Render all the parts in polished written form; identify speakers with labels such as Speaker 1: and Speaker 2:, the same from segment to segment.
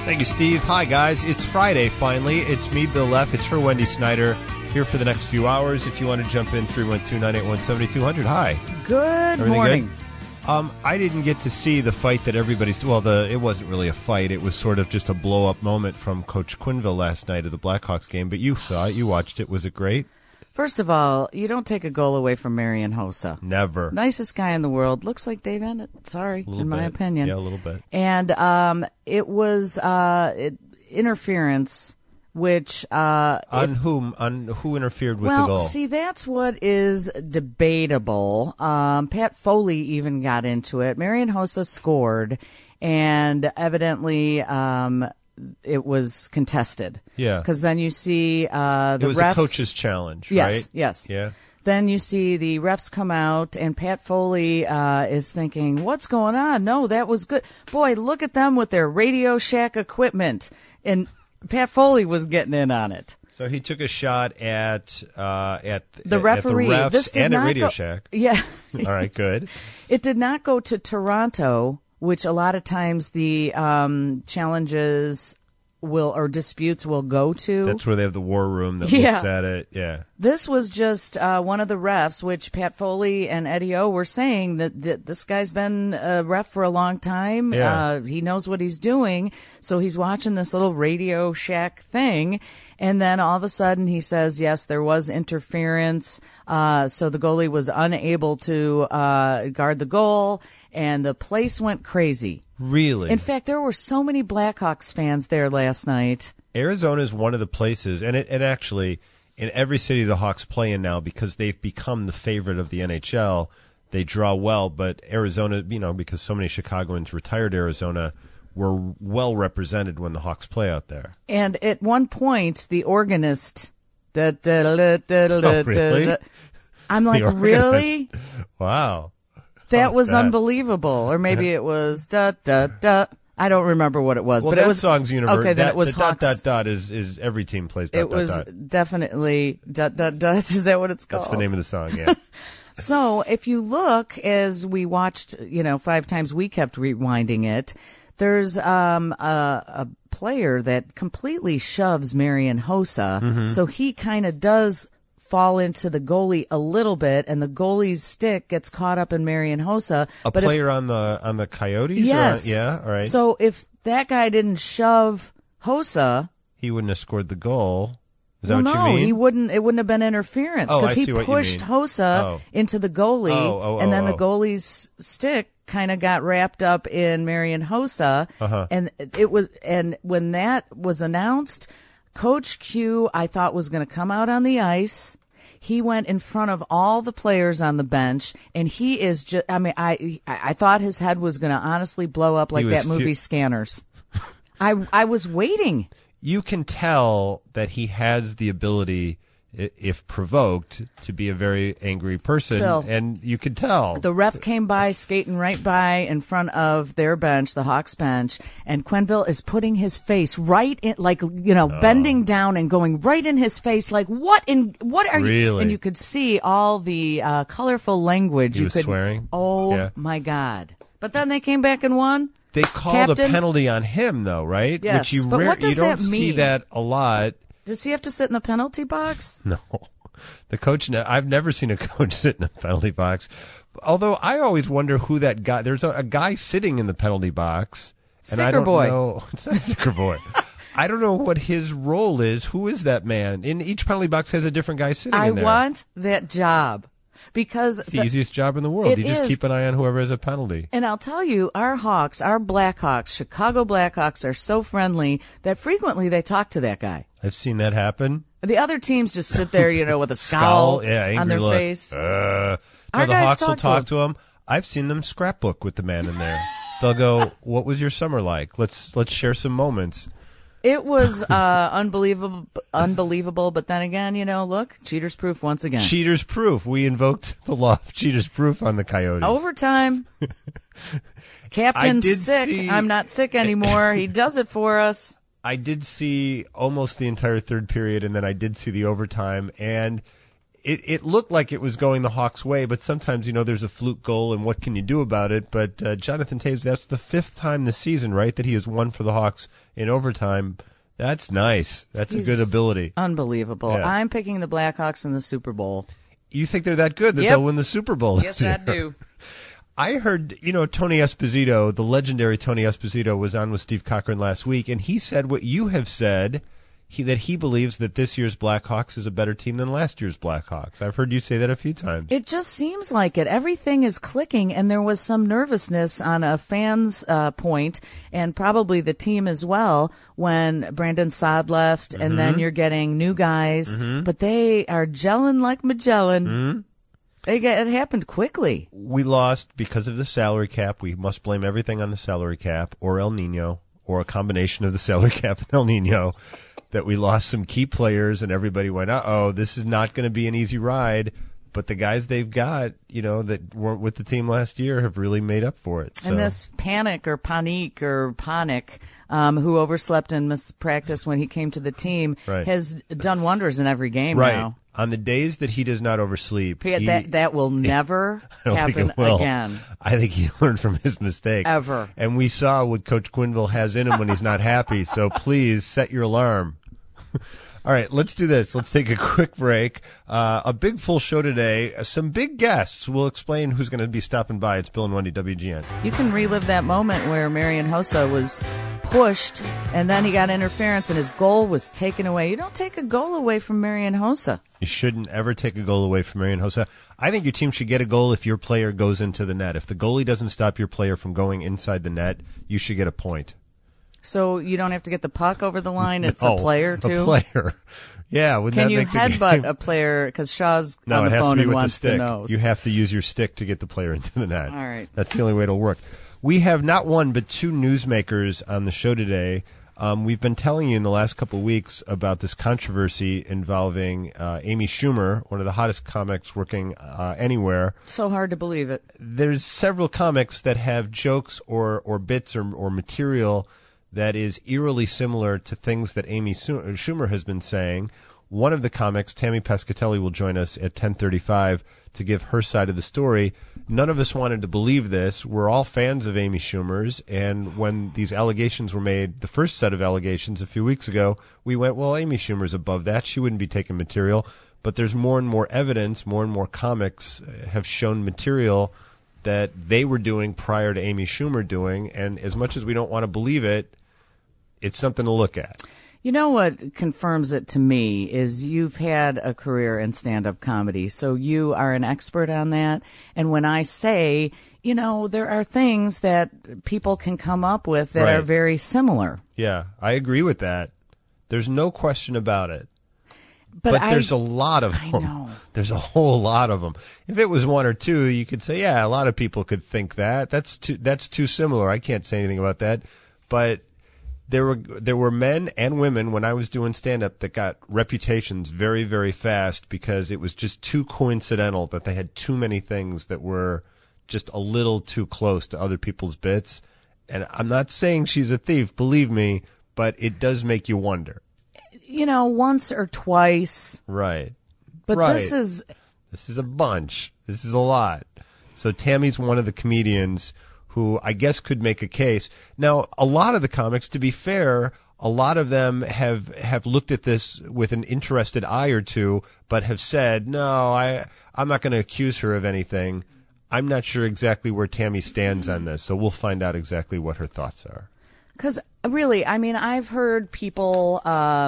Speaker 1: Thank you, Steve. Hi, guys. It's Friday, finally. It's me, Bill Leff. It's her, Wendy Snyder, here for the next few hours. If you want to jump in, 312-981-7200. Hi.
Speaker 2: Good morning.
Speaker 1: Good? I didn't get to see the fight that everybody's... Well, it wasn't really a fight. It was sort of just a blow-up moment from Coach Quenneville last night of the Blackhawks game. But you saw it. You watched it. Was it great?
Speaker 2: First of all, you don't take a goal away from Marian Hossa.
Speaker 1: Never.
Speaker 2: Nicest guy in the world. Looks like Dave Emmett. Sorry, in my opinion.
Speaker 1: Yeah, a little bit.
Speaker 2: And it was interference, which...
Speaker 1: On who interfered with the goal?
Speaker 2: Well, see, that's what is debatable. Pat Foley even got into it. Marian Hossa scored, and evidently... it was contested.
Speaker 1: Yeah.
Speaker 2: Because then you see the refs...
Speaker 1: It was a coach's challenge, right?
Speaker 2: Yes.
Speaker 1: Yeah.
Speaker 2: Then you see the refs come out, and Pat Foley is thinking, what's going on? No, that was good. Boy, look at them with their Radio Shack equipment. And Pat Foley was getting in on it.
Speaker 1: So he took a shot at
Speaker 2: the referee.
Speaker 1: At the refs and at Radio
Speaker 2: go,
Speaker 1: Shack.
Speaker 2: Yeah.
Speaker 1: All right, good.
Speaker 2: It did not go to Toronto, which a lot of times the challenges or disputes will go to.
Speaker 1: That's where they have the war room that looks at it. Yeah.
Speaker 2: This was just one of the refs, which Pat Foley and Eddie O were saying that this guy's been a ref for a long time.
Speaker 1: Yeah.
Speaker 2: He knows what he's doing. So he's watching this little Radio Shack thing. And then all of a sudden he says, yes, there was interference. So the goalie was unable to guard the goal, and the place went crazy.
Speaker 1: Really?
Speaker 2: In fact, there were so many Blackhawks fans there last night.
Speaker 1: Arizona is one of the places, and actually in every city the Hawks play in now, because they've become the favorite of the NHL, they draw well. But Arizona, because so many Chicagoans retired Arizona, were well represented when the Hawks play out there.
Speaker 2: And at one point, the organist...
Speaker 1: Oh, really?
Speaker 2: I'm like, really?
Speaker 1: Wow.
Speaker 2: That was unbelievable. Or maybe it was da-da-da. I don't remember what it was.
Speaker 1: Well,
Speaker 2: but
Speaker 1: that
Speaker 2: it was,
Speaker 1: song's universal.
Speaker 2: Okay, then it was
Speaker 1: the
Speaker 2: Hawks.
Speaker 1: dot is every team plays dot
Speaker 2: it
Speaker 1: dot
Speaker 2: was
Speaker 1: dot.
Speaker 2: Definitely da-da-da. Is that what it's called?
Speaker 1: That's the name of the song, yeah.
Speaker 2: So if you look, as we watched, 5 times, we kept rewinding it, there's a player that completely shoves Marian Hossa. Mm-hmm. So he kind of does fall into the goalie a little bit, and the goalie's stick gets caught up in Marian Hossa.
Speaker 1: But player on the Coyotes?
Speaker 2: Yes.
Speaker 1: Yeah, all right.
Speaker 2: So if that guy didn't shove Hossa,
Speaker 1: he wouldn't have scored the goal. Is that what you
Speaker 2: no,
Speaker 1: mean?
Speaker 2: he wouldn't. It wouldn't have been interference, because he pushed Hossa into the goalie, and then the goalie's stick kind of got wrapped up in Marian Hossa, and when that was announced, Coach Q, I thought, was going to come out on the ice. He went in front of all the players on the bench, and he is just, I thought his head was going to honestly blow up like that movie Scanners. I was waiting.
Speaker 1: You can tell that he has the ability, if provoked, to be a very angry person,
Speaker 2: Phil,
Speaker 1: and you can tell.
Speaker 2: The ref came by, skating right by in front of their bench, the Hawks bench, and Quenneville is putting his face right in, bending down and going right in his face, like, what are you?
Speaker 1: Really?
Speaker 2: And you could see all the colorful language.
Speaker 1: He was swearing?
Speaker 2: Oh,
Speaker 1: yeah.
Speaker 2: My God. But then they came back and won.
Speaker 1: They called a penalty on him, though, right?
Speaker 2: Yes,
Speaker 1: Which
Speaker 2: but what does
Speaker 1: you don't
Speaker 2: that mean?
Speaker 1: see that a lot.
Speaker 2: Does he have to sit in the penalty box?
Speaker 1: No. The coach, I've never seen a coach sit in a penalty box. Although I always wonder who that guy, there's a guy sitting in the penalty box.
Speaker 2: Sticker
Speaker 1: and I don't
Speaker 2: boy.
Speaker 1: know. It's not Sticker Boy. I don't know what his role is. Who is that man? In each penalty box has a different guy sitting in there.
Speaker 2: I want that job. Because
Speaker 1: it's the easiest job in the world. You just keep an eye on whoever has a penalty.
Speaker 2: And I'll tell you, our Blackhawks, Chicago Blackhawks, are so friendly that frequently they talk to that guy.
Speaker 1: I've seen that happen.
Speaker 2: The other teams just sit there, with a scowl on their face.
Speaker 1: No, the Hawks will talk to him. I've seen them scrapbook with the man in there. They'll go, "What was your summer like? Let's share some moments."
Speaker 2: It was unbelievable. But then again, look, cheaters proof once again.
Speaker 1: Cheaters proof. We invoked the law of cheaters proof on the Coyotes.
Speaker 2: Overtime. Captain's sick. I'm not sick anymore. He does it for us.
Speaker 1: I did see almost the entire third period, and then I did see the overtime. And it looked like it was going the Hawks' way, but sometimes, there's a fluke goal, and what can you do about it? But Jonathan Toews, that's the 5th time this season, right, that he has won for the Hawks in overtime. That's nice. That's a good ability.
Speaker 2: Unbelievable. Yeah. I'm picking the Blackhawks in the Super Bowl.
Speaker 1: You think they're that good that they'll win the Super Bowl this year?
Speaker 2: Yes, I do.
Speaker 1: I heard, Tony Esposito, the legendary Tony Esposito, was on with Steve Cochran last week, and he said what you have said, that he believes that this year's Blackhawks is a better team than last year's Blackhawks. I've heard you say that a few times.
Speaker 2: It just seems like it. Everything is clicking, and there was some nervousness on a fan's point, and probably the team as well, when Brandon Saad left, and then you're getting new guys, but they are gelling like Magellan. It happened quickly.
Speaker 1: We lost because of the salary cap. We must blame everything on the salary cap or El Nino, or a combination of the salary cap and El Nino. That we lost some key players, and everybody went, this is not going to be an easy ride. But the guys they've got, that weren't with the team last year have really made up for it. So.
Speaker 2: And this Panik, who overslept and missed practice when he came to the team, has done wonders in every game now.
Speaker 1: On the days that he does not oversleep.
Speaker 2: That will never happen again.
Speaker 1: I think he learned from his mistake.
Speaker 2: Ever.
Speaker 1: And we saw what Coach Quenneville has in him when he's not happy. So please set your alarm. All right, let's do this. Let's take a quick break. A big full show today. Some big guests. We'll explain who's going to be stopping by. It's Bill and Wendy, WGN.
Speaker 2: You can relive that moment where Marian Hossa was pushed, and then he got interference, and his goal was taken away. You don't take a goal away from Marian Hossa.
Speaker 1: You shouldn't ever take a goal away from Marian Hossa. I think your team should get a goal if your player goes into the net. If the goalie doesn't stop your player from going inside the net, you should get a point.
Speaker 2: So you don't have to get the puck over the line? It's a player, too?
Speaker 1: A player. Yeah.
Speaker 2: Can you headbutt a player? Because Shaw's on the phone and wants to know.
Speaker 1: You have to use your stick to get the player into the net.
Speaker 2: All right.
Speaker 1: That's the only way it'll work. We have not one but two newsmakers on the show today. We've been telling you in the last couple of weeks about this controversy involving Amy Schumer, one of the hottest comics working anywhere.
Speaker 2: So hard to believe it.
Speaker 1: There's several comics that have jokes or bits or material that is eerily similar to things that Amy Schumer has been saying. One of the comics, Tammy Pescatelli, will join us at 10:35 to give her side of the story. None of us wanted to believe this. We're all fans of Amy Schumer's, and when these allegations were made, the first set of allegations a few weeks ago, we went, well, Amy Schumer's above that. She wouldn't be taking material. But there's more and more evidence, more and more comics have shown material that they were doing prior to Amy Schumer doing, and as much as we don't want to believe it, it's something to look at.
Speaker 2: You know what confirms it to me is you've had a career in stand-up comedy, so you are an expert on that. And when I say, there are things that people can come up with that are very similar.
Speaker 1: Yeah, I agree with that. There's no question about it. But there's a lot of them.
Speaker 2: I know.
Speaker 1: There's a whole lot of them. If it was one or two, you could say, yeah, a lot of people could think that. That's too similar. I can't say anything about that. But there were men and women when I was doing stand-up that got reputations very, very fast because it was just too coincidental that they had too many things that were just a little too close to other people's bits. And I'm not saying she's a thief, believe me, but it does make you wonder.
Speaker 2: Once or twice.
Speaker 1: Right.
Speaker 2: But this is
Speaker 1: a bunch. This is a lot. So Tammy's one of the comedians who I guess could make a case. Now, a lot of the comics, to be fair, a lot of them have looked at this with an interested eye or two, but have said, no, I'm not going to accuse her of anything. I'm not sure exactly where Tammy stands on this, so we'll find out exactly what her thoughts are.
Speaker 2: Because really, I've heard people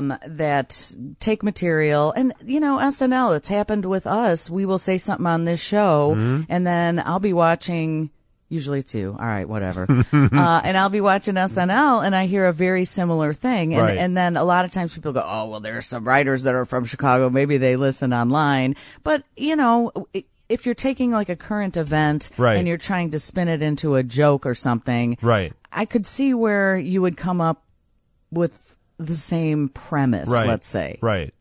Speaker 2: that take material, and, SNL, it's happened with us. We will say something on this show, and then I'll be watching... Usually it's you. All right, whatever. And I'll be watching SNL, and I hear a very similar thing. And then a lot of times people go, oh, well, there are some writers that are from Chicago. Maybe they listen online. But, if you're taking like a current event and you're trying to spin it into a joke or something, I could see where you would come up with the same premise, let's say.
Speaker 1: Right.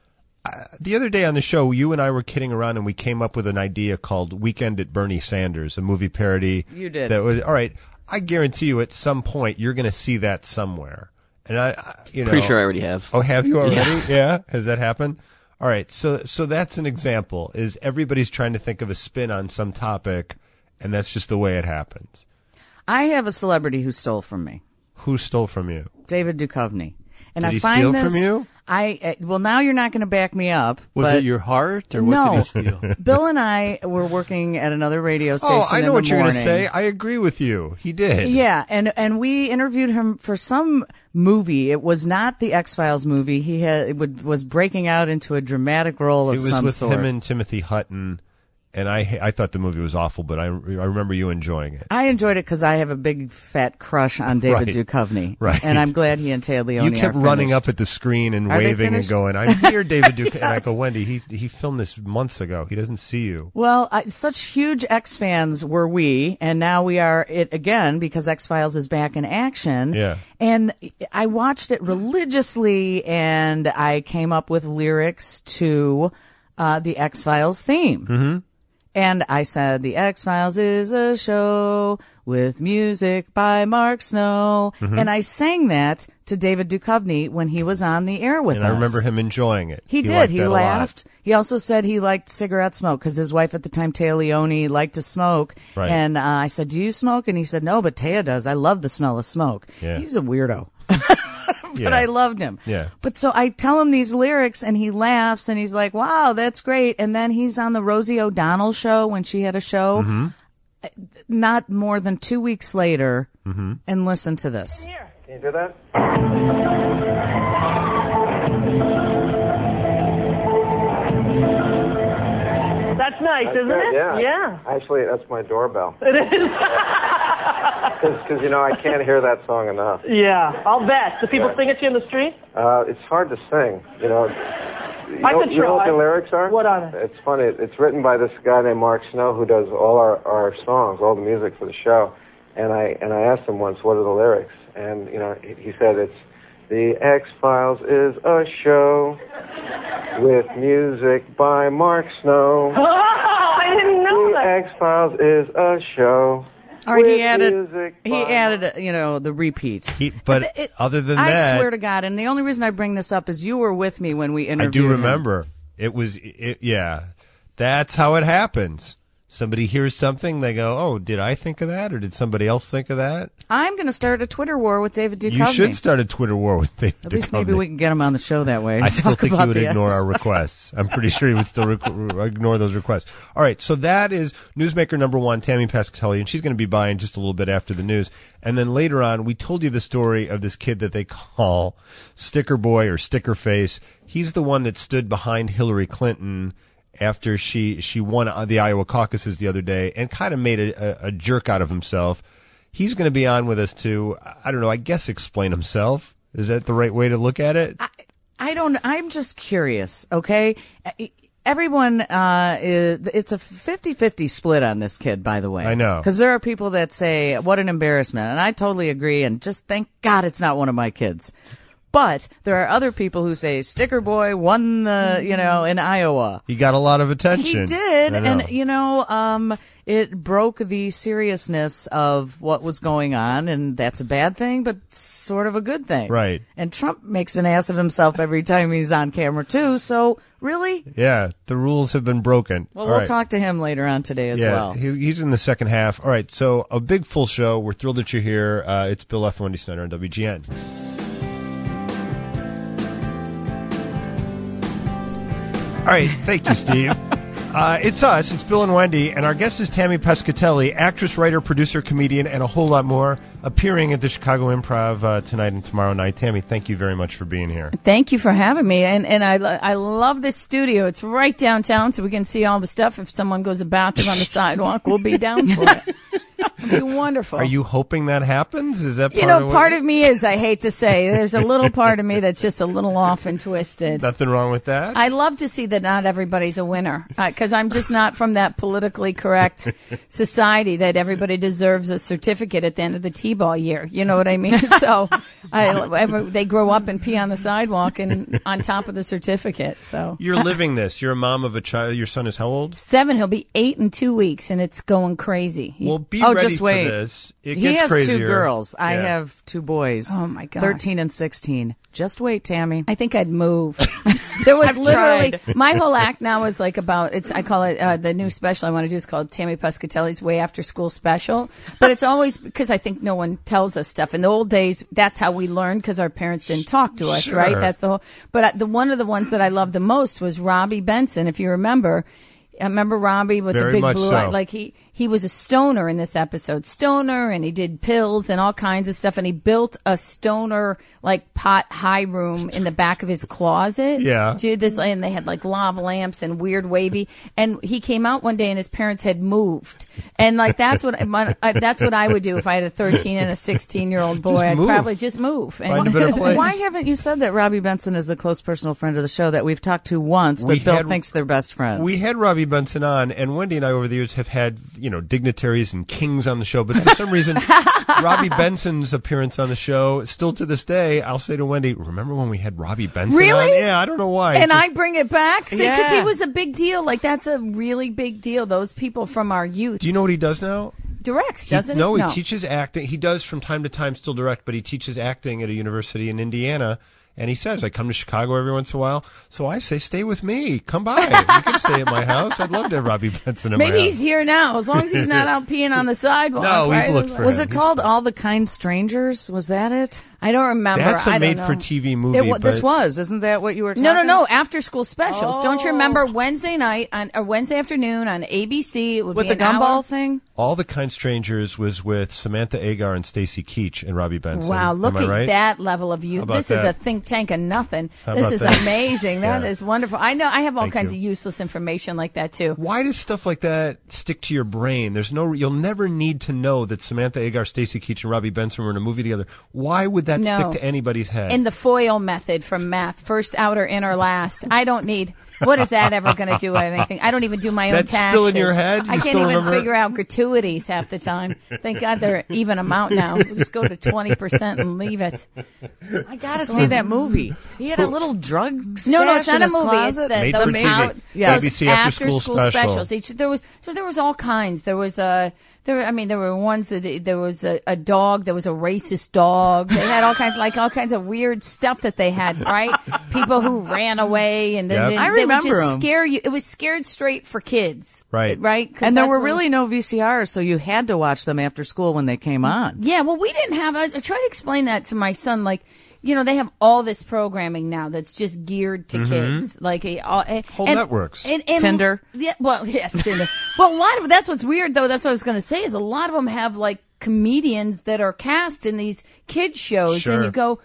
Speaker 1: The other day on the show, you and I were kidding around, and we came up with an idea called Weekend at Bernie Sanders, a movie parody.
Speaker 2: You did.
Speaker 1: That was, all right, I guarantee you at some point you're going to see that somewhere. And
Speaker 3: Pretty sure I already have.
Speaker 1: Oh, have you already? Yeah. Has that happened? All right, so that's an example. Is everybody's trying to think of a spin on some topic, and that's just the way it happens.
Speaker 2: I have a celebrity who stole from me.
Speaker 1: Who stole from you?
Speaker 2: David Duchovny. And
Speaker 1: did he steal from you?
Speaker 2: Well, now you're not going to back me up.
Speaker 3: Was it your heart, or what did he steal?
Speaker 2: Bill and I were working at another radio station.
Speaker 1: Oh, I know what you're going to say. I agree with you. He did.
Speaker 2: Yeah, and we interviewed him for some movie. It was not the X-Files movie. He was breaking out into a dramatic role of some sort.
Speaker 1: It was with him and Timothy Hutton. And I thought the movie was awful, but I remember you enjoying it.
Speaker 2: I enjoyed it because I have a big fat crush on David Duchovny.
Speaker 1: Right.
Speaker 2: And I'm glad he and Téa Leoni
Speaker 1: You kept running up at the screen and waving and going, "I'm here, David Duchovny." Yes. And I go, "Wendy, he filmed this months ago. He doesn't see you."
Speaker 2: Well, such huge X fans were we, and now we are it again because X-Files is back in action.
Speaker 1: Yeah.
Speaker 2: And I watched it religiously, and I came up with lyrics to the X-Files theme.
Speaker 1: Mm-hmm.
Speaker 2: And I said, the X-Files is a show with music by Mark Snow. Mm-hmm. And I sang that to David Duchovny when he was on the air with us.
Speaker 1: And I remember him enjoying it.
Speaker 2: He did. He laughed. He also said he liked cigarette smoke because his wife at the time, Téa Leoni, liked to smoke.
Speaker 1: Right.
Speaker 2: And I said, do you smoke? And he said, no, but Téa does. I love the smell of smoke.
Speaker 1: Yeah.
Speaker 2: He's a weirdo. But I loved him.
Speaker 1: Yeah.
Speaker 2: But so I tell him these lyrics and he laughs and he's like, wow, that's great. And then he's on the Rosie O'Donnell show when she had a show.
Speaker 1: Mm-hmm.
Speaker 2: Not more than 2 weeks later. Mm-hmm. And listen to this.
Speaker 4: Can you do that? That's nice, isn't it?
Speaker 5: Yeah. Actually, that's my doorbell.
Speaker 4: It is.
Speaker 5: Because, I can't hear that song enough.
Speaker 4: Yeah, I'll bet. Do people sing it to you in the street?
Speaker 5: It's hard to sing,
Speaker 4: I could try.
Speaker 5: You know what the lyrics are?
Speaker 4: What are they?
Speaker 5: It's funny. It's written by this guy named Mark Snow who does all our songs, all the music for the show. And I asked him once, what are the lyrics? And, he said it's, the X-Files is a show with music by Mark Snow.
Speaker 4: Oh, I didn't know that.
Speaker 5: The X-Files is a show.
Speaker 2: All right, he added, the repeat.
Speaker 1: Other than that,
Speaker 2: I swear to God, and the only reason I bring this up is you were with me when we interviewed
Speaker 1: him. I do remember. That's how it happens. Somebody hears something, they go, oh, did I think of that, or did somebody else think of that?
Speaker 2: I'm going to start a Twitter war with David Duchovny.
Speaker 1: You should start a Twitter war with David Duchovny.
Speaker 2: At least maybe we can get him on the show that way.
Speaker 1: I still think he would ignore our requests. I'm pretty sure he would still ignore those requests. All right, so that is Newsmaker number 1, Tammy Pescatelli, and she's going to be by in just a little bit after the news. And then later on, we told you the story of this kid that they call Sticker Boy or Sticker Face. He's the one that stood behind Hillary Clinton after she won the Iowa caucuses the other day and kind of made a jerk out of himself. He's going to be on with us to, I don't know, I guess explain himself. Is that the right way to look at it?
Speaker 2: I don't, I'm just curious, okay? Everyone, it's a 50-50 split on this kid, by the way.
Speaker 1: I know.
Speaker 2: Because there are people that say, what an embarrassment. And I totally agree. And just thank God it's not one of my kids. But there are other people who say Sticker Boy won the, in Iowa.
Speaker 1: He got a lot of attention.
Speaker 2: He did. And, it broke the seriousness of what was going on. And that's a bad thing, but sort of a good thing.
Speaker 1: Right.
Speaker 2: And Trump makes an ass of himself every time he's on camera, too. So, really?
Speaker 1: Yeah. The rules have been broken.
Speaker 2: Well, we'll talk to him later on today as well.
Speaker 1: He's in the second half. All right. So, a big full show. We're thrilled that you're here. It's Bill F. Wendy Snyder on WGN. All right, thank you, Steve. It's us. It's Bill and Wendy, and our guest is Tammy Pescatelli, actress, writer, producer, comedian, and a whole lot more, appearing at the Chicago Improv tonight and tomorrow night. Tammy, thank you very much for being here.
Speaker 6: Thank you for having me, and I love this studio. It's right downtown, so we can see all the stuff. If someone goes to the bathroom on the sidewalk, we'll be down for it. It'll be wonderful.
Speaker 1: Are you hoping that happens? Is that
Speaker 6: part of me is, I hate to say, there's a little part of me that's just a little off and twisted.
Speaker 1: Nothing wrong with that?
Speaker 6: I love to see that not everybody's a winner, because I'm just not from that politically correct society that everybody deserves a certificate at the end of the T-ball year. You know what I mean? So they grow up and pee on the sidewalk and on top of the certificate. So
Speaker 1: you're living this. You're a mom of a child. Your son is how old?
Speaker 6: 7. He'll be 8 in 2 weeks, and it's going crazy.
Speaker 1: Well, be ready
Speaker 2: just wait.
Speaker 1: For this. It
Speaker 2: he
Speaker 1: gets
Speaker 2: has
Speaker 1: crazier.
Speaker 2: 2 girls. I have 2 boys.
Speaker 6: Oh my God.
Speaker 2: 13 and 16. Just wait, Tammy.
Speaker 6: I think I'd move. There was literally
Speaker 2: tried.
Speaker 6: my whole act now is like about it's. I call it the new special I want to do is called Tammy Pescatelli's Way After School Special. But it's always because I think no one tells us stuff. In the old days, that's how we learned because our parents didn't talk to us, right? That's the whole. But one of the ones that I loved the most was Robbie Benson. If you remember. I remember Robbie with
Speaker 1: Very
Speaker 6: the big blue
Speaker 1: so.
Speaker 6: eye. Like he was a stoner in this episode. Stoner, and he did pills and all kinds of stuff. And he built a stoner like pot high room in the back of his closet.
Speaker 1: Yeah.
Speaker 6: And they had like lava lamps and weird wavy. And he came out one day and his parents had moved. And like that's what I would do if I had a 13 and a 16-year-old boy. I'd probably just move.
Speaker 1: Find a better place.
Speaker 2: Why haven't you said that Robbie Benson is a close personal friend of the show that we've talked to once, but Bill thinks they're best friends?
Speaker 1: We had Robbie Benson on, and Wendy and I over the years have had, dignitaries and kings on the show, but for some reason, Robbie Benson's appearance on the show, still to this day, I'll say to Wendy, remember when we had Robbie Benson
Speaker 6: Really?
Speaker 1: on? Yeah, I don't know why.
Speaker 6: And I bring it back? Because
Speaker 2: Yeah.
Speaker 6: he was a big deal. Like, that's a really big deal. Those people from our youth.
Speaker 1: Do you know what he does now?
Speaker 6: Directs, doesn't
Speaker 1: No,
Speaker 6: he?
Speaker 1: he teaches acting. He does from time to time still direct, but he teaches acting at a university in Indiana. And he says, I come to Chicago every once in a while. So I say, stay with me. Come by. You can stay at my house. I'd love to have Robbie Benson in my house.
Speaker 6: Maybe he's here now, as long as he's not out peeing on the sidewalk.
Speaker 1: No, we've
Speaker 6: right?
Speaker 1: looked for
Speaker 2: Was
Speaker 1: him.
Speaker 2: it called All the Kind Strangers? Was that it?
Speaker 6: I don't remember.
Speaker 1: That's
Speaker 6: I
Speaker 1: a
Speaker 6: don't know.
Speaker 1: made-for-TV movie.
Speaker 2: This was. Isn't that what you were talking
Speaker 6: No. After school specials.
Speaker 2: Oh.
Speaker 6: Don't you remember Wednesday night or Wednesday afternoon on ABC? It would
Speaker 2: With
Speaker 6: be
Speaker 2: the
Speaker 6: an
Speaker 2: gumball
Speaker 6: hour.
Speaker 2: thing?
Speaker 1: All the Kind Strangers was with Samantha Agar and Stacy Keach and Robbie Benson.
Speaker 6: Wow, look
Speaker 1: Am I
Speaker 6: at
Speaker 1: right?
Speaker 6: that level of youth.
Speaker 1: How about
Speaker 6: This is
Speaker 1: that?
Speaker 6: a think tank of nothing.
Speaker 1: How
Speaker 6: This
Speaker 1: about
Speaker 6: is
Speaker 1: that?
Speaker 6: amazing. That
Speaker 1: Yeah.
Speaker 6: is wonderful. I know I have all
Speaker 1: Thank
Speaker 6: kinds
Speaker 1: you.
Speaker 6: of useless information like that too.
Speaker 1: Why does stuff like that stick to your brain? You'll never need to know that Samantha Agar, Stacy Keach, and Robbie Benson were in a movie together. Why would that
Speaker 6: No.
Speaker 1: stick to anybody's head?
Speaker 6: In the FOIL method from math, first, outer, inner, last. I don't need. What is that ever going to do with anything? I don't even do my own
Speaker 1: That's
Speaker 6: taxes.
Speaker 1: still in your head?
Speaker 6: I
Speaker 1: You
Speaker 6: can't
Speaker 1: still
Speaker 6: even
Speaker 1: remember it?
Speaker 6: figure out gratuities half the time. Thank God they're even amount now. We'll just go to 20% and leave it.
Speaker 2: I gotta see that movie. He had a little drug stash
Speaker 6: No, it's not
Speaker 2: in
Speaker 6: a
Speaker 2: his
Speaker 6: movie.
Speaker 2: closet.
Speaker 6: It's
Speaker 1: Made
Speaker 6: the
Speaker 1: for TV.
Speaker 2: Yes.
Speaker 1: ABC after school special.
Speaker 6: specials. There was all kinds. There was there were ones that there was a dog. There was a racist dog. They had all kinds of weird stuff that they had. Right, people who ran away and
Speaker 1: Yep.
Speaker 6: then
Speaker 2: I
Speaker 6: they would
Speaker 2: remember
Speaker 6: just
Speaker 2: 'em.
Speaker 6: scare you. It was scared straight for kids.
Speaker 1: Right.
Speaker 6: 'Cause
Speaker 2: And there
Speaker 6: that's
Speaker 2: were
Speaker 6: what-
Speaker 2: really no VCRs, so you had to watch them after school when they came on.
Speaker 6: Yeah, well, we didn't have. I try to explain that to my son. Like, they have all this programming now that's just geared to kids, like
Speaker 1: Whole networks.
Speaker 6: and
Speaker 2: Tinder.
Speaker 6: Yeah, well, yes, Tinder. Well, a lot of that's what's weird though. That's what I was going to say is a lot of them have like comedians that are cast in these kids shows,
Speaker 1: Sure.
Speaker 6: and you go,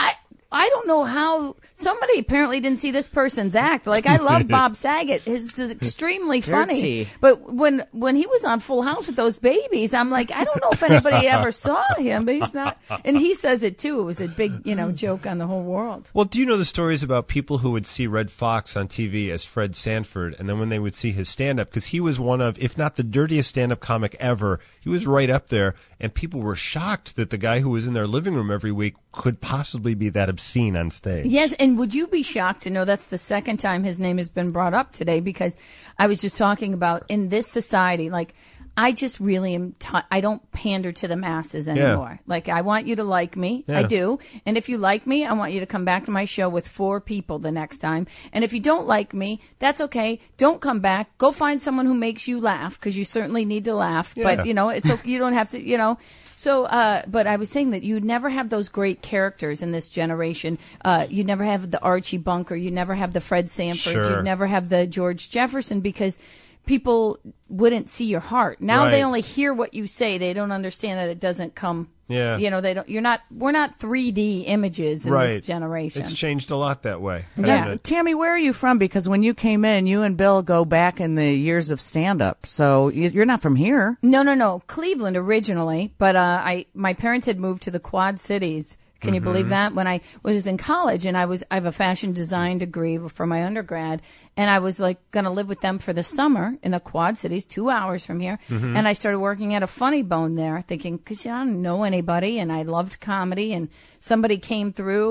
Speaker 6: I don't know how somebody apparently didn't see this person's act. Like I love Bob Saget; his is extremely funny.
Speaker 2: Dirty.
Speaker 6: But when he was on Full House with those babies, I'm like, I don't know if anybody ever saw him, but he's not. And he says it too. It was a big joke on the whole world.
Speaker 1: Well, do you know the stories about people who would see Red Fox on TV as Fred Sanford, and then when they would see his stand-up, because he was one of, if not the dirtiest stand-up comic ever, he was right up there, and people were shocked that the guy who was in their living room every week could possibly be that obscene on stage.
Speaker 6: Yes, and would you be shocked to know that's the second time his name has been brought up today? Because I was just talking about in this society, like I just really am. I don't pander to the masses anymore. Like I want you to like me, I do, and if you like me, I want you to come back to my show with 4 people the next time. And if you don't like me, that's okay. Don't come back. Go find someone who makes you laugh because you certainly need to laugh.
Speaker 1: Yeah.
Speaker 6: But it's okay. You don't have to. So, but I was saying that you never have those great characters in this generation. You never have the Archie Bunker. You never have the Fred Sanford.
Speaker 1: Sure.
Speaker 6: You never have the George Jefferson because people wouldn't see your heart. Now
Speaker 1: Right.
Speaker 6: they only hear what you say. They don't understand that it doesn't come.
Speaker 1: Yeah.
Speaker 6: They don't. We're not 3D images in
Speaker 1: Right.
Speaker 6: this generation.
Speaker 1: It's changed a lot that way.
Speaker 6: Yeah.
Speaker 1: hasn't it?
Speaker 2: Tammy, where are you from? Because when you came in, you and Bill go back in the years of stand-up. So you're not from here.
Speaker 6: No. Cleveland originally, but my parents had moved to the Quad Cities. Can you believe that? When I was in college and I have a fashion design degree for my undergrad, and I was like going to live with them for the summer in the Quad Cities, 2 hours from here. And I started working at a Funny Bone there, thinking, because I don't know anybody, and I loved comedy, and somebody came through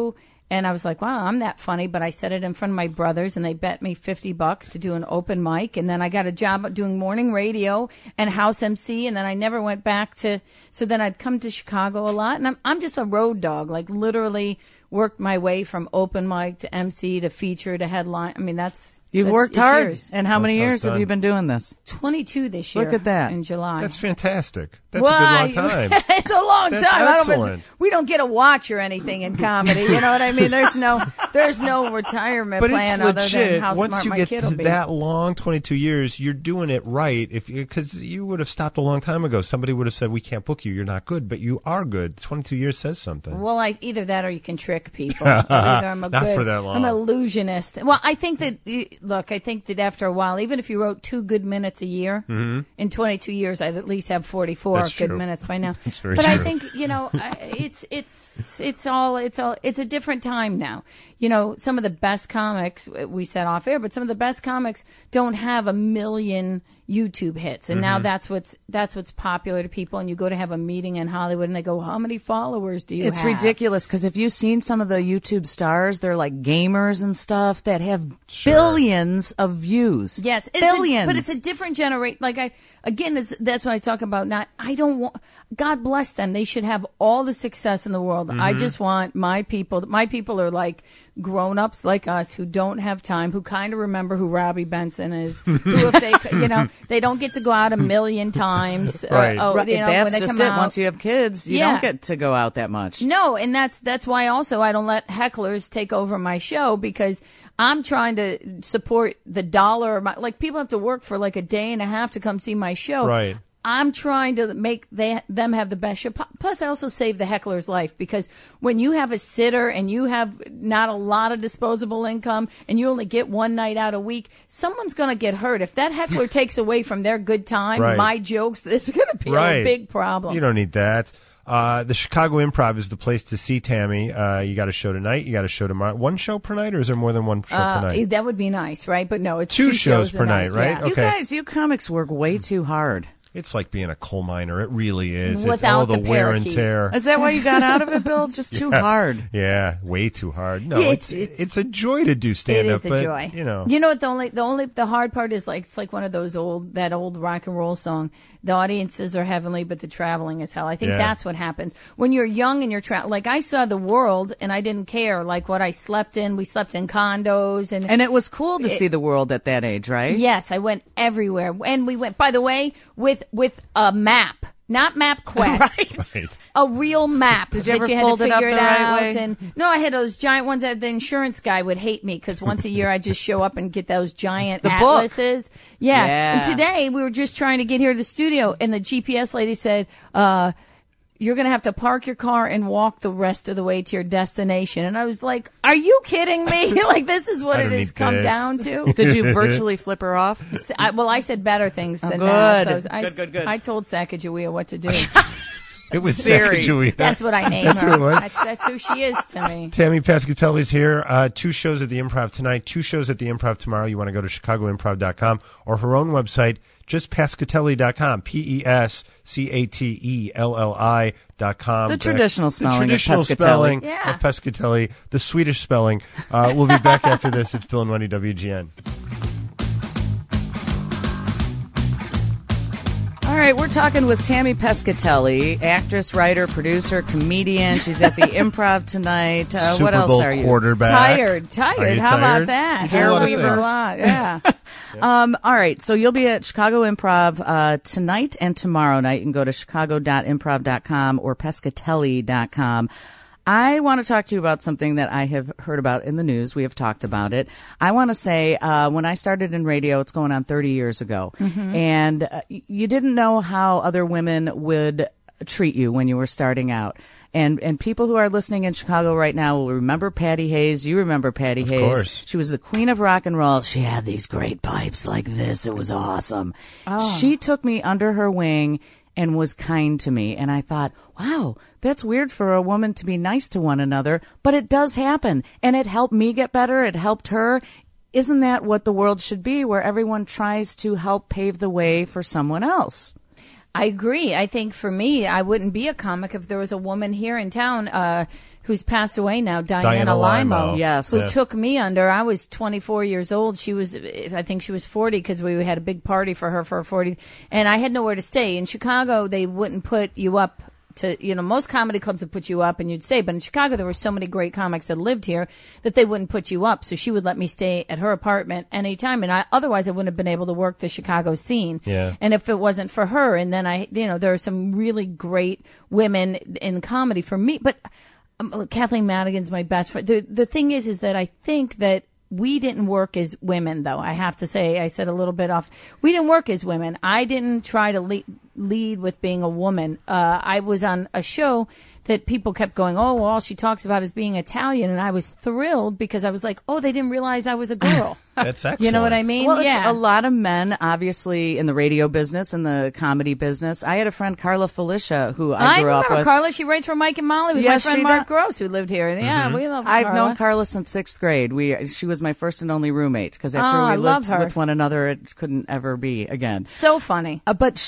Speaker 6: And I was like, wow, I'm that funny. But I said it in front of my brothers, and they bet me $50 to do an open mic. And then I got a job doing morning radio and house MC. And then I never went back to. So then I'd come to Chicago a lot. And I'm just a road dog, like literally worked my way from open mic to MC to feature to headline. I mean,
Speaker 2: You've worked hard.
Speaker 6: Years.
Speaker 2: And how many years have you been doing this?
Speaker 6: 22 this year.
Speaker 2: Look at that.
Speaker 6: In July.
Speaker 1: That's fantastic. That's a good long time.
Speaker 6: It's a long
Speaker 1: That's
Speaker 6: time.
Speaker 1: Excellent.
Speaker 6: We don't get a watch or anything in comedy. You know what I mean? There's no retirement plan other than how
Speaker 1: once
Speaker 6: smart
Speaker 1: you
Speaker 6: my
Speaker 1: get
Speaker 6: kid will be.
Speaker 1: that long, 22 years, you're doing it right. Because you would have stopped a long time ago. Somebody would have said, "We can't book you. You're not good," but you are good. 22 years says something.
Speaker 6: Well, either that or you can trick people. Either I'm a
Speaker 1: not for that long.
Speaker 6: I'm an illusionist. Well, I think that after a while, even if you wrote 2 good minutes a year, in 22 years, I'd at least have 44
Speaker 1: That's
Speaker 6: good
Speaker 1: true.
Speaker 6: minutes by now.
Speaker 1: That's very
Speaker 6: but
Speaker 1: true.
Speaker 6: I think it's a different time now. You know, some of the best comics we said off air, but some of the best comics don't have a million YouTube hits, and now that's what's popular to people. And you go to have a meeting in Hollywood, and they go, "How many followers do you have?"
Speaker 2: It's ridiculous because if you've seen some of the YouTube stars, they're like gamers and stuff that have billions of views.
Speaker 6: Yes,
Speaker 2: billions.
Speaker 6: But it's a different generation. Like that's what I talk about. I don't want. God bless them. They should have all the success in the world. I just want my people. My people are like grown-ups like us who don't have time, who kind of remember who Robbie Benson is, who if they, they don't get to go out a million times.
Speaker 1: Right.
Speaker 2: That's
Speaker 6: when they
Speaker 2: just
Speaker 6: come
Speaker 2: it.
Speaker 6: out.
Speaker 2: Once you have kids, you don't get to go out that much.
Speaker 6: No, and that's why also I don't let hecklers take over my show because I'm trying to support the dollar. Like people have to work for like a day and a half to come see my show.
Speaker 1: Right.
Speaker 6: I'm trying to make them have the best show. Plus, I also save the heckler's life because when you have a sitter and you have not a lot of disposable income and you only get one night out a week, someone's going to get hurt. If that heckler takes away from their good time, my jokes, it's going to be a big problem.
Speaker 1: You don't need that. The Chicago Improv is the place to see Tammy. You got a show tonight. You got a show tomorrow. One show per night, or is there more than one show per night?
Speaker 6: That would be nice, right? But no, it's
Speaker 1: two shows per night, right?
Speaker 6: Yeah.
Speaker 1: Okay.
Speaker 2: You comics work way too hard.
Speaker 1: It's like being a coal miner. It really is.
Speaker 6: Without
Speaker 1: it's all the
Speaker 6: the
Speaker 1: wear and
Speaker 6: parakeet.
Speaker 1: tear.
Speaker 2: Is that why you got out of it, Bill? Just too hard.
Speaker 1: Yeah, way too hard. No,
Speaker 6: Yeah,
Speaker 1: it's a joy to do stand up.
Speaker 6: It is a joy.
Speaker 1: You know
Speaker 6: what? The hard part is it's like one of those old rock and roll song. The audiences are heavenly, but the traveling is hell. I think that's what happens when you're young and you're like I saw the world and I didn't care like what I slept in. We slept in condos and
Speaker 2: it was cool to see the world at that age, right?
Speaker 6: Yes, I went everywhere, and we went. By the way, with a map, not MapQuest,
Speaker 2: Right.
Speaker 6: a real map.
Speaker 2: Did you ever
Speaker 6: had
Speaker 2: fold
Speaker 6: to
Speaker 2: it up
Speaker 6: figure
Speaker 2: the right way?
Speaker 6: And no, I had those giant ones that the insurance guy would hate me because once a year I just show up and get those giant atlases. Yeah. And today we were just trying to get here to the studio, and the GPS lady said, you're going to have to park your car and walk the rest of the way to your destination. And I was like, are you kidding me? Like, this is what it has come down to.
Speaker 2: Did you virtually flip her off?
Speaker 6: I said better things than
Speaker 2: good.
Speaker 6: that. So
Speaker 2: Good.
Speaker 6: I told Sacagawea what to do.
Speaker 1: it was Sacagawea.
Speaker 6: That's what I named her. That's who she is to me.
Speaker 1: Tammy Pescatelli's here. 2 shows at the Improv tonight, 2 shows at the Improv tomorrow. You want to go to chicagoimprov.com or her own website, just pescatelli.com, PESCATELLI.com.
Speaker 2: The traditional spelling
Speaker 1: of Pescatelli, the Swedish spelling. We'll be back after this. It's Bill and Wendy, WGN.
Speaker 2: All right, we're talking with Tammy Pescatelli, actress, writer, producer, comedian. She's at the Improv tonight. What else
Speaker 1: Bowl
Speaker 2: are you?
Speaker 1: Quarterback.
Speaker 6: Tired. How about that?
Speaker 2: Hair weaver.
Speaker 6: A lot. Yeah.
Speaker 2: All right, so you'll be at Chicago Improv tonight and tomorrow night. You can go to chicago.improv.com or pescatelli.com. I want to talk to you about something that I have heard about in the news. We have talked about it. I want to say when I started in radio, it's going on 30 years ago, and you didn't know how other women would treat you when you were starting out. And people who are listening in Chicago right now will remember Patty Hayes. You remember Patty Hayes.
Speaker 1: Of course.
Speaker 2: She was the queen of rock and roll. She had these great pipes like this. It was awesome. Oh. She took me under her wing and was kind to me. And I thought, wow, that's weird for a woman to be nice to one another, but it does happen. And it helped me get better. It helped her. Isn't that what the world should be, where everyone tries to help pave the way for someone else?
Speaker 6: I agree. I think for me, I wouldn't be a comic if there was a woman here in town who's passed away now, Diana Limo.
Speaker 2: Yes.
Speaker 6: Who took me under. I was 24 years old. I think she was 40 because we had a big party for her for her 40th. And I had nowhere to stay. In Chicago, they wouldn't put you up to, most comedy clubs would put you up and you'd stay. But in Chicago, there were so many great comics that lived here that they wouldn't put you up. So she would let me stay at her apartment anytime. And otherwise I wouldn't have been able to work the Chicago scene.
Speaker 1: Yeah.
Speaker 6: And if it wasn't for her, and then there are some really great women in comedy for me. But Kathleen Madigan's my best friend. The thing is that I think that we didn't work as women, though. I have to say, I said a little bit off. We didn't work as women. I didn't try to lead with being a woman. I was on a show that people kept going, oh, well, all she talks about is being Italian. And I was thrilled because I was like, oh, they didn't realize I was a girl.
Speaker 1: That's excellent.
Speaker 6: You know what I mean?
Speaker 2: Well,
Speaker 6: yeah.
Speaker 2: It's a lot of men, obviously, in the radio business and the comedy business. I had a friend, Carla Felicia, who I grew up with.
Speaker 6: I remember Carla. She writes for Mike and Molly with my friend Mark Gross, who lived here. Yeah, we love Carla.
Speaker 2: I've known Carla since 6th grade. She was my first and only roommate because after we lived with one another, it couldn't ever be again.
Speaker 6: So funny.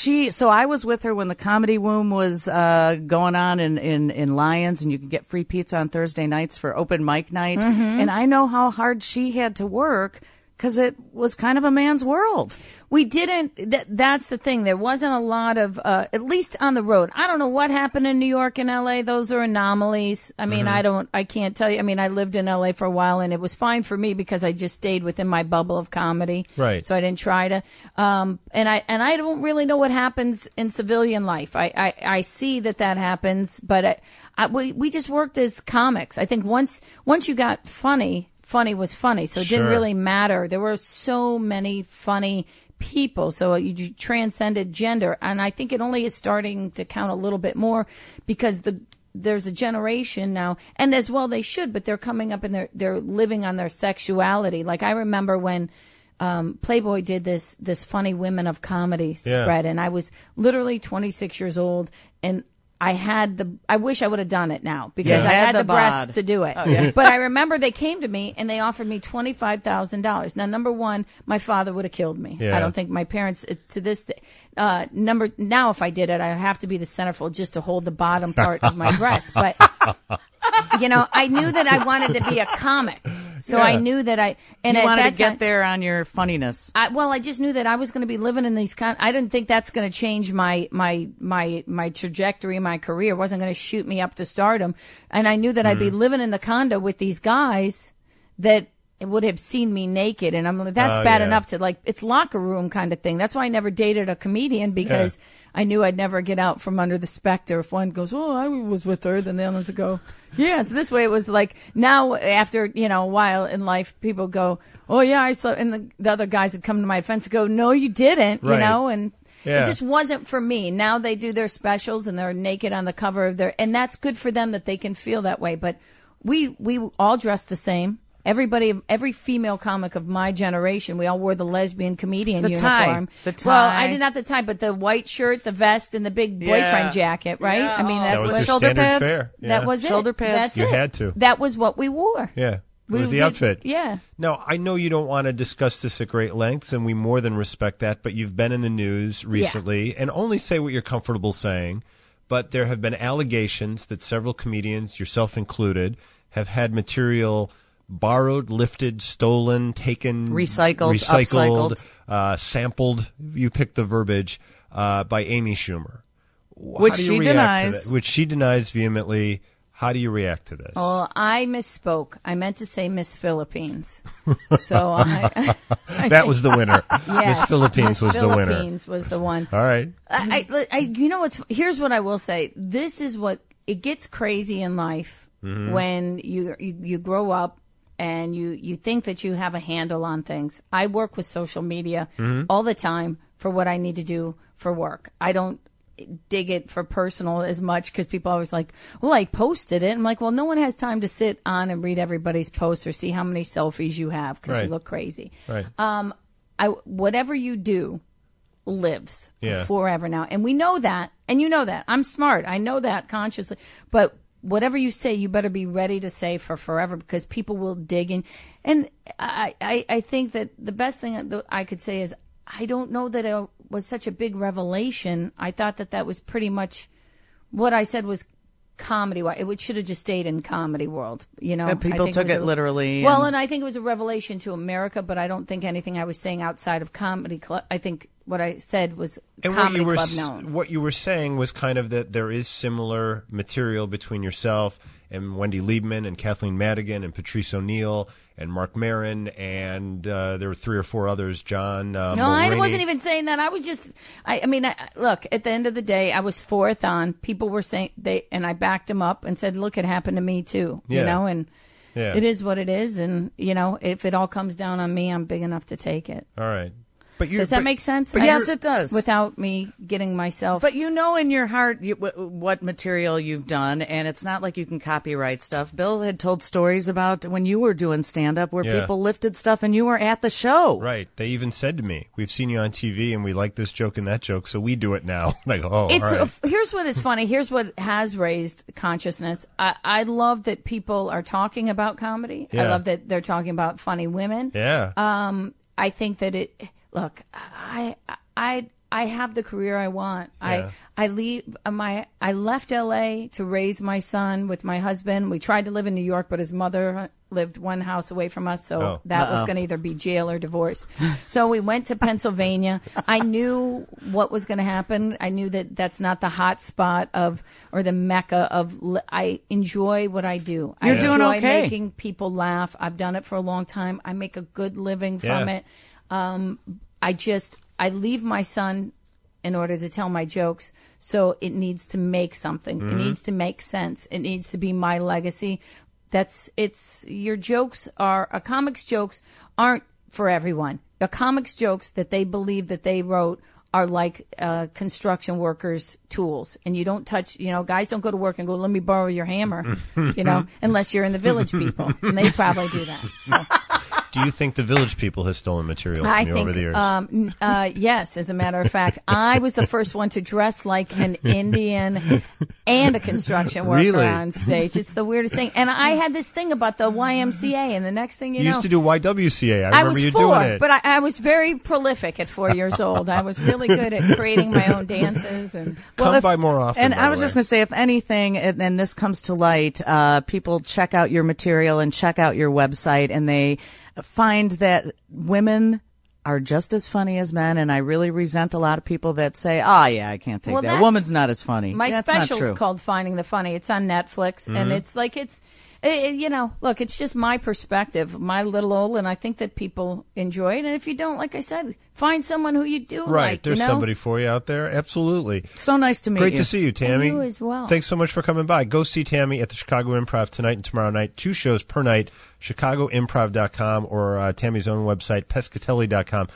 Speaker 2: So I was with her when the Comedy Womb was going on in Lyons, and you could get free pizza on Thursday nights for open mic night. Mm-hmm. And I know how hard she had to work because it was kind of a man's world.
Speaker 6: We didn't, that's the thing. There wasn't a lot of, at least on the road. I don't know what happened in New York and LA. Those are anomalies. I mean, I can't tell you. I mean, I lived in LA for a while and it was fine for me because I just stayed within my bubble of comedy.
Speaker 1: Right.
Speaker 6: So I didn't try to, and I don't really know what happens in civilian life. I see that happens, but we just worked as comics. I think once you got funny was funny. So it didn't really matter. There were so many funny people. So you transcended gender. And I think it only is starting to count a little bit more because there's a generation now, and as well they should, but they're coming up and they're living on their sexuality. Like I remember when Playboy did this funny women of comedy spread, and I was literally 26 years old, and I wish I would have done it now because I had the breasts to do it. Oh, yeah. But I remember they came to me and they offered me $25,000. Now, number one, my father would have killed me. Yeah. I don't think my parents to this day. Now, if I did it, I'd have to be the centerfold just to hold the bottom part of my breast. But, I knew that I wanted to be a comic. So I knew that
Speaker 2: you wanted to get there on your funniness.
Speaker 6: I just knew that I was going to be living in these I didn't think that's going to change my trajectory, my career. It wasn't going to shoot me up to stardom. And I knew that I'd be living in the condo with these guys that would have seen me naked. And I'm like, that's bad enough to it's locker room kind of thing. That's why I never dated a comedian because I knew I'd never get out from under the specter. If one goes, oh, I was with her, then the other ones would go, yeah. So this way it was like now after, a while in life, people go, oh yeah, I saw, and the other guys would come to my defense and go, no, you didn't, and it just wasn't for me. Now they do their specials and they're naked on the cover of and that's good for them that they can feel that way. But we all dress the same. Every female comic of my generation, we all wore the lesbian comedian uniform.
Speaker 2: The tie.
Speaker 6: Well, I did not the tie, but the white shirt, the vest, and the big boyfriend jacket, right?
Speaker 2: Yeah.
Speaker 6: I mean, that's
Speaker 1: that was
Speaker 6: what
Speaker 1: shoulder pads. Fare. Yeah.
Speaker 6: That was
Speaker 2: shoulder
Speaker 6: it.
Speaker 2: pads.
Speaker 6: That's
Speaker 1: you
Speaker 6: it.
Speaker 1: had to.
Speaker 6: That was what we wore.
Speaker 1: Yeah. It was the outfit.
Speaker 6: Yeah.
Speaker 1: No, I know you don't want to discuss this at great lengths, and we more than respect that, but you've been in the news recently, and only say what you're comfortable saying, but there have been allegations that several comedians, yourself included, have had material borrowed, lifted, stolen, taken,
Speaker 2: recycled,
Speaker 1: sampled, you pick the verbiage, by Amy Schumer.
Speaker 2: Which she denies.
Speaker 1: Which she denies vehemently. How do you react to this?
Speaker 6: Well, I misspoke. I meant to say Miss Philippines. So
Speaker 1: that was the winner.
Speaker 6: Yes,
Speaker 1: Miss Philippines was the winner.
Speaker 6: Philippines was the one.
Speaker 1: All right.
Speaker 6: Here's what I will say. This is what it gets crazy in life when you grow up and you think that you have a handle on things. I work with social media all the time for what I need to do for work. I don't dig it for personal as much because people always like, well, I posted it. I'm like, well, no one has time to sit on and read everybody's posts or see how many selfies you have because you look crazy.
Speaker 1: Right.
Speaker 6: Whatever you do lives forever now. And we know that. And you know that. I'm smart. I know that consciously. But whatever you say, you better be ready to say for forever because people will dig in. And I think that the best thing that I could say is I don't know that it was such a big revelation. I thought that was pretty much what I said was comedy. It should have just stayed in comedy world,
Speaker 2: But people took it literally.
Speaker 6: Well, and I think it was a revelation to America, but I don't think anything I was saying outside of comedy club. I think what I said was comedy club known.
Speaker 1: What you were saying was kind of that there is similar material between yourself and Wendy Liebman and Kathleen Madigan and Patrice O'Neill and Mark Maron, and there were 3 or 4 others, John
Speaker 6: No, I wasn't even saying that. I was just, look, at the end of the day, I was fourth on. People were saying, and I backed them up and said, look, it happened to me too, and it is what it is. And, if it all comes down on me, I'm big enough to take it.
Speaker 1: All right.
Speaker 6: Does that make sense?
Speaker 2: Yes, it does.
Speaker 6: Without me getting myself.
Speaker 2: But in your heart what material you've done, and it's not like you can copyright stuff. Bill had told stories about when you were doing stand-up where people lifted stuff and you were at the show.
Speaker 1: Right. They even said to me, we've seen you on TV and we like this joke and that joke, so we do it now. Like, all right.
Speaker 6: Here's what is funny. Here's what has raised consciousness. I love that people are talking about comedy. Yeah. I love that they're talking about funny women.
Speaker 1: Yeah.
Speaker 6: I think that Look, I have the career I want. Yeah. I left L.A. to raise my son with my husband. We tried to live in New York, but his mother lived one house away from us, so that was going to either be jail or divorce. So we went to Pennsylvania. I knew what was going to happen. I knew that that's not the hot spot or the mecca of. I enjoy what I do.
Speaker 2: You're doing okay.
Speaker 6: I enjoy making people laugh. I've done it for a long time. I make a good living from it. I leave my son in order to tell my jokes, so it needs to make something. Mm-hmm. It needs to make sense. It needs to be my legacy. Your jokes a comic's jokes aren't for everyone. A comic's jokes that they believe that they wrote are like construction workers' tools, and you don't touch. Guys don't go to work and go, "Let me borrow your hammer," unless you're in the Village People, and they probably do that. So.
Speaker 1: Do you think the Village People has stolen material from you over the years?
Speaker 6: Yes, as a matter of fact. I was the first one to dress like an Indian and a construction worker on stage. It's the weirdest thing. And I had this thing about the YMCA, and the next thing you know...
Speaker 1: You used to do YWCA. I remember you doing it.
Speaker 6: But I was very prolific at 4 years old. I was really good at creating my own dances.
Speaker 1: Come by more often,
Speaker 2: And I was just going to say, if anything, and this comes to light, people check out your material and check out your website, and they find that women are just as funny as men, and I really resent a lot of people that say, I can't take that. A woman's not as funny.
Speaker 6: My special's called Finding the Funny. It's on Netflix, and it's like look, it's just my perspective, my little old, and I think that people enjoy it. And if you don't, like I said, find someone who you do like.
Speaker 1: Right, there's somebody for you out there. Absolutely.
Speaker 2: So nice to meet you.
Speaker 1: Great to see you, Tammy.
Speaker 6: You as well.
Speaker 1: Thanks so much for coming by. Go see Tammy at the Chicago Improv tonight and tomorrow night. 2 shows per night. ChicagoImprov.com or Tammy's own website, Pescatelli.com,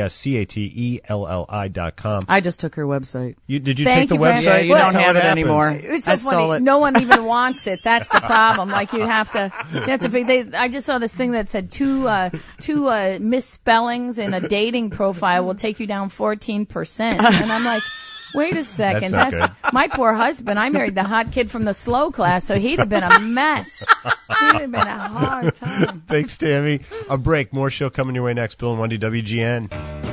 Speaker 1: PESCATELLI.com.
Speaker 2: I just took her website.
Speaker 1: Did you take the website?
Speaker 2: You don't have it anymore.
Speaker 6: It's so
Speaker 2: I stole
Speaker 6: funny.
Speaker 2: it.
Speaker 6: No one even wants it. That's the problem. Like you have to. I just saw this thing that said two misspellings in a dating profile will take you down 14%, and I'm like. Wait a second. That's my poor husband. I married the hot kid from the slow class, so he'd have been a mess. He'd have been a hard time.
Speaker 1: Thanks, Tammy. A break. More show coming your way next. Bill and Wendy, WGN.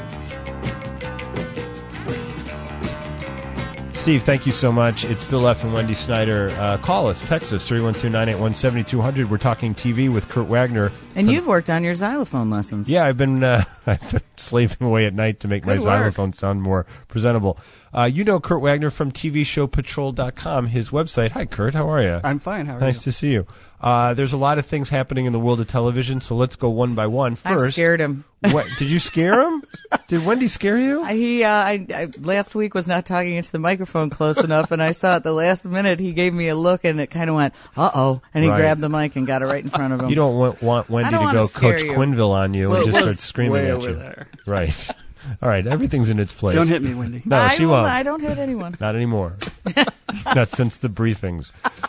Speaker 1: Steve, thank you so much. It's Bill F. and Wendy Snyder. Call us, text us, 312-981-7200. We're talking TV with Kurt Wagner.
Speaker 2: And you've worked on your xylophone lessons.
Speaker 1: Yeah, I've been slaving away at night to make my xylophone sound more presentable. You know Kurt Wagner from TVShowPatrol.com, his website. Hi, Kurt. How are you?
Speaker 3: I'm fine. How are you?
Speaker 1: Nice to see you. There's a lot of things happening in the world of television, so let's go one by one. First,
Speaker 2: I scared him.
Speaker 1: What, did you scare him? Did Wendy scare you?
Speaker 2: I last week was not talking into the microphone close enough, and I saw at the last minute he gave me a look, and it kind of went, uh-oh, and he grabbed the mic and got it right in front of him.
Speaker 1: You don't want Wendy to go Coach Quinville on you and just start screaming at you.
Speaker 3: There.
Speaker 1: Right. All right, everything's in its place.
Speaker 3: Don't hit me, Wendy.
Speaker 1: No, she won't.
Speaker 2: I don't hit anyone.
Speaker 1: Not anymore. Not since the briefings.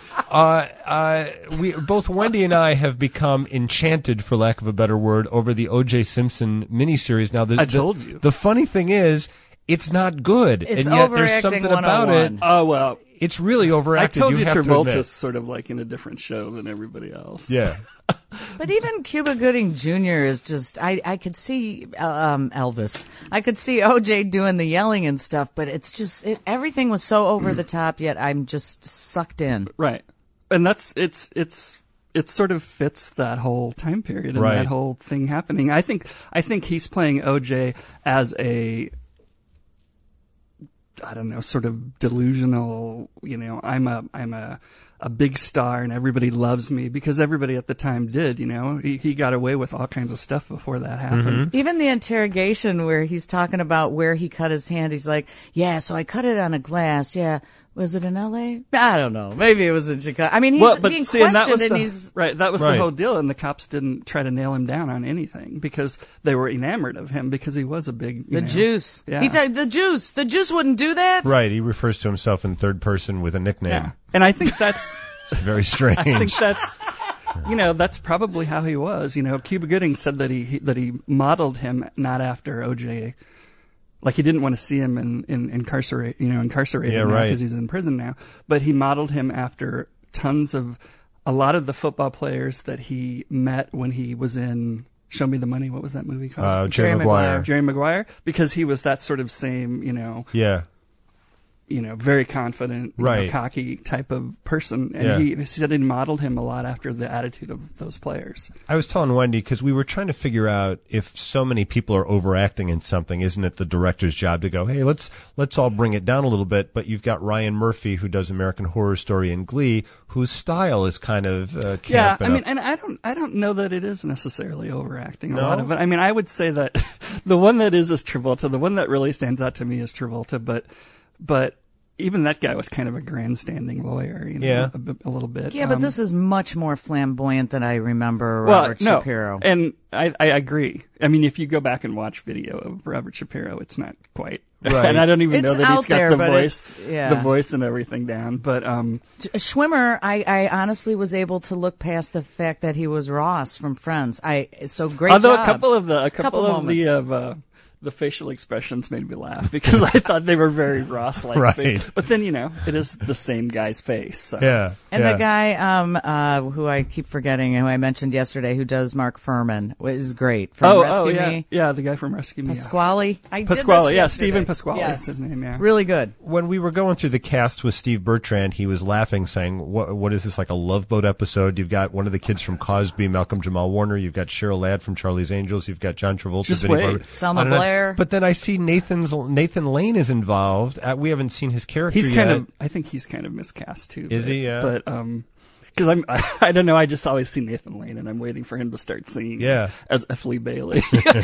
Speaker 1: Both Wendy and I have become enchanted, for lack of a better word, over the O.J. Simpson miniseries. Now,
Speaker 3: I told you.
Speaker 1: The funny thing is, it's not good.
Speaker 2: It's
Speaker 1: and yet
Speaker 2: overacting
Speaker 1: there's something about it.
Speaker 3: Oh, well.
Speaker 1: it's really overacted.
Speaker 3: I told you Travolta's
Speaker 1: admit.
Speaker 3: sort of like in a different show than everybody else.
Speaker 1: Yeah.
Speaker 2: But even Cuba Gooding Jr. is just, I could see Elvis. I could see OJ doing the yelling and stuff, but it's just, everything was so over the top, yet I'm just sucked in.
Speaker 3: Right. And it sort of fits that whole time period and that whole thing happening. I think he's playing OJ as a, I don't know, sort of delusional, I'm a big star and everybody loves me, because everybody at the time did, he got away with all kinds of stuff before that happened.
Speaker 2: Mm-hmm. Even the interrogation where he's talking about where he cut his hand, he's like, yeah, so I cut it on a glass. Yeah. Was it in L.A.? I don't know. Maybe it was in Chicago. I mean, he's being questioned and he's...
Speaker 3: Right, that was the whole deal, and the cops didn't try to nail him down on anything because they were enamored of him because he was a big...
Speaker 2: The juice.
Speaker 3: Yeah.
Speaker 2: The juice. The juice wouldn't do that?
Speaker 1: Right, he refers to himself in third person with a nickname.
Speaker 3: Yeah. And I think that's...
Speaker 1: very strange.
Speaker 3: I think that's... that's probably how he was. Cuba Gooding said that he modeled him not after O.J., like he didn't want to see him incarcerated because he's in prison now. But he modeled him after a lot of the football players that he met when he was in Show Me the Money. What was that movie called?
Speaker 1: Jerry Maguire.
Speaker 3: Jerry Maguire, because he was that sort of same, very confident, cocky type of person. And he said he modeled him a lot after the attitude of those players.
Speaker 1: I was telling Wendy, because we were trying to figure out if so many people are overacting in something, isn't it the director's job to go, hey, let's all bring it down a little bit? But you've got Ryan Murphy, who does American Horror Story and Glee, whose style is kind of camp.
Speaker 3: Yeah, I mean, and I don't know that it is necessarily overacting a lot of it. I mean, I would say that the one that is Travolta. The one that really stands out to me is Travolta, but even that guy was kind of a grandstanding lawyer, a little bit.
Speaker 2: Yeah, but this is much more flamboyant than I remember Robert Shapiro.
Speaker 3: And I agree. I mean, if you go back and watch video of Robert Shapiro, it's not quite.
Speaker 1: Right.
Speaker 3: And I don't even know that he's got
Speaker 2: the
Speaker 3: voice and everything down. But
Speaker 2: Schwimmer, I honestly was able to look past the fact that he was Ross from Friends. Great
Speaker 3: Although
Speaker 2: job.
Speaker 3: a couple of the facial expressions made me laugh because I thought they were very Ross-like.
Speaker 1: Right.
Speaker 3: But then, it is the same guy's face. So.
Speaker 1: Yeah.
Speaker 2: And the guy who I keep forgetting, who I mentioned yesterday, who does Mark Furman, is great from Rescue Me.
Speaker 3: Yeah, the guy from Rescue Me.
Speaker 2: Pasquale?
Speaker 3: Stephen Pasquale is his name, yeah.
Speaker 2: Really good.
Speaker 1: When we were going through the cast with Steve Bertrand, he was laughing, saying, what is this, like a Love Boat episode? You've got one of the kids from Cosby, Malcolm Jamal Warner. You've got Cheryl Ladd from Charlie's Angels. You've got John Travolta.
Speaker 3: Just wait.
Speaker 2: Selma Blair.
Speaker 1: But then I see Nathan Lane is involved. We haven't seen his character yet.
Speaker 3: I think he's kind of miscast too.
Speaker 1: Is he? Yeah.
Speaker 3: But because I don't know. I just always see Nathan Lane, and I'm waiting for him to start singing. As F. Lee Bailey.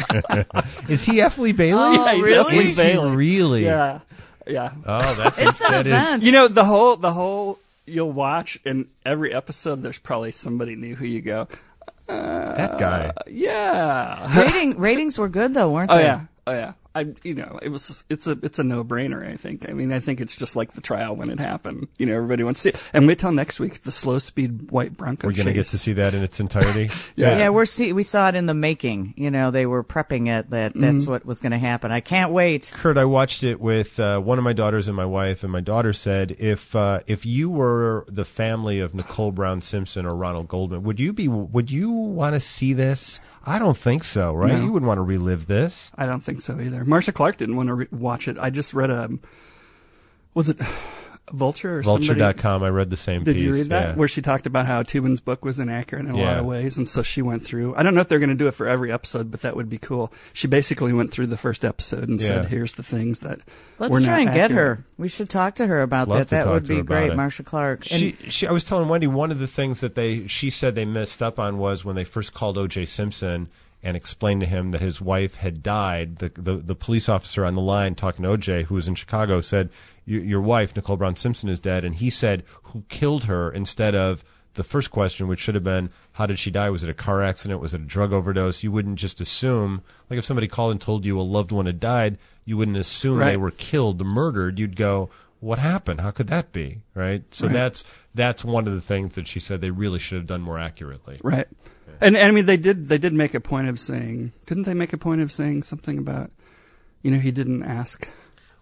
Speaker 1: Is he F. Lee Bailey?
Speaker 2: Oh,
Speaker 3: yeah, he's
Speaker 2: really?
Speaker 3: F. Lee Bailey.
Speaker 1: Really?
Speaker 3: Yeah.
Speaker 1: Oh, that's
Speaker 2: it's an event.
Speaker 3: The whole you'll watch, in every episode, there's probably somebody new who you go.
Speaker 1: That guy.
Speaker 3: Yeah.
Speaker 2: Ratings were good though, weren't they?
Speaker 3: Oh yeah. It's a no-brainer, I think. I mean, I think it's just like the trial when it happened. Everybody wants to see it. And wait till next week, the slow-speed white Bronco
Speaker 1: We're going to get to see that in its entirety?
Speaker 2: Yeah, we saw it in the making. They were prepping it. That's what was going to happen. I can't wait.
Speaker 1: Kurt, I watched it with one of my daughters and my wife, and my daughter said, if you were the family of Nicole Brown Simpson or Ronald Goldman, would you want to see this? I don't think so, right?
Speaker 3: No.
Speaker 1: You wouldn't want to relive this.
Speaker 3: I don't think so either. Marcia Clark didn't want to watch it. I just read was it Vulture or somebody?
Speaker 1: Vulture.com. I read the same piece.
Speaker 3: Did you read that?
Speaker 1: Yeah.
Speaker 3: Where she talked about how Tubin's book was inaccurate in a lot of ways, and so she went through. I don't know if they're going to do it for every episode, but that would be cool. She basically went through the first episode and said, "Here's the things that
Speaker 2: Let's try and
Speaker 3: accurate.
Speaker 2: Get her. We should talk to her about that. That would be great, Marcia Clark.
Speaker 1: I was telling Wendy one of the things that she said they messed up on was when they first called O.J. Simpson and explained to him that his wife had died. The police officer on the line talking to O.J., who was in Chicago, said, your wife, Nicole Brown Simpson, is dead. And he said, who killed her, instead of the first question, which should have been, how did she die? Was it a car accident? Was it a drug overdose? You wouldn't just assume, like if somebody called and told you a loved one had died, you wouldn't assume they were killed, murdered. You'd go, what happened? How could that be? Right? So that's one of the things that she said they really should have done more accurately.
Speaker 3: Right. And I mean, they did make a point of saying, didn't they make a point of saying something about, he didn't ask?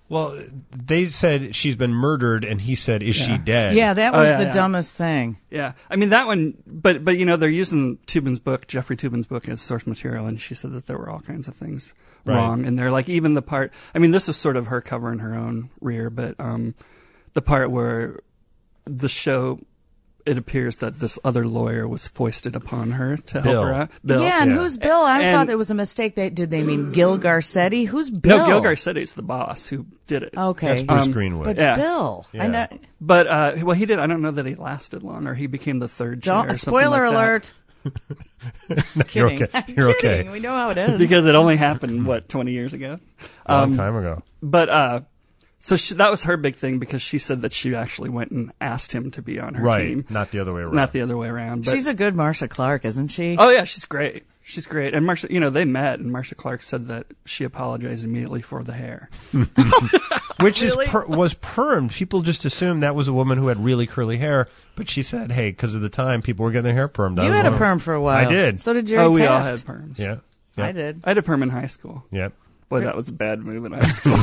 Speaker 1: Well, they said she's been murdered, and he said, "Is she dead?"
Speaker 2: Yeah, that was the dumbest thing.
Speaker 3: Yeah, I mean that one, but they're using Toobin's book, Jeffrey Toobin's book, as source material, and she said that there were all kinds of things wrong, and they're like even the part. I mean, this is sort of her covering her own rear, but the part where the show. It appears that this other lawyer was foisted upon her to help her out. Bill.
Speaker 2: Yeah, and who's Bill? I thought it was a mistake. Did they mean Gil Garcetti? Who's Bill?
Speaker 3: No, Gil Garcetti's the boss who did it.
Speaker 2: Okay.
Speaker 1: That's Bruce Greenwood.
Speaker 2: But Bill.
Speaker 1: Yeah.
Speaker 2: I know.
Speaker 3: But, he did. I don't know that he lasted long, or he became the third chair or something
Speaker 2: Spoiler
Speaker 3: like
Speaker 2: alert.
Speaker 1: You're okay. You're okay.
Speaker 2: We know how it ends.
Speaker 3: Because it only happened, 20 years ago?
Speaker 1: A long time ago.
Speaker 3: But, so that was her big thing because she said that she actually went and asked him to be on her team.
Speaker 1: Not the other way around.
Speaker 3: Not the other way around. But,
Speaker 2: she's a good Marcia Clark, isn't she?
Speaker 3: Oh, yeah, she's great. She's great. And Marcia, they met, and Marcia Clark said that she apologized immediately for the hair.
Speaker 1: Which was permed. People just assumed that was a woman who had really curly hair, but she said, hey, because of the time, people were getting their hair permed.
Speaker 2: You had a perm for a while.
Speaker 1: I did.
Speaker 2: So did Jerry
Speaker 3: Taft.
Speaker 2: We
Speaker 3: all had perms.
Speaker 1: Yeah.
Speaker 2: I did.
Speaker 3: I had a perm in high school.
Speaker 1: Yep.
Speaker 3: Boy, that was a bad move in high school.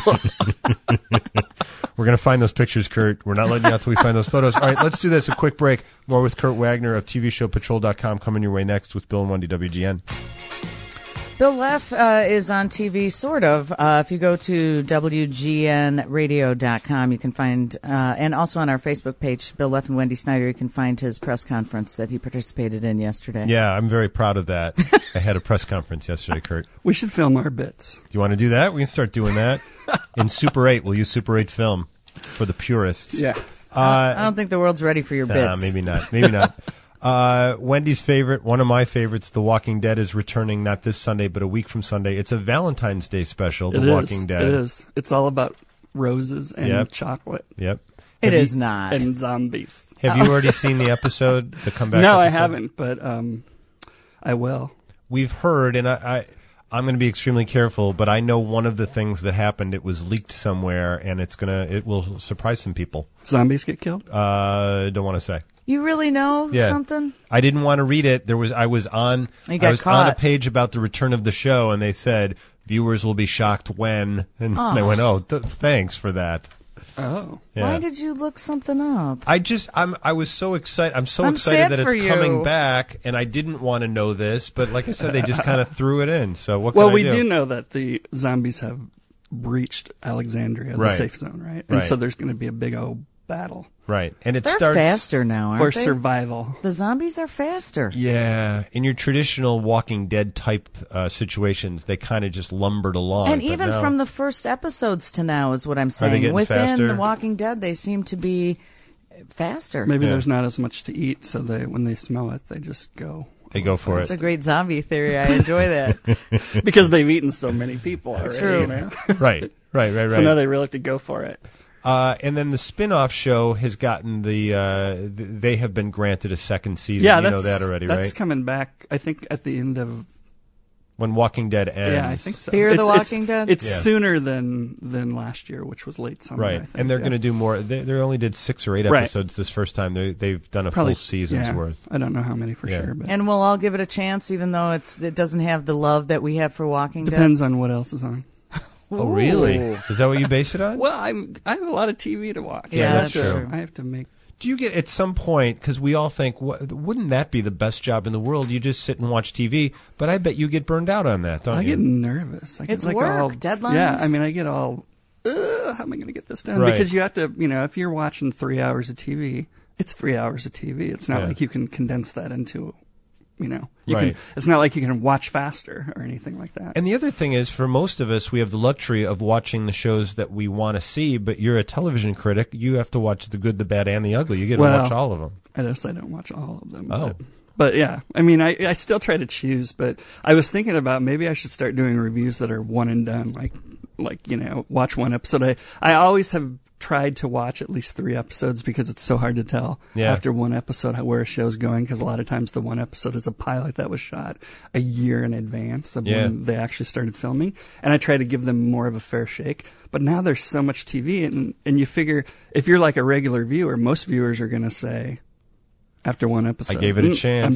Speaker 1: We're going to find those pictures, Kurt. We're not letting you out until we find those photos. All right, let's do this. A quick break. More with Kurt Wagner of TVShowPatrol.com coming your way next with Bill and Wendy WGN.
Speaker 2: Bill Leff is on TV, sort of. If you go to WGNradio.com, you can find, and also on our Facebook page, Bill Leff and Wendy Snyder, you can find his press conference that he participated in yesterday.
Speaker 1: Yeah, I'm very proud of that. I had a press conference yesterday, Kurt.
Speaker 3: We should film our bits.
Speaker 1: Do you want to do that? We can start doing that. In Super 8, we'll use Super 8 film for the purists.
Speaker 3: Yeah.
Speaker 2: I don't think the world's ready for your bits.
Speaker 1: Maybe not. Maybe not. Wendy's favorite, one of my favorites, The Walking Dead, is returning not this Sunday, but a week from Sunday. It's a Valentine's Day special, The Walking Dead.
Speaker 3: It is. It's all about roses and chocolate.
Speaker 1: Yep.
Speaker 2: It is not.
Speaker 3: And zombies.
Speaker 1: Have you already seen the episode, the comeback
Speaker 3: No,
Speaker 1: episode?
Speaker 3: I haven't, but I will.
Speaker 1: We've heard, and I'm going to be extremely careful, but I know one of the things that happened, it was leaked somewhere, and it will surprise some people.
Speaker 3: Zombies get killed?
Speaker 1: Don't want to say.
Speaker 2: You really know something?
Speaker 1: I didn't want to read it. I was on a page about the return of the show, and they said viewers will be shocked when, and I went, thanks for that.
Speaker 3: Oh,
Speaker 1: yeah.
Speaker 2: Why did you look something up?
Speaker 1: I was so excited. I'm so excited that it's coming back, and I didn't want to know this, but like I said, they just kind of threw it in. So what?
Speaker 3: Well, we do know that the zombies have breached Alexandria, the safe zone, right? And so there's going to be a big old battle.
Speaker 1: Right. And
Speaker 2: They're faster now, aren't
Speaker 3: they? For
Speaker 2: they?
Speaker 3: survival.
Speaker 2: The zombies are faster.
Speaker 1: Yeah. In your traditional Walking Dead type situations, they kind of just lumbered along.
Speaker 2: And even from the first episodes to now is what I'm saying.
Speaker 1: Are they getting
Speaker 2: Within
Speaker 1: faster?
Speaker 2: The Walking Dead, they seem to be faster.
Speaker 3: Maybe there's not as much to eat, so when they smell it, they just go.
Speaker 1: They go for
Speaker 2: That's a great zombie theory. I enjoy that.
Speaker 3: Because they've eaten so many people already.
Speaker 2: True.
Speaker 3: You know?
Speaker 1: Right.
Speaker 3: So now they really have to go for it.
Speaker 1: And then the spin-off show has gotten they have been granted a second season.
Speaker 3: Yeah,
Speaker 1: you know that already, right?
Speaker 3: That's coming back, I think, at the end of...
Speaker 1: When Walking Dead ends.
Speaker 3: Yeah, I think so.
Speaker 2: Fear the Walking Dead?
Speaker 3: It's sooner than last year, which was late summer,
Speaker 1: right.
Speaker 3: I think.
Speaker 1: And they're going to do more. They only did 6 or 8 episodes this first time. They've done full season's worth.
Speaker 3: I don't know how many for sure. But
Speaker 2: and we'll all give it a chance, even though it doesn't have the love that we have for Walking Dead?
Speaker 3: Depends on what else is on.
Speaker 1: Oh, really? Is that what you base it on?
Speaker 3: Well, I have a lot of TV to watch.
Speaker 2: Yeah, that's true.
Speaker 3: I have to make...
Speaker 1: Do you get, at some point, because we all think, wouldn't that be the best job in the world? You just sit and watch TV, but I bet you get burned out on that, don't you?
Speaker 3: I get nervous.
Speaker 2: It's work, deadlines.
Speaker 3: Yeah, I mean, I get all, how am I going to get this done?
Speaker 1: Right.
Speaker 3: Because you have to, if you're watching 3 hours of TV, it's 3 hours of TV. It's not like you can condense that into... it's not like you can watch faster or anything like that.
Speaker 1: And the other thing is, for most of us, we have the luxury of watching the shows that we want to see, but you're a television critic. You have to watch the good, the bad, and the ugly. You get to watch all of them.
Speaker 3: I guess I don't watch all of them.
Speaker 1: Oh.
Speaker 3: But yeah, I mean, I still try to choose, but I was thinking about maybe I should start doing reviews that are one and done, like watch one episode. I always have tried to watch at least 3 episodes because it's so hard to tell after one episode where a show's going, because a lot of times the one episode is a pilot that was shot a year in advance of when they actually started filming, and I try to give them more of a fair shake. But now there's so much TV, and you figure if you're like a regular viewer, most viewers are going to say after one episode,
Speaker 1: I gave it a chance.
Speaker 3: I'm done.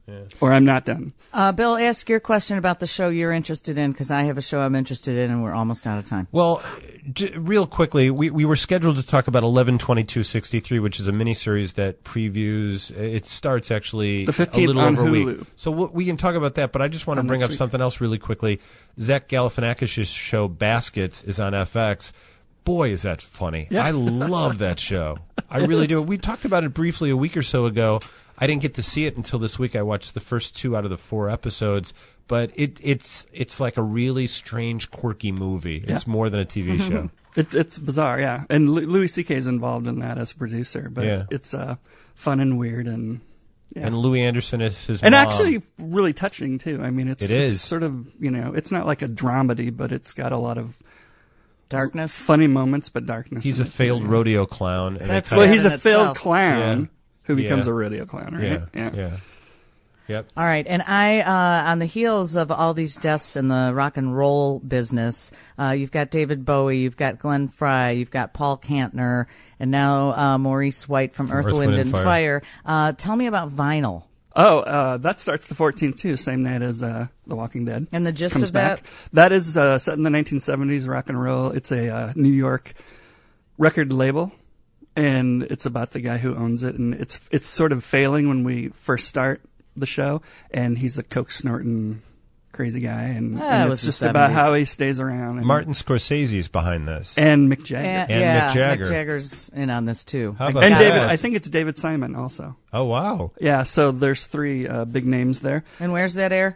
Speaker 3: or I'm not done.
Speaker 2: Bill, ask your question about the show you're interested in, because I have a show I'm interested in, and we're almost out of time.
Speaker 1: Well, real quickly, we were scheduled to talk about 11/22/63, which is a miniseries that previews. It starts actually
Speaker 3: the 15th
Speaker 1: a little
Speaker 3: on
Speaker 1: over
Speaker 3: Hulu.
Speaker 1: a week. So we can talk about that, but I just want to bring up something else really quickly. Zach Galifianakis' show Baskets is on FX. Boy, is that funny. Yeah. I love that show. I really do. We talked about it briefly a week or so ago. I didn't get to see it until this week. I watched the first 2 out of the 4 episodes, but it's like a really strange, quirky movie. It's more than a TV show.
Speaker 3: It's bizarre, yeah. And Louis C.K. is involved in that as a producer, but it's fun and weird and. Yeah.
Speaker 1: And Louis Anderson is his
Speaker 3: and
Speaker 1: mom.
Speaker 3: Actually really touching too. I mean, it's sort of, it's not like a dramedy, but it's got a lot of
Speaker 2: darkness,
Speaker 3: funny moments, but darkness.
Speaker 1: He's a failed rodeo clown.
Speaker 3: He's a failed clown who becomes a rodeo clown, right?
Speaker 1: Yeah. Yep.
Speaker 2: All right, and I, on the heels of all these deaths in the rock and roll business, you've got David Bowie, you've got Glenn Frey, you've got Paul Kantner, and now Maurice White from Earth, Wind and Fire. Tell me about vinyl.
Speaker 3: Oh, that starts the 14th too, same night as The Walking Dead.
Speaker 2: And the gist
Speaker 3: comes
Speaker 2: of that?
Speaker 3: Back. That is set in the 1970s, rock and roll. It's a New York record label. And it's about the guy who owns it, and it's sort of failing when we first start the show, and he's a coke snorting crazy guy, and it's just about how he stays around. And
Speaker 1: Martin Scorsese's behind this,
Speaker 3: and Mick Jagger,
Speaker 1: and Mick Jagger.
Speaker 2: Mick Jagger's in on this too.
Speaker 1: How about
Speaker 3: and
Speaker 1: that?
Speaker 3: David, I think it's David Simon also.
Speaker 1: Oh wow!
Speaker 3: Yeah, so there's 3 big names there.
Speaker 2: And where's that air?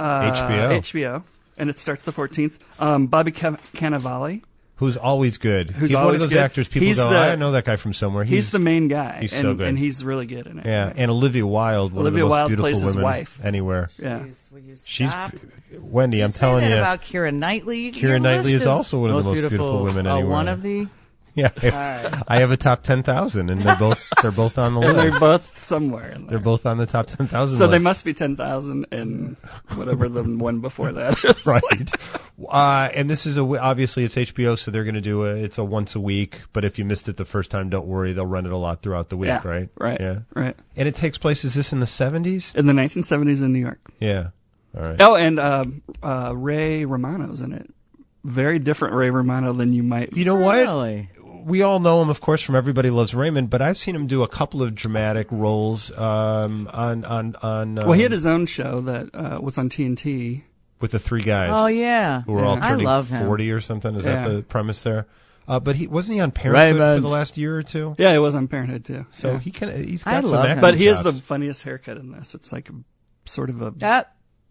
Speaker 3: HBO, and it starts the 14th. Bobby Cannavale.
Speaker 1: Who's always good. He's one of those actors people go, I know that guy from somewhere.
Speaker 3: He's the main guy.
Speaker 1: He's so good.
Speaker 3: And he's really good in it.
Speaker 1: Yeah, and Olivia Wilde, one of the most beautiful
Speaker 3: plays his
Speaker 1: women
Speaker 3: wife.
Speaker 1: anywhere.
Speaker 3: Yeah.
Speaker 2: Will you stop?
Speaker 1: She's Wendy, I'm telling you.
Speaker 2: About Keira Knightley.
Speaker 1: Keira Knightley is also one of the most beautiful women anywhere.
Speaker 2: One of the...
Speaker 1: Yeah, I have a top 10,000, and they're both on the list.
Speaker 3: They're both somewhere in there.
Speaker 1: They're both on the top 10,000.
Speaker 3: So
Speaker 1: list.
Speaker 3: they must be 10,000 and whatever the one before that is.
Speaker 1: Right. And this is obviously it's HBO, so they're going to do it's a once a week. But if you missed it the first time, don't worry, they'll run it a lot throughout the week, right?
Speaker 3: Right.
Speaker 1: Yeah.
Speaker 3: Right.
Speaker 1: And it takes place. Is this in the 70s?
Speaker 3: In the 1970s in New York.
Speaker 1: Yeah. All right.
Speaker 3: Oh, and Ray Romano's in it. Very different Ray Romano than you might.
Speaker 1: You know what?
Speaker 2: Really?
Speaker 1: We all know him, of course, from Everybody Loves Raymond, but I've seen him do a couple of dramatic roles on.
Speaker 3: Well, he had his own show that was on TNT
Speaker 1: with the 3 guys.
Speaker 2: Oh yeah,
Speaker 1: who were all turning
Speaker 2: I love him.
Speaker 1: 40 or something. Is that the premise there? But wasn't he on Parenthood for the last year or 2?
Speaker 3: Yeah, he was on Parenthood too.
Speaker 1: So he's got some acting
Speaker 3: But he has
Speaker 1: chops.
Speaker 3: the funniest haircut in this. It's like sort of a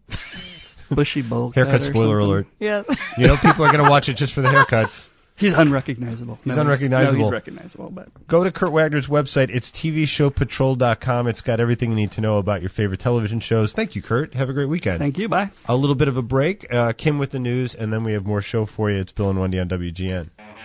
Speaker 3: bushy bowl
Speaker 1: haircut. Spoiler alert.
Speaker 2: Yeah.
Speaker 1: You know, people are going to watch it just for the haircuts.
Speaker 3: He's unrecognizable.
Speaker 1: He's unrecognizable.
Speaker 3: No, he's recognizable. But
Speaker 1: go to Kurt Wagner's website. It's tvshowpatrol.com. It's got everything you need to know about your favorite television shows. Thank you, Kurt. Have a great weekend.
Speaker 3: Thank you. Bye.
Speaker 1: A little bit of a break. Kim with the news, and then we have more show for you. It's Bill and Wendy on WGN.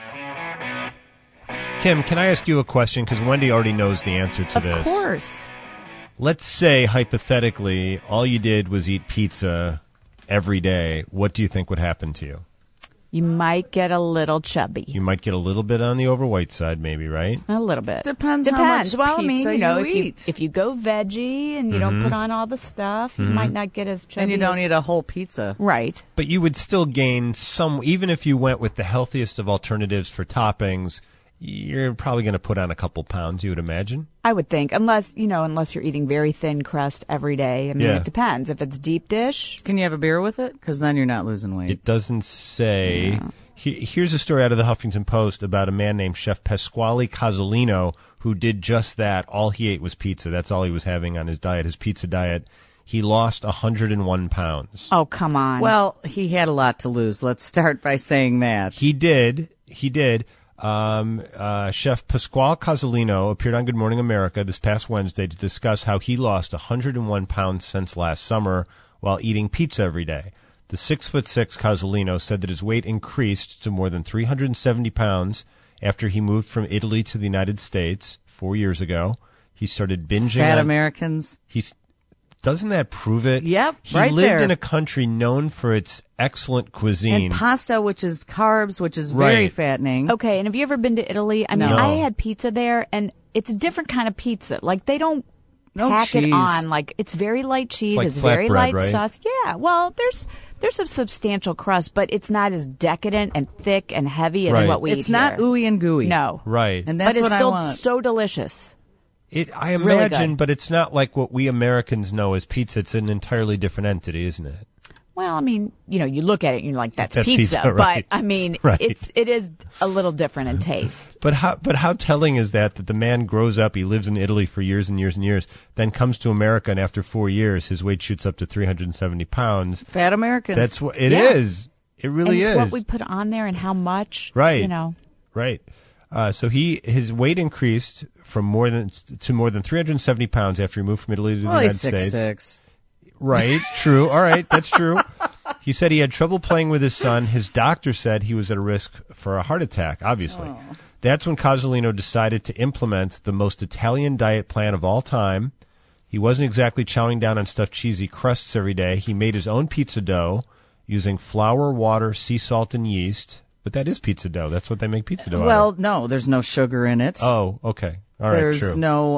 Speaker 1: Kim, can I ask you a question? Because Wendy already knows the answer to this.
Speaker 6: Of course.
Speaker 1: Let's say, hypothetically, all you did was eat pizza every day. What do you think would happen to you?
Speaker 7: You might get a little chubby.
Speaker 1: You might get a little bit on the overweight side, maybe, right?
Speaker 7: A little bit.
Speaker 2: Depends how much
Speaker 7: Well, I mean,
Speaker 2: pizza
Speaker 7: you know,
Speaker 2: you eat.
Speaker 7: if you go veggie and you don't put on all the stuff, you might not get as chubby.
Speaker 2: And you don't eat a whole pizza.
Speaker 7: Right.
Speaker 1: But you would still gain some, even if you went with the healthiest of alternatives for toppings, you're probably going to put on a couple pounds, you would imagine.
Speaker 7: I would think, unless you're eating very thin crust every day. I mean, it depends. If it's deep dish.
Speaker 2: Can you have a beer with it? Because then you're not losing weight.
Speaker 1: It doesn't say. Yeah. Here's a story out of the Huffington Post about a man named Chef Pasquale Cozzolino who did just that. All he ate was pizza. That's all he was having on his diet, his pizza diet. He lost 101 pounds.
Speaker 7: Oh, come on.
Speaker 2: Well, he had a lot to lose. Let's start by saying that.
Speaker 1: He did. Chef Pasquale Cozzolino appeared on Good Morning America this past Wednesday to discuss how he lost 101 pounds since last summer while eating pizza every day. The 6'6" Cozzolino said that his weight increased to more than 370 pounds after he moved from Italy to the United States 4 years ago. He started binging.
Speaker 2: Fat Americans.
Speaker 1: Doesn't that prove it?
Speaker 2: Yep,
Speaker 1: he
Speaker 2: right
Speaker 1: lived
Speaker 2: there.
Speaker 1: in a country known for its excellent cuisine.
Speaker 2: And pasta, which is carbs, which is very fattening.
Speaker 7: Okay, and have you ever been to Italy? I mean, I had pizza there, and it's a different kind of pizza. Like, they don't pack
Speaker 2: cheese.
Speaker 7: it on like it's very light cheese.
Speaker 1: It's
Speaker 7: very
Speaker 1: bread,
Speaker 7: light
Speaker 1: right?
Speaker 7: sauce. Yeah. Well, there's a substantial crust, but it's not as decadent and thick and heavy as what we eat.
Speaker 2: It's not
Speaker 7: here.
Speaker 2: ooey and gooey.
Speaker 7: No.
Speaker 1: Right.
Speaker 2: And that's
Speaker 7: but
Speaker 2: what
Speaker 7: it's still
Speaker 2: I want.
Speaker 7: so delicious.
Speaker 1: I imagine, but it's not like what we Americans know as pizza. It's an entirely different entity, isn't it?
Speaker 7: Well, I mean, you look at it and you're like, that's
Speaker 1: pizza, right.
Speaker 7: But I mean,
Speaker 1: Right.
Speaker 7: it is a little different in taste.
Speaker 1: But how telling is that the man grows up, he lives in Italy for years and years and years, then comes to America, and after 4 years, his weight shoots up to 370 pounds.
Speaker 2: Fat Americans.
Speaker 1: That's what it is. It really
Speaker 7: and
Speaker 1: is.
Speaker 7: what we put on there and how much.
Speaker 1: Right.
Speaker 7: Right.
Speaker 1: So his weight increased from more than 370 pounds after he moved from Italy to the United States.
Speaker 2: 6'6".
Speaker 1: Right, true. All right, that's true. He said he had trouble playing with his son. His doctor said he was at a risk for a heart attack, obviously.
Speaker 2: Oh.
Speaker 1: That's when Cozzolino decided to implement the most Italian diet plan of all time. He wasn't exactly chowing down on stuffed cheesy crusts every day. He made his own pizza dough using flour, water, sea salt, and yeast. But that is pizza dough. That's what they make pizza dough out of.
Speaker 2: Well, no, there's no sugar in it.
Speaker 1: Oh, okay. All right,
Speaker 2: there's
Speaker 1: true.
Speaker 2: no,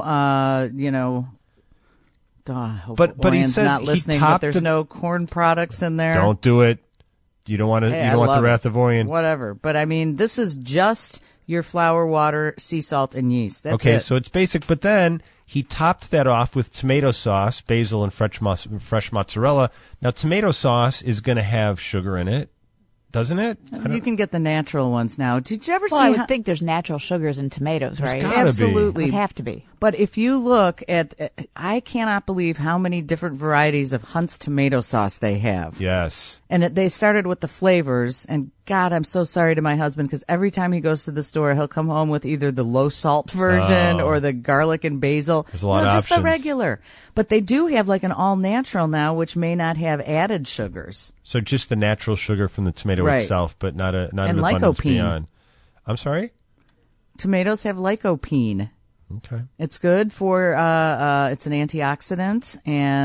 Speaker 1: but he says
Speaker 2: not
Speaker 1: he
Speaker 2: listening.
Speaker 1: topped
Speaker 2: But there's no corn products in there.
Speaker 1: Don't do it. You don't want to.
Speaker 2: Hey,
Speaker 1: you
Speaker 2: I
Speaker 1: don't want the
Speaker 2: love it.
Speaker 1: wrath of Orion.
Speaker 2: Whatever. But I mean, this is just your flour, water, sea salt, and yeast. That's
Speaker 1: okay,
Speaker 2: it.
Speaker 1: so it's basic. But then he topped that off with tomato sauce, basil, and fresh mozzarella. Now, tomato sauce is going to have sugar in it, doesn't it?
Speaker 2: You can get the natural ones now. Did you ever
Speaker 7: Well,
Speaker 2: see?
Speaker 7: I would think there's natural sugars in tomatoes, right?
Speaker 1: gotta be.
Speaker 2: Absolutely.
Speaker 7: It would have to be.
Speaker 2: But if you look at, I cannot believe how many different varieties of Hunt's tomato sauce they have.
Speaker 1: Yes.
Speaker 2: And they started with the flavors. And God, I'm so sorry to my husband because every time he goes to the store, he'll come home with either the low salt version or the garlic and basil.
Speaker 1: There's a lot of
Speaker 2: just
Speaker 1: options.
Speaker 2: the regular. But they do have like an all natural now, which may not have added sugars.
Speaker 1: So just the natural sugar from the tomato
Speaker 2: Right.
Speaker 1: itself, but not an
Speaker 2: And
Speaker 1: abundance
Speaker 2: lycopene.
Speaker 1: beyond. I'm sorry?
Speaker 2: Tomatoes have lycopene.
Speaker 1: Okay.
Speaker 2: It's good for it's an antioxidant,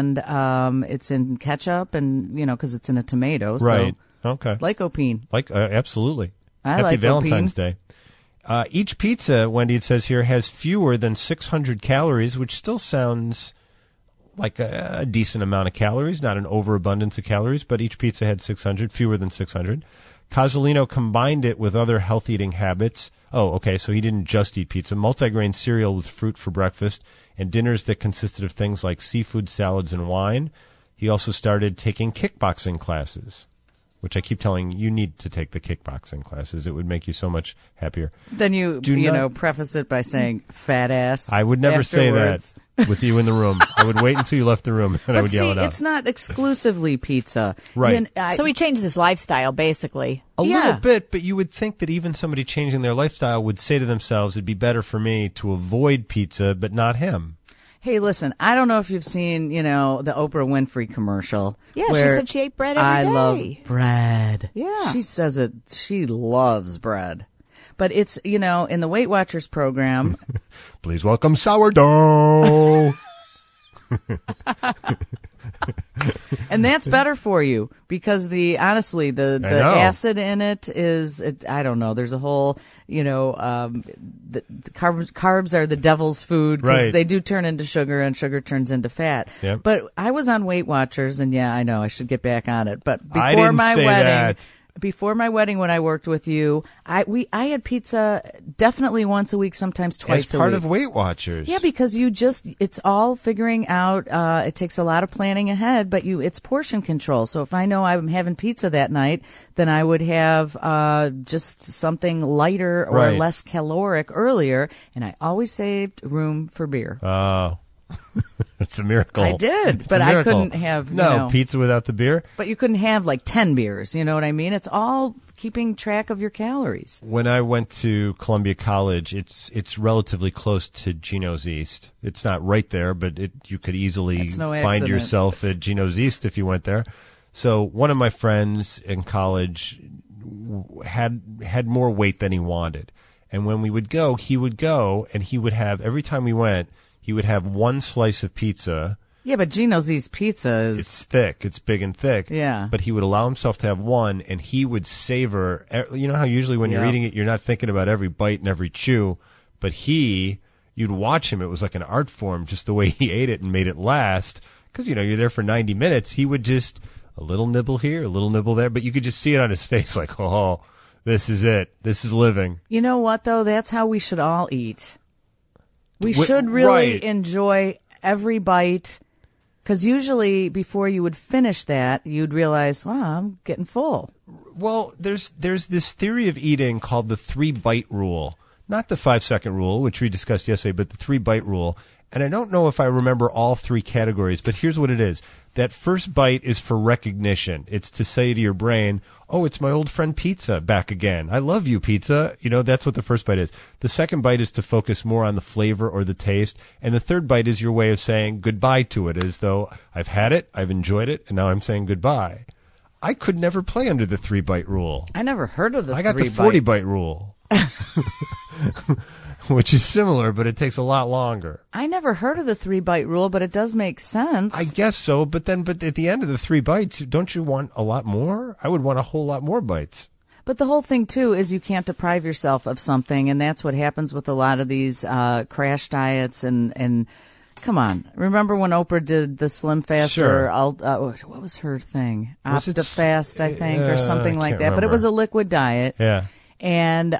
Speaker 2: and it's in ketchup, and because it's in a tomato.
Speaker 1: Right.
Speaker 2: So
Speaker 1: Okay.
Speaker 2: lycopene.
Speaker 1: Absolutely.
Speaker 2: I
Speaker 1: Happy
Speaker 2: like
Speaker 1: Valentine's
Speaker 2: lycopene.
Speaker 1: Day. Each pizza, Wendy, it says here, has fewer than 600 calories, which still sounds like a decent amount of calories, not an overabundance of calories, but each pizza had 600, fewer than 600. Cozzolino combined it with other health eating habits. Oh, okay, so he didn't just eat pizza. Multigrain cereal with fruit for breakfast and dinners that consisted of things like seafood, salads, and wine. He also started taking kickboxing classes, which I keep telling you need to take the kickboxing classes. It would make you so much happier.
Speaker 2: Then you preface it by saying "fat ass."
Speaker 1: I would never
Speaker 2: afterwards.
Speaker 1: say that with you in the room. I would wait until you left the room, and I would yell it out.
Speaker 2: It's not exclusively pizza,
Speaker 1: Right.
Speaker 7: So he changed his lifestyle, basically.
Speaker 1: A
Speaker 2: Yeah.
Speaker 1: little bit, but you would think that even somebody changing their lifestyle would say to themselves, it'd be better for me to avoid pizza, but not him.
Speaker 2: Hey, listen, I don't know if you've seen, the Oprah Winfrey commercial.
Speaker 7: Yeah, she
Speaker 2: where
Speaker 7: said she ate bread every
Speaker 2: I
Speaker 7: day.
Speaker 2: love bread.
Speaker 7: Yeah.
Speaker 2: She says it. She loves bread. But it's, in the Weight Watchers program.
Speaker 1: Please welcome sourdough.
Speaker 2: And that's better for you because honestly, the acid in it is, I don't know. There's a whole, the carbs are the devil's food because
Speaker 1: Right.
Speaker 2: they do turn into sugar and sugar turns into fat.
Speaker 1: Yep.
Speaker 2: But I was on Weight Watchers and yeah, I know I should get back on it. But
Speaker 1: I
Speaker 2: before
Speaker 1: didn't
Speaker 2: my
Speaker 1: say
Speaker 2: wedding,
Speaker 1: that.
Speaker 2: Before my wedding when I worked with you, I had pizza definitely once a week, sometimes twice
Speaker 1: As part
Speaker 2: a week.
Speaker 1: of Weight Watchers.
Speaker 2: Yeah, because it's all figuring out, it takes a lot of planning ahead, but it's portion control. So if I know I'm having pizza that night, then I would have, just something lighter or
Speaker 1: Right.
Speaker 2: less caloric earlier. And I always saved room for beer.
Speaker 1: Oh. It's a miracle.
Speaker 2: I did,
Speaker 1: It's
Speaker 2: but
Speaker 1: a
Speaker 2: I
Speaker 1: miracle.
Speaker 2: couldn't have,
Speaker 1: pizza without the beer.
Speaker 2: But you couldn't have like 10 beers. You know what I mean? It's all keeping track of your calories.
Speaker 1: When I went to Columbia College, it's relatively close to Gino's East. It's not right there, but you could easily
Speaker 2: It's no
Speaker 1: find
Speaker 2: accident.
Speaker 1: yourself at Gino's East if you went there. So one of my friends in college had more weight than he wanted. And when we would go, he would go and he would have, every time we went, he would have one slice of pizza.
Speaker 2: Yeah, but Gino's East Pizza is...
Speaker 1: It's thick. It's big and thick.
Speaker 2: Yeah.
Speaker 1: But he would allow himself to have one, and he would savor. You know how usually when you're
Speaker 2: Yeah.
Speaker 1: eating it, you're not thinking about every bite and every chew, but he you'd watch him. It was like an art form, just the way he ate it and made it last. Because, you're there for 90 minutes. He would just, a little nibble here, a little nibble there. But you could just see it on his face like, oh, this is it. This is living.
Speaker 2: You know what, though? That's how we should all eat. We should really enjoy every bite. Because usually before you would finish that, you'd realize, wow, I'm getting full.
Speaker 1: Well, there's this theory of eating called the 3-bite rule. Not the 5-second rule, which we discussed yesterday, but the 3-bite rule. And I don't know if I remember all 3 categories, but here's what it is. That first bite is for recognition. It's to say to your brain, oh, it's my old friend Pizza back again. I love you, Pizza. That's what the first bite is. The second bite is to focus more on the flavor or the taste. And the third bite is your way of saying goodbye to it, as though I've had it, I've enjoyed it, and now I'm saying goodbye. I could never play under the 3-bite rule.
Speaker 2: I never heard of the 3-bite.
Speaker 1: I got the 40-bite rule. Which is similar, but it takes a lot longer.
Speaker 2: I never heard of the 3-bite rule, but it does make sense.
Speaker 1: I guess so, but at the end of the 3 bites, don't you want a lot more? I would want a whole lot more bites.
Speaker 2: But the whole thing, too, is you can't deprive yourself of something, and that's what happens with a lot of these crash diets. And come on, remember when Oprah did the Slim Fast?
Speaker 1: Sure.
Speaker 2: What was her thing? Optifast, I think, or something like that. Remember. But it was a liquid diet.
Speaker 1: Yeah.
Speaker 2: And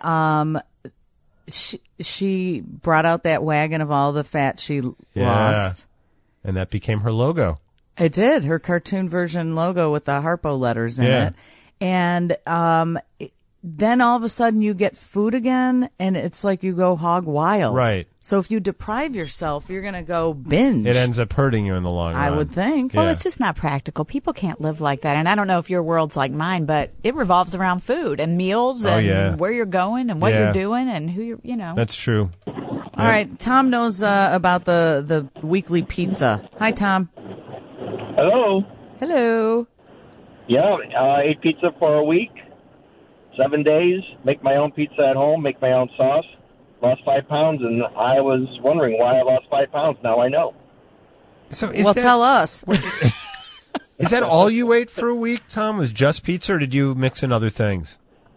Speaker 2: she brought out that wagon of all the fat she lost.
Speaker 1: And that became her logo.
Speaker 2: It did, her cartoon version logo with the Harpo letters in it. And then all of a sudden you get food again, and it's like you go hog wild.
Speaker 1: Right.
Speaker 2: So if you deprive yourself, you're going to go binge.
Speaker 1: It ends up hurting you in the long run.
Speaker 2: I would think.
Speaker 7: Well, it's just not practical. People can't live like that. And I don't know if your world's like mine, but it revolves around food and meals and where you're going and what you're doing and who you're.
Speaker 1: That's true.
Speaker 2: All right. Tom knows about the weekly pizza. Hi, Tom.
Speaker 8: Hello.
Speaker 2: Hello.
Speaker 8: Yeah, I ate pizza for a week, 7 days, make my own pizza at home, make my own sauce, lost 5 pounds, and I was wondering why I lost 5 pounds. Now I know.
Speaker 1: So
Speaker 2: tell us.
Speaker 1: Is that all you ate for a week, Tom? Was just pizza, or did you mix in other things?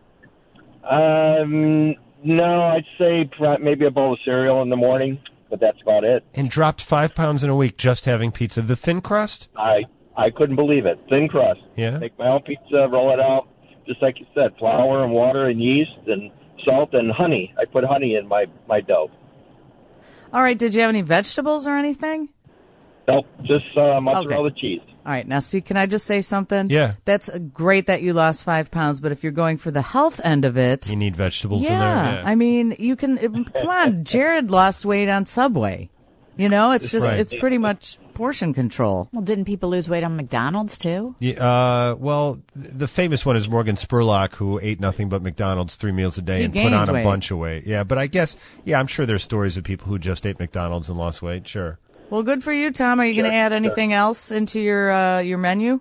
Speaker 8: No, I'd say maybe a bowl of cereal in the morning, but that's about it.
Speaker 1: And dropped 5 pounds in a week just having pizza. The thin crust?
Speaker 8: I couldn't believe it. Thin crust.
Speaker 1: Yeah.
Speaker 8: Make my own pizza, roll it out, just like you said, flour and water and yeast and salt and honey. I put honey in my dough.
Speaker 2: All right. Did you have any vegetables or anything?
Speaker 8: Nope, just mozzarella cheese.
Speaker 2: All right. Now, see, can I just say something?
Speaker 1: Yeah.
Speaker 2: That's great that you lost 5 pounds, but if you're going for the health end of it.
Speaker 1: You need vegetables in there. Yeah.
Speaker 2: I mean, you can, come on, Jared lost weight on Subway. It's just, it's pretty much portion control.
Speaker 7: Well, didn't people lose weight on McDonald's too?
Speaker 1: Yeah, well, the famous one is Morgan Spurlock, who ate nothing but McDonald's 3 meals a day and put on a bunch of weight. Yeah, but I guess, I'm sure there's stories of people who just ate McDonald's and lost weight. Sure.
Speaker 2: Well, good for you, Tom. Are you going to add anything else into your menu?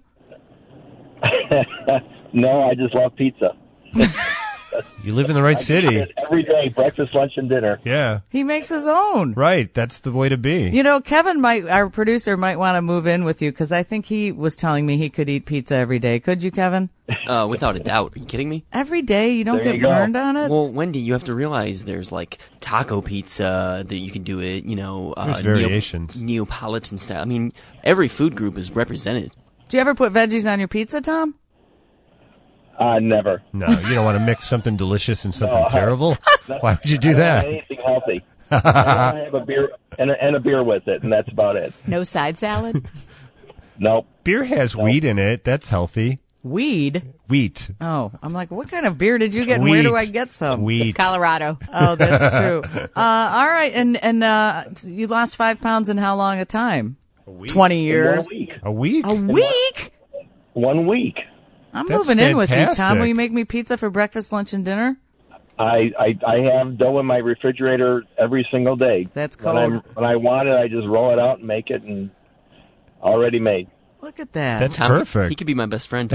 Speaker 8: No, I just love pizza.
Speaker 1: You live in the right city.
Speaker 8: Every day, breakfast, lunch, and dinner.
Speaker 1: Yeah.
Speaker 2: He makes his own.
Speaker 1: Right. That's the way to be.
Speaker 2: Kevin our producer might want to move in with you because I think he was telling me he could eat pizza every day. Could you, Kevin?
Speaker 9: Without a doubt. Are you kidding me?
Speaker 2: Every day? You don't get burned on it?
Speaker 9: Well, Wendy, you have to realize there's like taco pizza that you can do it,
Speaker 1: there's variations.
Speaker 9: Neapolitan style. I mean, every food group is represented.
Speaker 2: Do you ever put veggies on your pizza, Tom?
Speaker 8: Never.
Speaker 1: No, you don't want to mix something delicious and something terrible? Why would you do that?
Speaker 8: Anything healthy. I have a beer and a beer with it, and that's about it.
Speaker 7: No side salad?
Speaker 8: Nope.
Speaker 1: Beer has wheat in it. That's healthy.
Speaker 2: Weed?
Speaker 1: Wheat.
Speaker 2: Oh, I'm like, what kind of beer did you get, and where do I get some?
Speaker 1: Wheat.
Speaker 7: Colorado.
Speaker 2: Oh, that's true. All right, and you lost 5 pounds in how long a time? 20 years.
Speaker 8: A week.
Speaker 1: A week?
Speaker 8: 1 week.
Speaker 2: I'm moving in with you, Tom. Will you make me pizza for breakfast, lunch, and dinner?
Speaker 8: I have dough in my refrigerator every single day.
Speaker 2: That's cold.
Speaker 8: When I want it, I just roll it out and make it, and already made.
Speaker 2: Look at that.
Speaker 1: That's
Speaker 9: Tom,
Speaker 1: perfect.
Speaker 9: He could be my best friend.